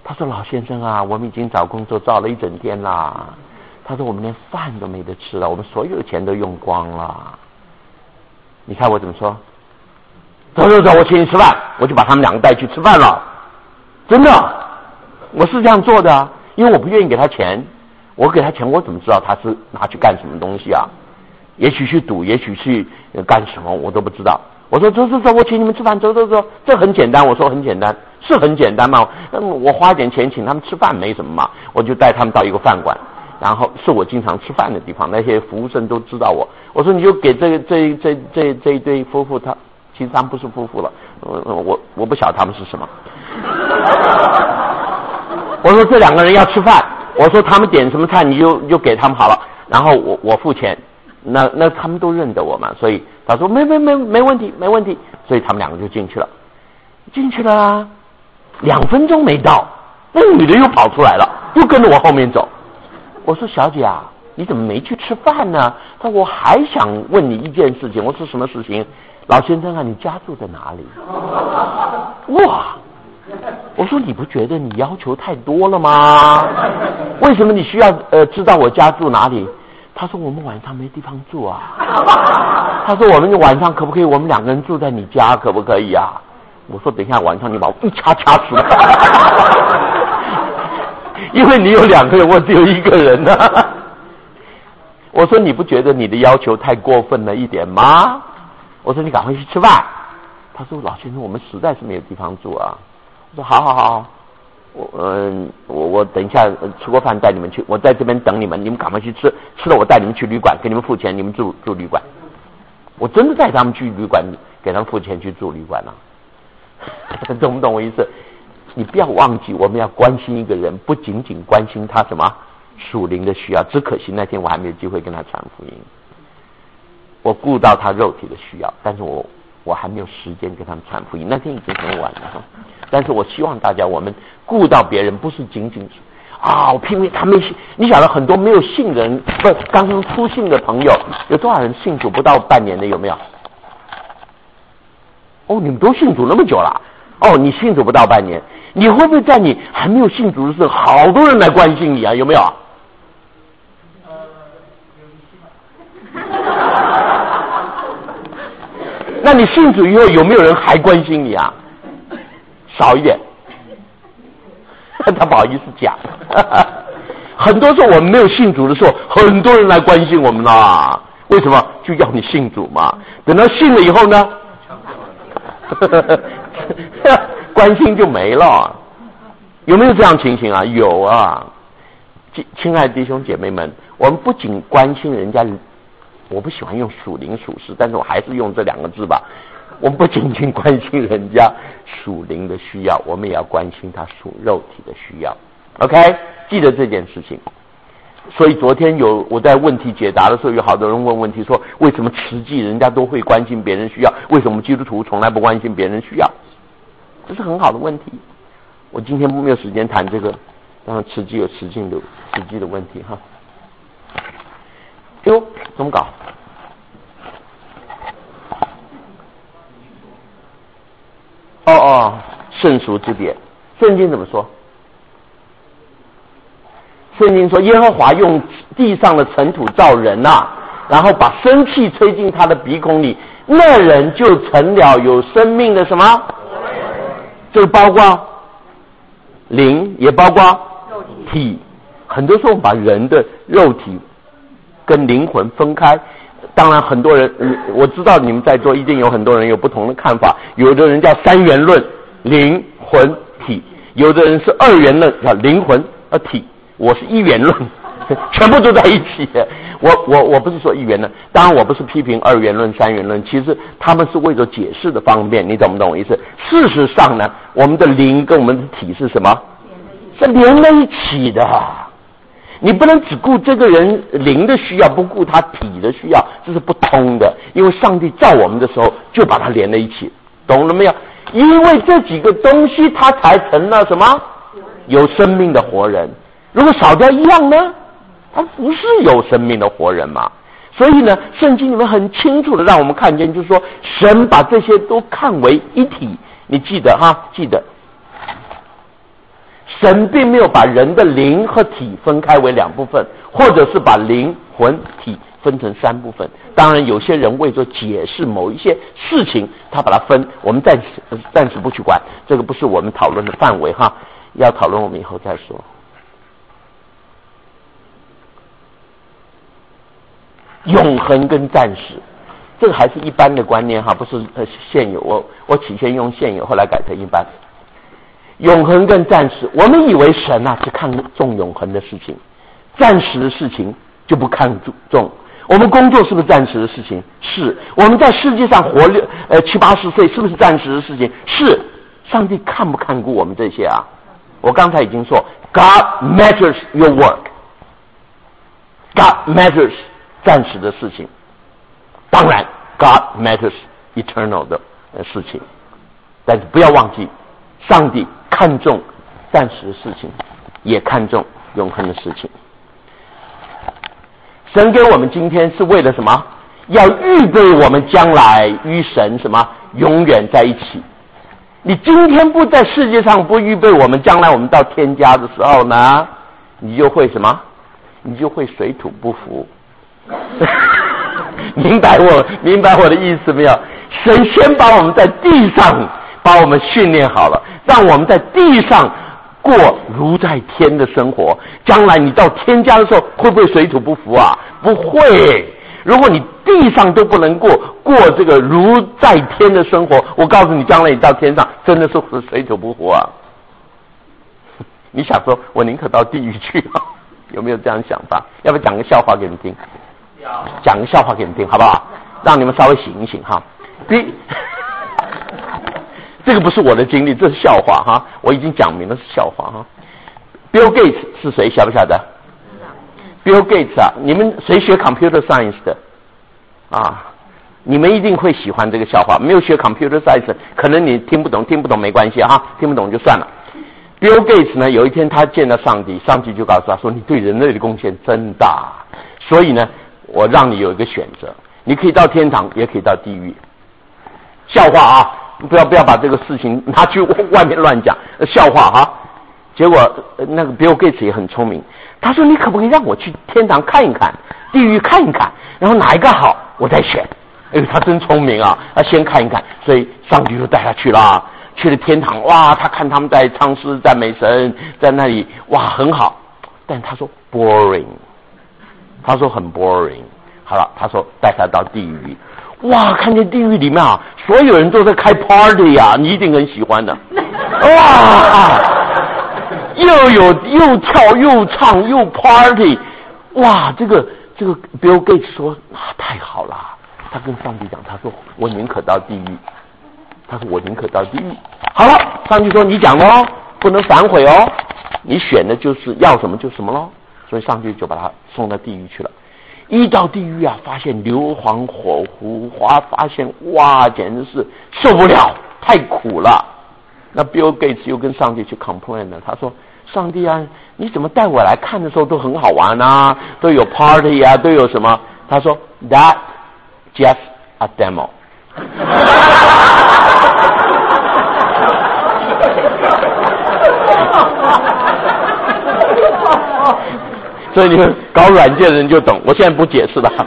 他说老先生啊，我们已经找工作找了一整天啦。他说我们连饭都没得吃了，我们所有的钱都用光了。你看我怎么说？走，我请你吃饭，我就把他们两个带去吃饭了。真的，我是这样做的啊，因为我不愿意给他钱。我给他钱，我怎么知道他是拿去干什么东西啊？也许去赌，也许去干什么，我都不知道。我说走，我请你们吃饭，走，这很简单。我说很简单，是很简单嘛。我花点钱请他们吃饭没什么嘛，我就带他们到一个饭馆，然后是我经常吃饭的地方，那些服务生都知道我。我说你就给这一对夫妇，其实他们不是夫妇了，我不晓得他们是什么。我说这两个人要吃饭，我说他们点什么菜你就给他们好了，然后我付钱。那他们都认得我嘛，所以他说没问题，所以他们两个就进去了啦。2分钟没到，那女的又跑出来了，又跟着我后面走。我说小姐啊，你怎么没去吃饭呢？他说我还想问你一件事情。我说什么事情？老先生啊，你家住在哪里？哇！我说你不觉得你要求太多了吗？为什么你需要知道我家住哪里？他说我们晚上没地方住啊。他说我们晚上可不可以我们2个人住在你家，可不可以啊？我说等一下晚上你把我一掐死了。因为你有2个人，我只有1个人呢。我说你不觉得你的要求太过分了一点吗？我说你赶快去吃饭。他说老先生我们实在是没有地方住啊。我说好，我等一下吃过饭带你们去，我在这边等你们，你们赶快去吃，吃了我带你们去旅馆，给你们付钱，你们住旅馆。我真的带他们去旅馆，给他们付钱去住旅馆了。懂不懂我意思？你不要忘记，我们要关心一个人，不仅仅关心他什么属灵的需要。只可惜那天我还没有机会跟他传福音，我顾到他肉体的需要，但是我还没有时间跟他们传福音。那天已经很晚了，但是我希望大家，我们顾到别人，不是仅仅我拼命他没信。你晓得很多没有信的人，不刚刚出信的朋友，有多少人信主不到半年的？有没有？你们都信主那么久了？你信主不到半年，你会不会在你还没有信主的时候，好多人来关心你啊？有没有？那你信主以后有没有人还关心你啊？少一点。他不好意思讲。很多时候我们没有信主的时候，很多人来关心我们啦。为什么？就要你信主嘛。等到信了以后呢，关心就没了。有没有这样情形啊？有啊。亲爱的弟兄姐妹们，我们不仅关心人家，我不喜欢用属灵属实，但是我还是用这2个字吧。我们不仅仅关心人家属灵的需要，我们也要关心他属肉体的需要。 OK， 记得这件事情。所以昨天我在问题解答的时候，有好多人问题说，为什么慈济人家都会关心别人需要，为什么我们基督徒从来不关心别人需要？这是很好的问题。我今天没有时间谈这个，当然慈济有慈济的问题哈。哟，怎么搞？圣俗之别，圣经怎么说？圣经说，耶和华用地上的尘土造人然后把生气吹进他的鼻孔里，那人就成了有生命的什么？这个包括灵，也包括体。很多时候我们把人的肉体跟灵魂分开。当然很多人，我知道你们在座一定有很多人有不同的看法，有的人叫3元论，灵魂体，有的人是2元论，叫灵魂体，我是1元论，全部都在一起。我不是说1元论，当然我不是批评2元论3元论，其实他们是为了解释的方便，你懂不懂我意思？事实上呢，我们的灵跟我们的体是什么？是连在一起的。你不能只顾这个人灵的需要，不顾他体的需要，这是不通的。因为上帝造我们的时候就把它连在一起，懂了没有？因为这几个东西它才成了什么？有生命的活人。如果少掉一样呢，它不是有生命的活人嘛。所以呢，圣经里面很清楚的让我们看见，就是说神把这些都看为一体。你记得哈，记得神并没有把人的灵和体分开为两部分，或者是把灵魂体分成三部分。当然有些人为着解释某一些事情，他把它分，我们暂时不去管，这个不是我们讨论的范围哈，要讨论我们以后再说。永恒跟暂时，这个还是一般的观念哈，不是现有。我起先用现有，后来改成一般。永恒跟暂时，我们以为神啊只看重永恒的事情，暂时的事情就不看重。我们工作是不是暂时的事情？是。我们在世界上活70-80岁是不是暂时的事情？是。上帝看不看顾我们这些啊？我刚才已经说 God measures your work， God measures 暂时的事情，当然 God measures eternal 的事情，但是不要忘记上帝看重暂时的事情，也看重永恒的事情。神给我们今天是为了什么？要预备我们将来与神什么永远在一起。你今天不在世界上，不预备我们将来我们到天家的时候呢，你就会什么？你就会水土不服。明白我的意思没有？神先把我们在地上把我们训练好了，让我们在地上过如在天的生活。将来你到天家的时候，会不会水土不服啊？不会。如果你地上都不能过这个如在天的生活，我告诉你，将来你到天上真的是水土不服啊！你想说，我宁可到地狱去啊？有没有这样想法？要不要讲个笑话给你听？讲个笑话给你听，好不好？让你们稍微醒一醒哈。这个不是我的经历，这是笑话哈。我已经讲明了是笑话哈。Bill Gates 是谁？晓不晓得？Bill Gates 啊，你们谁学 Computer Science 的啊？你们一定会喜欢这个笑话。没有学 Computer Science， 可能你听不懂没关系哈，听不懂就算了。Bill Gates 呢，有一天他见到上帝，上帝就告诉他说：“你对人类的贡献真大，所以呢，我让你有一个选择，你可以到天堂，也可以到地狱。”笑话啊，不要把这个事情拿去外面乱讲，笑话哈。结果那个 Bill Gates 也很聪明，他说：“你可不可以让我去天堂看一看，地狱看一看，然后哪一个好，我再选。”他真聪明啊，他先看一看，所以上帝就带他去了。去了天堂，哇，他看他们在唱诗赞美神，在那里哇很好，但他说 boring， 他说很 boring。好了，他说带他到地狱，哇，看见地狱里面啊，所有人都在开 party 啊，你一定很喜欢的，哇，又跳又唱又 party， 哇，这个 Bill Gates 说啊太好了，他跟上帝讲，他说我宁可到地狱。他说我宁可到地狱。好了，上帝说你讲咯，不能反悔哦，你选的就是要什么就什么咯。所以上帝就把他送到地狱去了。一到地狱啊，发现硫磺火湖花，发现哇简直是受不了，太苦了。那 Bill Gates 又跟上帝去 complain 了，他说上帝啊，你怎么带我来看的时候都很好玩啊，都有 party 啊，都有什么。他说 That just a demo。所以你们搞软件的人就懂，我现在不解释了。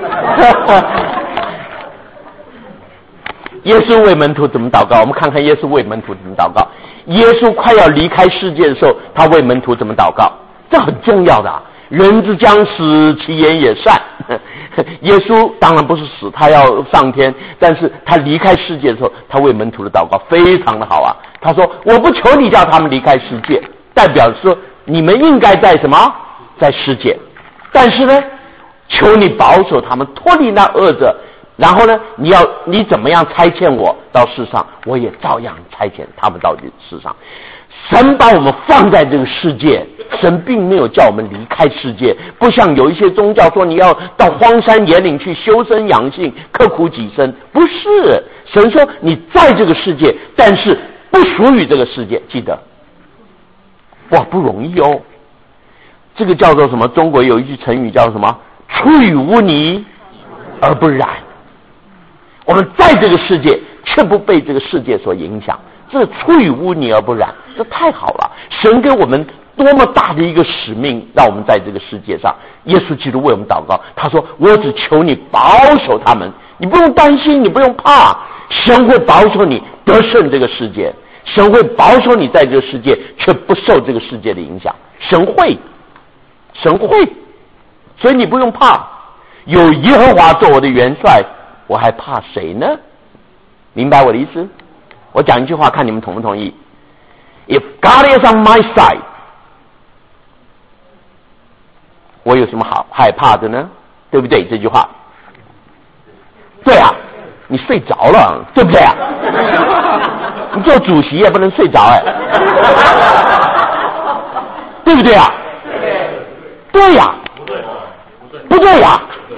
耶稣为门徒怎么祷告？我们看看耶稣为门徒怎么祷告。耶稣快要离开世界的时候，他为门徒怎么祷告？这很重要的啊。人之将死，其言也善。耶稣当然不是死，他要上天，但是他离开世界的时候，他为门徒的祷告非常的好啊。他说：“我不求你叫他们离开世界，代表说你们应该在什么？在世界。但是呢，求你保守他们脱离那恶者。然后呢，你怎么样差遣我到世上，我也照样差遣他们到世上。”神把我们放在这个世界，神并没有叫我们离开世界，不像有一些宗教说你要到荒山野岭去修身养性，刻苦己身，不是。神说你在这个世界，但是不属于这个世界，记得，哇，不容易哦。这个叫做什么？中国有一句成语叫什么？出于污泥而不染。我们在这个世界，却不被这个世界所影响。这出于污泥而不染，这太好了。神给我们多么大的一个使命，让我们在这个世界上。耶稣基督为我们祷告，他说：“我只求你保守他们，你不用担心，你不用怕，神会保守你得胜这个世界，神会保守你在这个世界，却不受这个世界的影响。神会，所以你不用怕。有耶和华做我的元帅，我还怕谁呢？明白我的意思？我讲一句话，看你们同不同意。If God is on my side， 我有什么好害怕的呢？对不对？这句话，对啊，你睡着了，对不对啊？你做主席也不能睡着对不对啊？对呀，不对呀？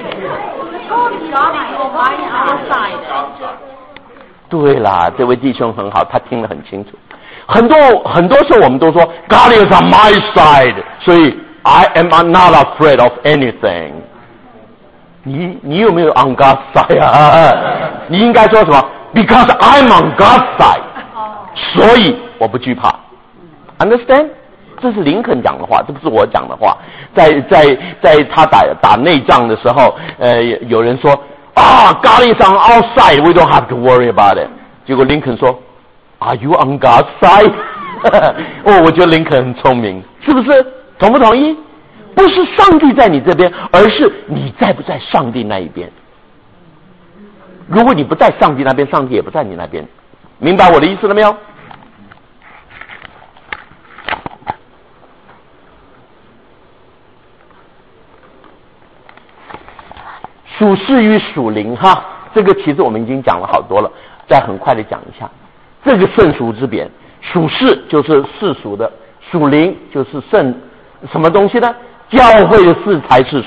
对啦，这位弟兄很好，他听得很清楚。很多时候我们都说 God is on my side， 所以 I am not afraid of anything。 你有没有 on God's side 啊？你应该说什么 ？Because I'm on God's side， 所以我不惧怕。Understand？ 这是林肯讲的话，这不是我讲的话。在他打内仗的时候，有人说God is on our side， we don't have to worry about it。结果林肯说 Are you on God's side？ 我觉得林肯很聪明，是不是？同不同意？不是上帝在你这边，而是你在不在上帝那一边。如果你不在上帝那边，上帝也不在你那边。明白我的意思了没有？属世与属灵哈，这个其实我们已经讲了好多了，再很快的讲一下。这个圣属之别，属世就是世俗的，属灵就是圣什么东西呢？教会的事才是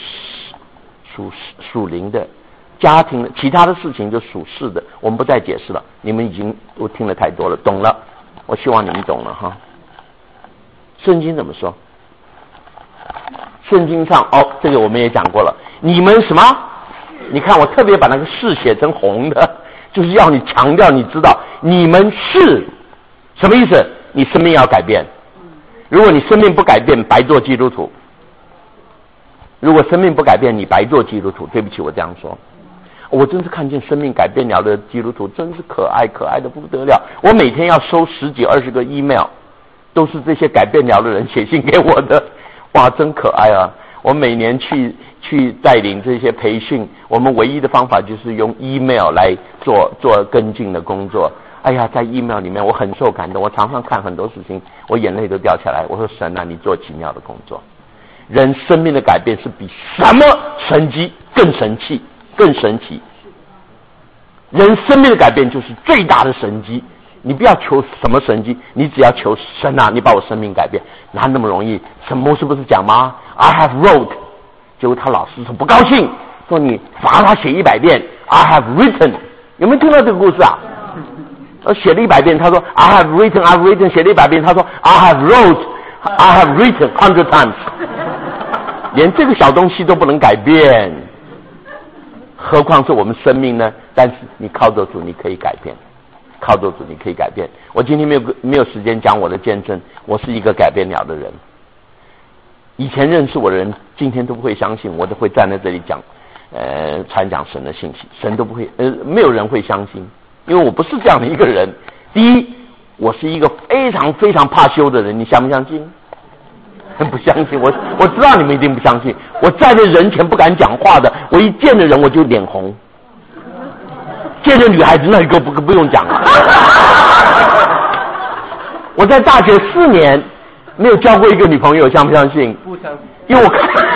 属灵的，家庭的其他的事情就属世的，我们不再解释了，你们已经都听了太多了，懂了，我希望你们懂了哈。圣经怎么说？圣经上这个我们也讲过了，你们什么？你看我特别把那个是写成红的，就是要你强调，你知道你们是什么意思？你生命要改变，如果你生命不改变，白做基督徒。如果生命不改变，你白做基督徒。对不起，我这样说，我真是看见生命改变了的基督徒，真是可爱的不得了。我每天要收10几20个 email， 都是这些改变了的人写信给我的，哇，真可爱啊！我每年去带领这些培训，我们唯一的方法就是用 email 来做跟进的工作。哎呀，在 email 里面我很受感动，我常常看很多事情，我眼泪都掉下来。我说神啊，你做奇妙的工作。人生命的改变是比什么神迹更神奇。人生命的改变就是最大的神迹。你不要求什么神迹，你只要求神啊，你把我生命改变，哪那么容易？神牧师不是讲吗 ？I have wrote， 结果他老师说不高兴，说你罚他写100遍。I have written， 有没有听到这个故事啊？写了100遍，他说 I have written， 写了100遍，他说 I have wrote，I have written 100 times， 连这个小东西都不能改变，何况是我们生命呢？但是你靠着主，你可以改变。我今天没有时间讲我的见证，我是一个改变了的人。以前认识我的人，今天都不会相信，我都会站在这里讲，传讲神的信息，神都不会，没有人会相信，因为我不是这样的一个人。第一，我是一个非常非常怕羞的人，你相不相信？不相信，我知道你们一定不相信。我站在人前不敢讲话的，我一见的人我就脸红。见着女孩子那个不用讲了。我在大学4年没有交过一个女朋友，相不相信？ 不相信， 因为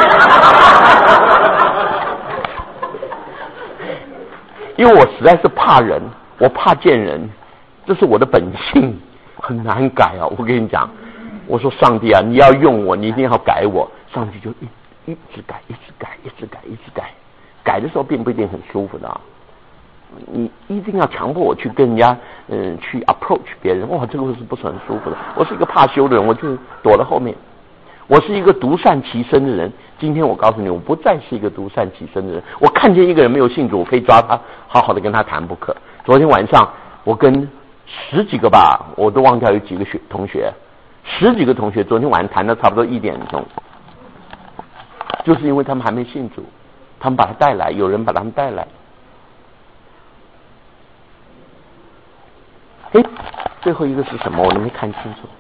我实在是怕人，我怕见人，这是我的本性，很难改啊！我跟你讲，我说上帝啊，你要用我，你一定要改我。上帝就一直改，改的时候并不一定很舒服的啊。你一定要强迫我去跟人家去 approach 别人，哇，这个是不是很舒服的？我是一个怕羞的人，我就躲在后面。我是一个独善其身的人，今天我告诉你，我不再是一个独善其身的人。我看见一个人没有信主，我可以抓他，好好的跟他谈不可。昨天晚上我跟10几个吧，我都忘掉有几个同学， 10几个同学昨天晚上谈到差不多1点钟，就是因为他们还没信主，他们把他带来，有人把他们带来。最后一个是什么？我都没看清楚。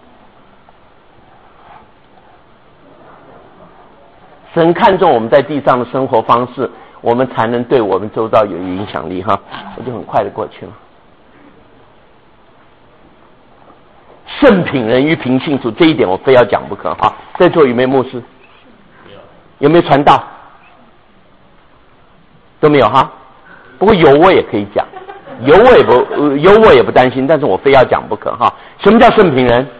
神看重我们在地上的生活方式，我们才能对我们周遭有影响力哈。我就很快的过去了。圣品人与平信徒这一点我非要讲不可哈。在座有没有牧师？有没有传道？都没有哈。不过有我也可以讲，有我也不担心，但是我非要讲不可哈。什么叫圣品人？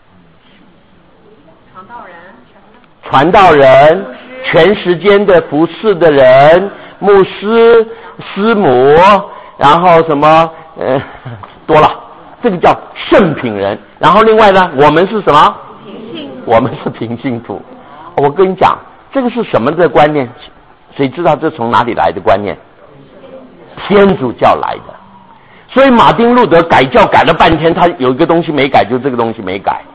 传道人，全时间的服侍的人，牧师、师母，然后什么多了，这个叫圣品人。然后另外呢，我们是什么？我们是平信徒。我跟你讲，这个是什么的观念？谁知道这从哪里来的观念？天主教来的。所以马丁路德改教改了半天，他有一个东西没改，就这个东西没改。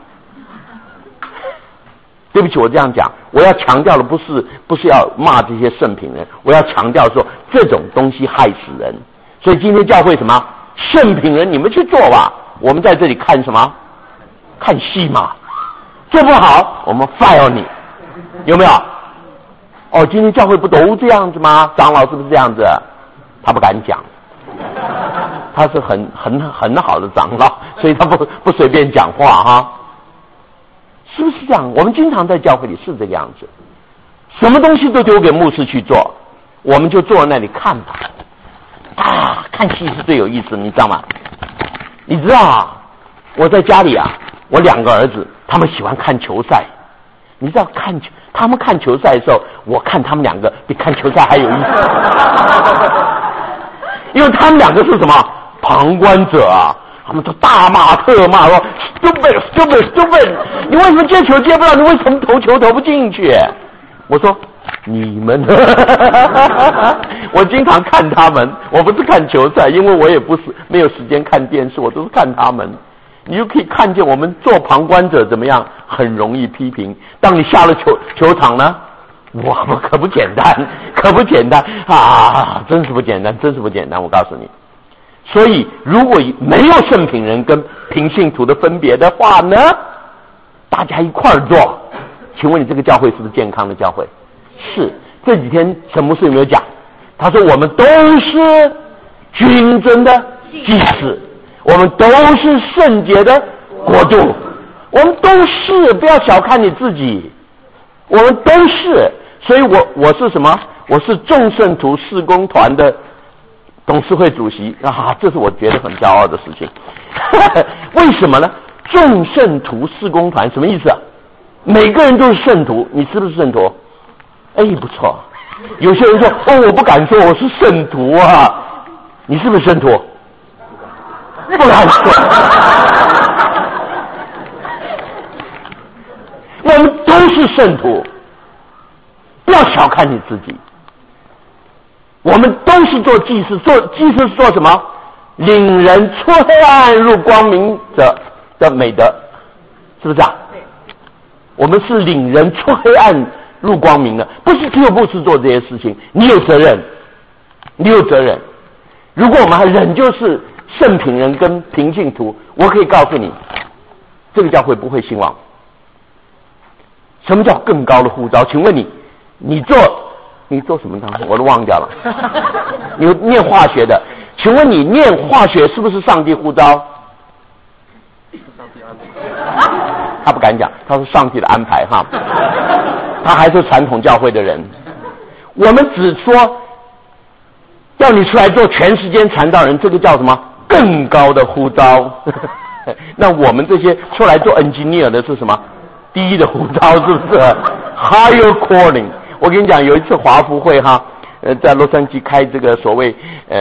对不起，我这样讲，我要强调的不是要骂这些圣品人，我要强调说这种东西害死人。所以今天教会什么圣品人，你们去做吧，我们在这里看什么？看戏嘛。做不好，我们 fire 你，有没有？哦，今天教会不都这样子吗？长老是不是这样子？他不敢讲，他是很好的长老，所以他不随便讲话哈。是不是这样？我们经常在教会里是这个样子，什么东西都丢给牧师去做，我们就坐在那里看吧。看戏是最有意思的，你知道吗？你知道啊，我在家里啊，我2个儿子，他们喜欢看球赛。你知道他们看球赛的时候，我看他们2个比看球赛还有意思，因为他们2个是什么旁观者啊。他们都大骂特骂说 stupid， 你为什么接球接不到？你为什么投球投不进去？我说你们我经常看他们，我不是看球赛，因为我也没有时间看电视，我都是看他们。你就可以看见我们做旁观者怎么样，很容易批评。当你下了球场呢，哇，可不简单啊，真是不简单，我告诉你。所以如果没有圣品人跟平信徒的分别的话呢，大家一块儿做，请问你这个教会是不是健康的教会？是。这几天陈牧师有没有讲？他说我们都是君尊的祭司，我们都是圣洁的国度，我们都是，不要小看你自己，我们都是。所以我是什么？我是众圣徒事工团的董事会主席啊，这是我觉得很骄傲的事情。为什么呢？众圣徒事工团什么意思啊？每个人都是圣徒，你是不是圣徒？不错。有些人说我不敢说我是圣徒啊，你是不是圣徒？不敢说。我们都是圣徒，不要小看你自己。我们都是做祭司，做祭司是做什么？领人出黑暗入光明者的美德，是不是啊？我们是领人出黑暗入光明的，不是只有牧师做这些事情，你有责任。如果我们还仍旧是圣品人跟平信徒，我可以告诉你，这个教会不会兴旺。什么叫更高的呼召？请问你做什么当中我都忘掉了。你念化学的，请问你念化学是不是上帝呼召？他不敢讲，他是上帝的安排哈。他还是传统教会的人。我们只说要你出来做全时间传道人，这个叫什么？更高的呼召。那我们这些出来做 engineer 的是什么？低的呼召，是不是 ？Higher calling。我跟你讲，有一次华福会哈，在洛杉矶开这个所谓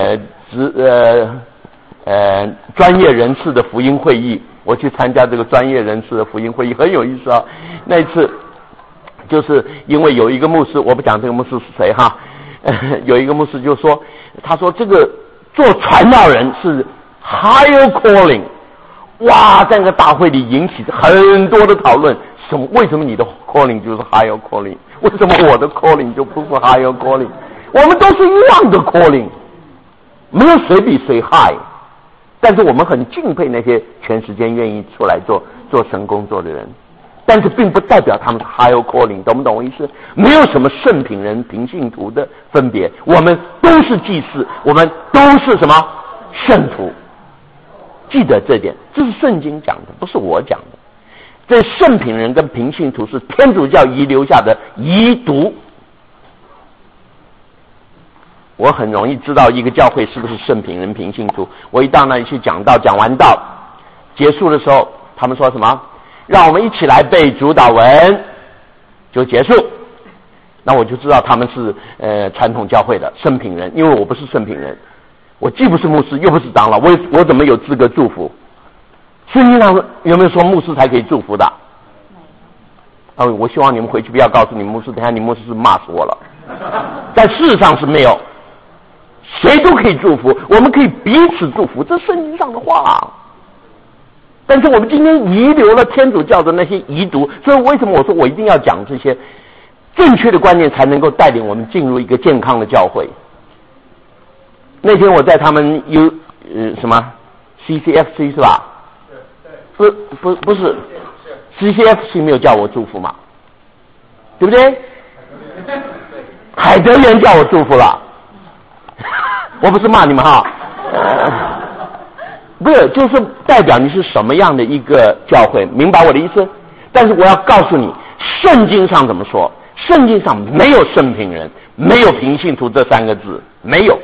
专业人士的福音会议，我去参加这个专业人士的福音会议，很有意思啊。那一次就是因为有一个牧师，我不讲这个牧师是谁哈，有一个牧师就说，他说这个做传道人是 higher calling， 哇，在那个大会里引起很多的讨论，为什么你的 calling 就是 higher calling， 为什么我的 calling 就不是 higher calling？ 我们都是一样的 calling， 没有谁比谁 high， 但是我们很敬佩那些全时间愿意出来做神工作的人，但是并不代表他们是 higher calling， 懂不懂我意思？没有什么圣品人平信徒的分别，我们都是祭司，我们都是什么圣徒。记得这点，这是圣经讲的，不是我讲的。这圣品人跟平信徒是天主教遗留下的遗毒。我很容易知道一个教会是不是圣品人平信徒，我一到那里去讲道，讲完道结束的时候，他们说什么？让我们一起来背主祷文，就结束。那我就知道他们是传统教会的圣品人，因为我不是圣品人，我既不是牧师又不是长老，我怎么有资格祝福？圣经上有没有说牧师才可以祝福的？我希望你们回去不要告诉你们牧师，等下你牧师是骂死我了。但事实上是没有，谁都可以祝福，我们可以彼此祝福，这是圣经上的话。但是我们今天遗留了天主教的那些遗毒，所以为什么我说我一定要讲这些正确的观念，才能够带领我们进入一个健康的教会。那天我在他们什么 CCFC 是吧？不是 CCFC 没有叫我祝福嘛，对不对？海德园叫我祝福了，我不是骂你们哈，不是，就是代表你是什么样的一个教会，明白我的意思？但是我要告诉你，圣经上怎么说？圣经上没有圣品人，没有平信徒这三个字，没有。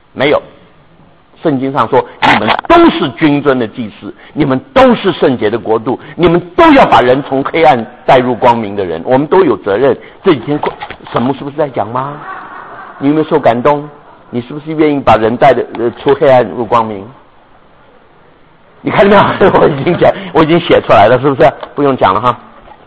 圣经上说，你们都是君尊的祭司，你们都是圣洁的国度，你们都要把人从黑暗带入光明的人，我们都有责任。这几天神父是不是在讲吗？你有没有受感动？你是不是愿意把人带出黑暗入光明？你看到没有？我已经写出来了，是不是？不用讲了哈。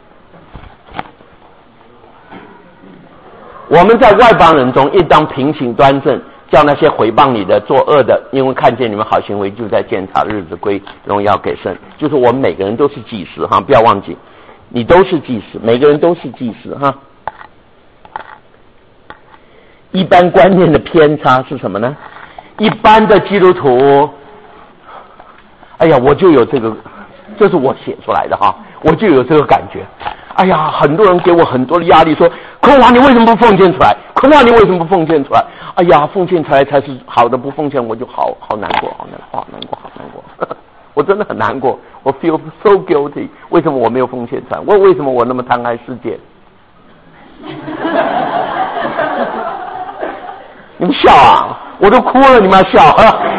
我们在外邦人中应当平行端正，叫那些毁谤你的、作恶的，因为看见你们好行为，就在鉴察日子归荣耀给神。就是我们每个人都是祭司哈，不要忘记，你都是祭司，每个人都是祭司哈。一般观念的偏差是什么呢？一般的基督徒，哎呀，我就有这个，这是我写出来的哈，我就有这个感觉。哎呀，很多人给我很多的压力，说坤华你为什么不奉献出来？坤华你为什么不奉献出来？哎呀，奉献出来才是好的，不奉献我就好难过，好难过我真的很难过，我 feel so guilty。为什么我没有奉献出来？为什么我那么贪爱世界？你们笑啊，我都哭了，你们要笑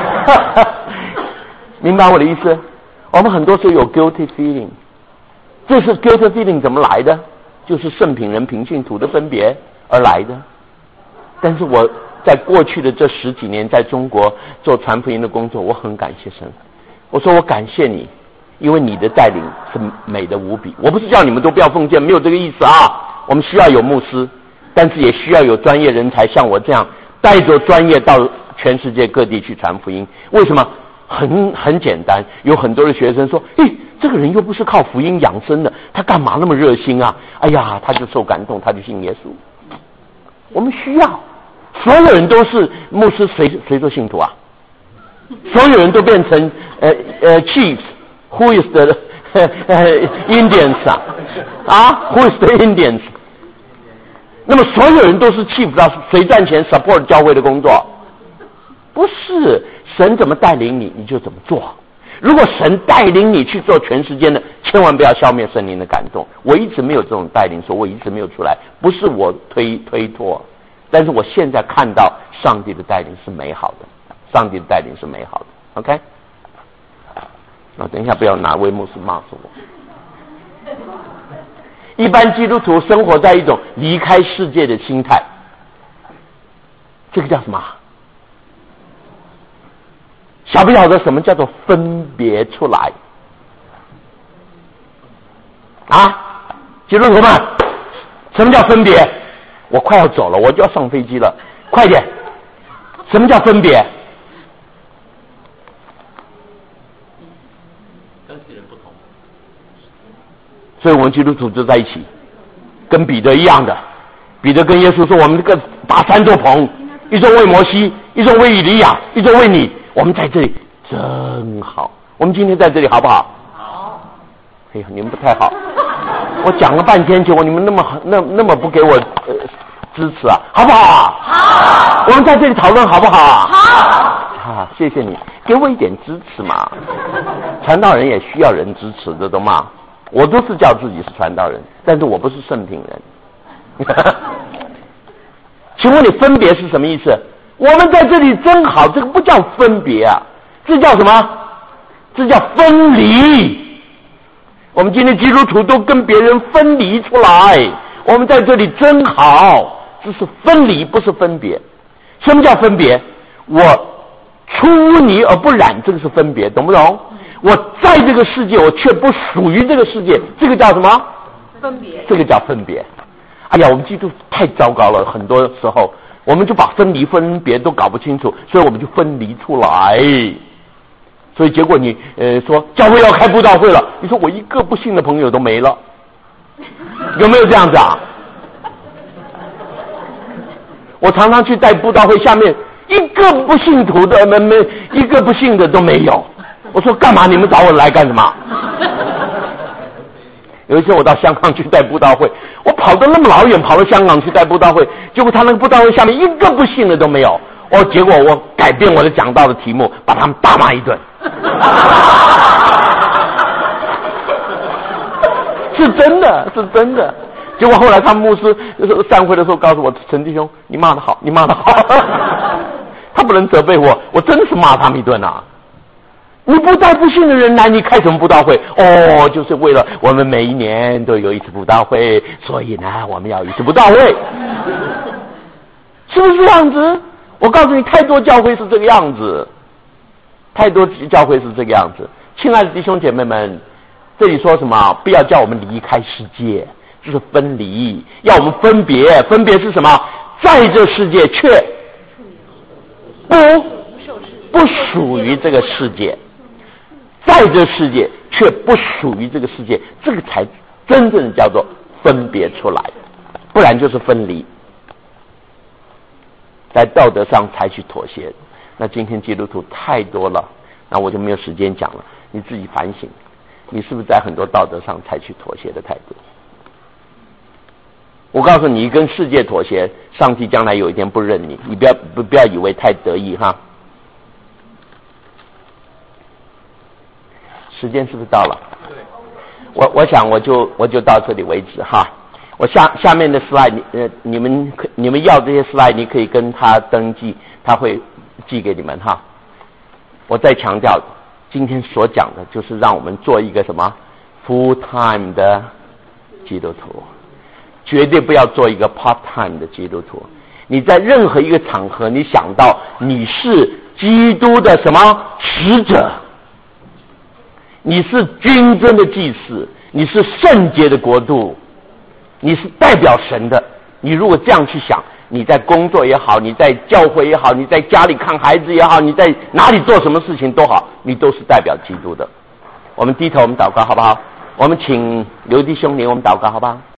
明白我的意思？我们很多时候有 guilty feeling。这是 guilty feeling 怎么来的？就是圣品人平信徒的分别而来的。但是我在过去的这10几年在中国做传福音的工作，我很感谢神。我说我感谢你，因为你的带领是美的无比。我不是叫你们都不要奉献，没有这个意思啊。我们需要有牧师，但是也需要有专业人才，像我这样带着专业到全世界各地去传福音。为什么？很简单，有很多的学生说，这个人又不是靠福音养生的，他干嘛那么热心啊？哎呀，他就受感动，他就信耶稣。我们需要，所有人都是牧师，谁做信徒啊？所有人都变成chiefs，who is the Indians 啊？Who is the Indians？ 那么所有人都是 chief， 谁赚钱 support 教会的工作？不是，神怎么带领你，你就怎么做。如果神带领你去做全时间的，千万不要消灭圣灵的感动。我一直没有这种带领，所以我一直没有出来，不是我推脱，但是我现在看到上帝的带领是美好的，上帝的带领是美好的。OK， 等一下不要哪位牧师骂死我。一般基督徒生活在一种离开世界的心态，这个叫什么？晓不晓得什么叫做分别出来啊？基督徒们，什么叫分别？我快要走了，我就要上飞机了，快点！什么叫分别？ 跟所以我们基督徒就在一起，跟彼得一样的。彼得跟耶稣说：“我们这个搭3座棚，一座为摩西，一座为以利亚，一座为你。我们在这里真好。我们今天在这里好不好？好。哎呀，你们不太好。我讲了半天，结果你们那么不给我支持啊，好不好啊？好。我们在这里讨论好不好啊？好。啊，谢谢你，给我一点支持嘛。传道人也需要人支持的，懂吗？我都是叫自己是传道人，但是我不是圣品人。请问你分别是什么意思？我们在这里真好，这个不叫分别啊，这叫什么？这叫分离。我们今天基督徒都跟别人分离出来，我们在这里真好，这是分离，不是分别。什么叫分别？我出泥而不染，这个是分别，懂不懂？我在这个世界，我却不属于这个世界，这个叫什么？ 分别。这个叫分别。哎呀，我们基督太糟糕了，很多时候我们就把分离分别都搞不清楚，所以我们就分离出来。所以结果你说教会要开布道会了，你说我一个不信的朋友都没了，有没有这样子啊？我常常去带布道会，下面一个不信徒的一个不信的都没有。我说干嘛？你们找我来干什么？有一次我到香港去带布道会，我跑得那么老远，跑到香港去带布道会，结果他那个布道会下面一个不信的都没有。结果我改变我的讲道的题目，把他们大骂一顿。是真的，是真的。结果后来他们牧师散会的时候告诉我：“陈弟兄，你骂得好，你骂得好。”他不能责备我，我真是骂他们一顿啊。你不带不信的人来，你开什么布道会？就是为了我们每一年都有一次布道会，所以呢，我们要一次布道会，是不是这样子？我告诉你，太多教会是这个样子，太多教会是这个样子。亲爱的弟兄姐妹们，这里说什么？不要叫我们离开世界，这是分离；要我们分别，分别是什么？在这世界却不属于这个世界。在这世界却不属于这个世界，这个才真正叫做分别出来，不然就是分离，在道德上采取妥协。那今天基督徒太多了，那我就没有时间讲了，你自己反省，你是不是在很多道德上采取妥协的态度？我告诉你，跟世界妥协，上帝将来有一天不认你，你不要以为太得意哈。时间是不是到了？我想我就到这里为止哈。我下面的 slide 你们要这些 slide， 你可以跟他登记，他会寄给你们哈。我再强调，今天所讲的就是让我们做一个什么 full time 的基督徒，绝对不要做一个 part time 的基督徒。你在任何一个场合，你想到你是基督的什么使者？你是君尊的祭司，你是圣洁的国度，你是代表神的。你如果这样去想，你在工作也好，你在教会也好，你在家里看孩子也好，你在哪里做什么事情都好，你都是代表基督的。我们低头，我们祷告好不好？我们请刘弟兄领我们祷告好不好？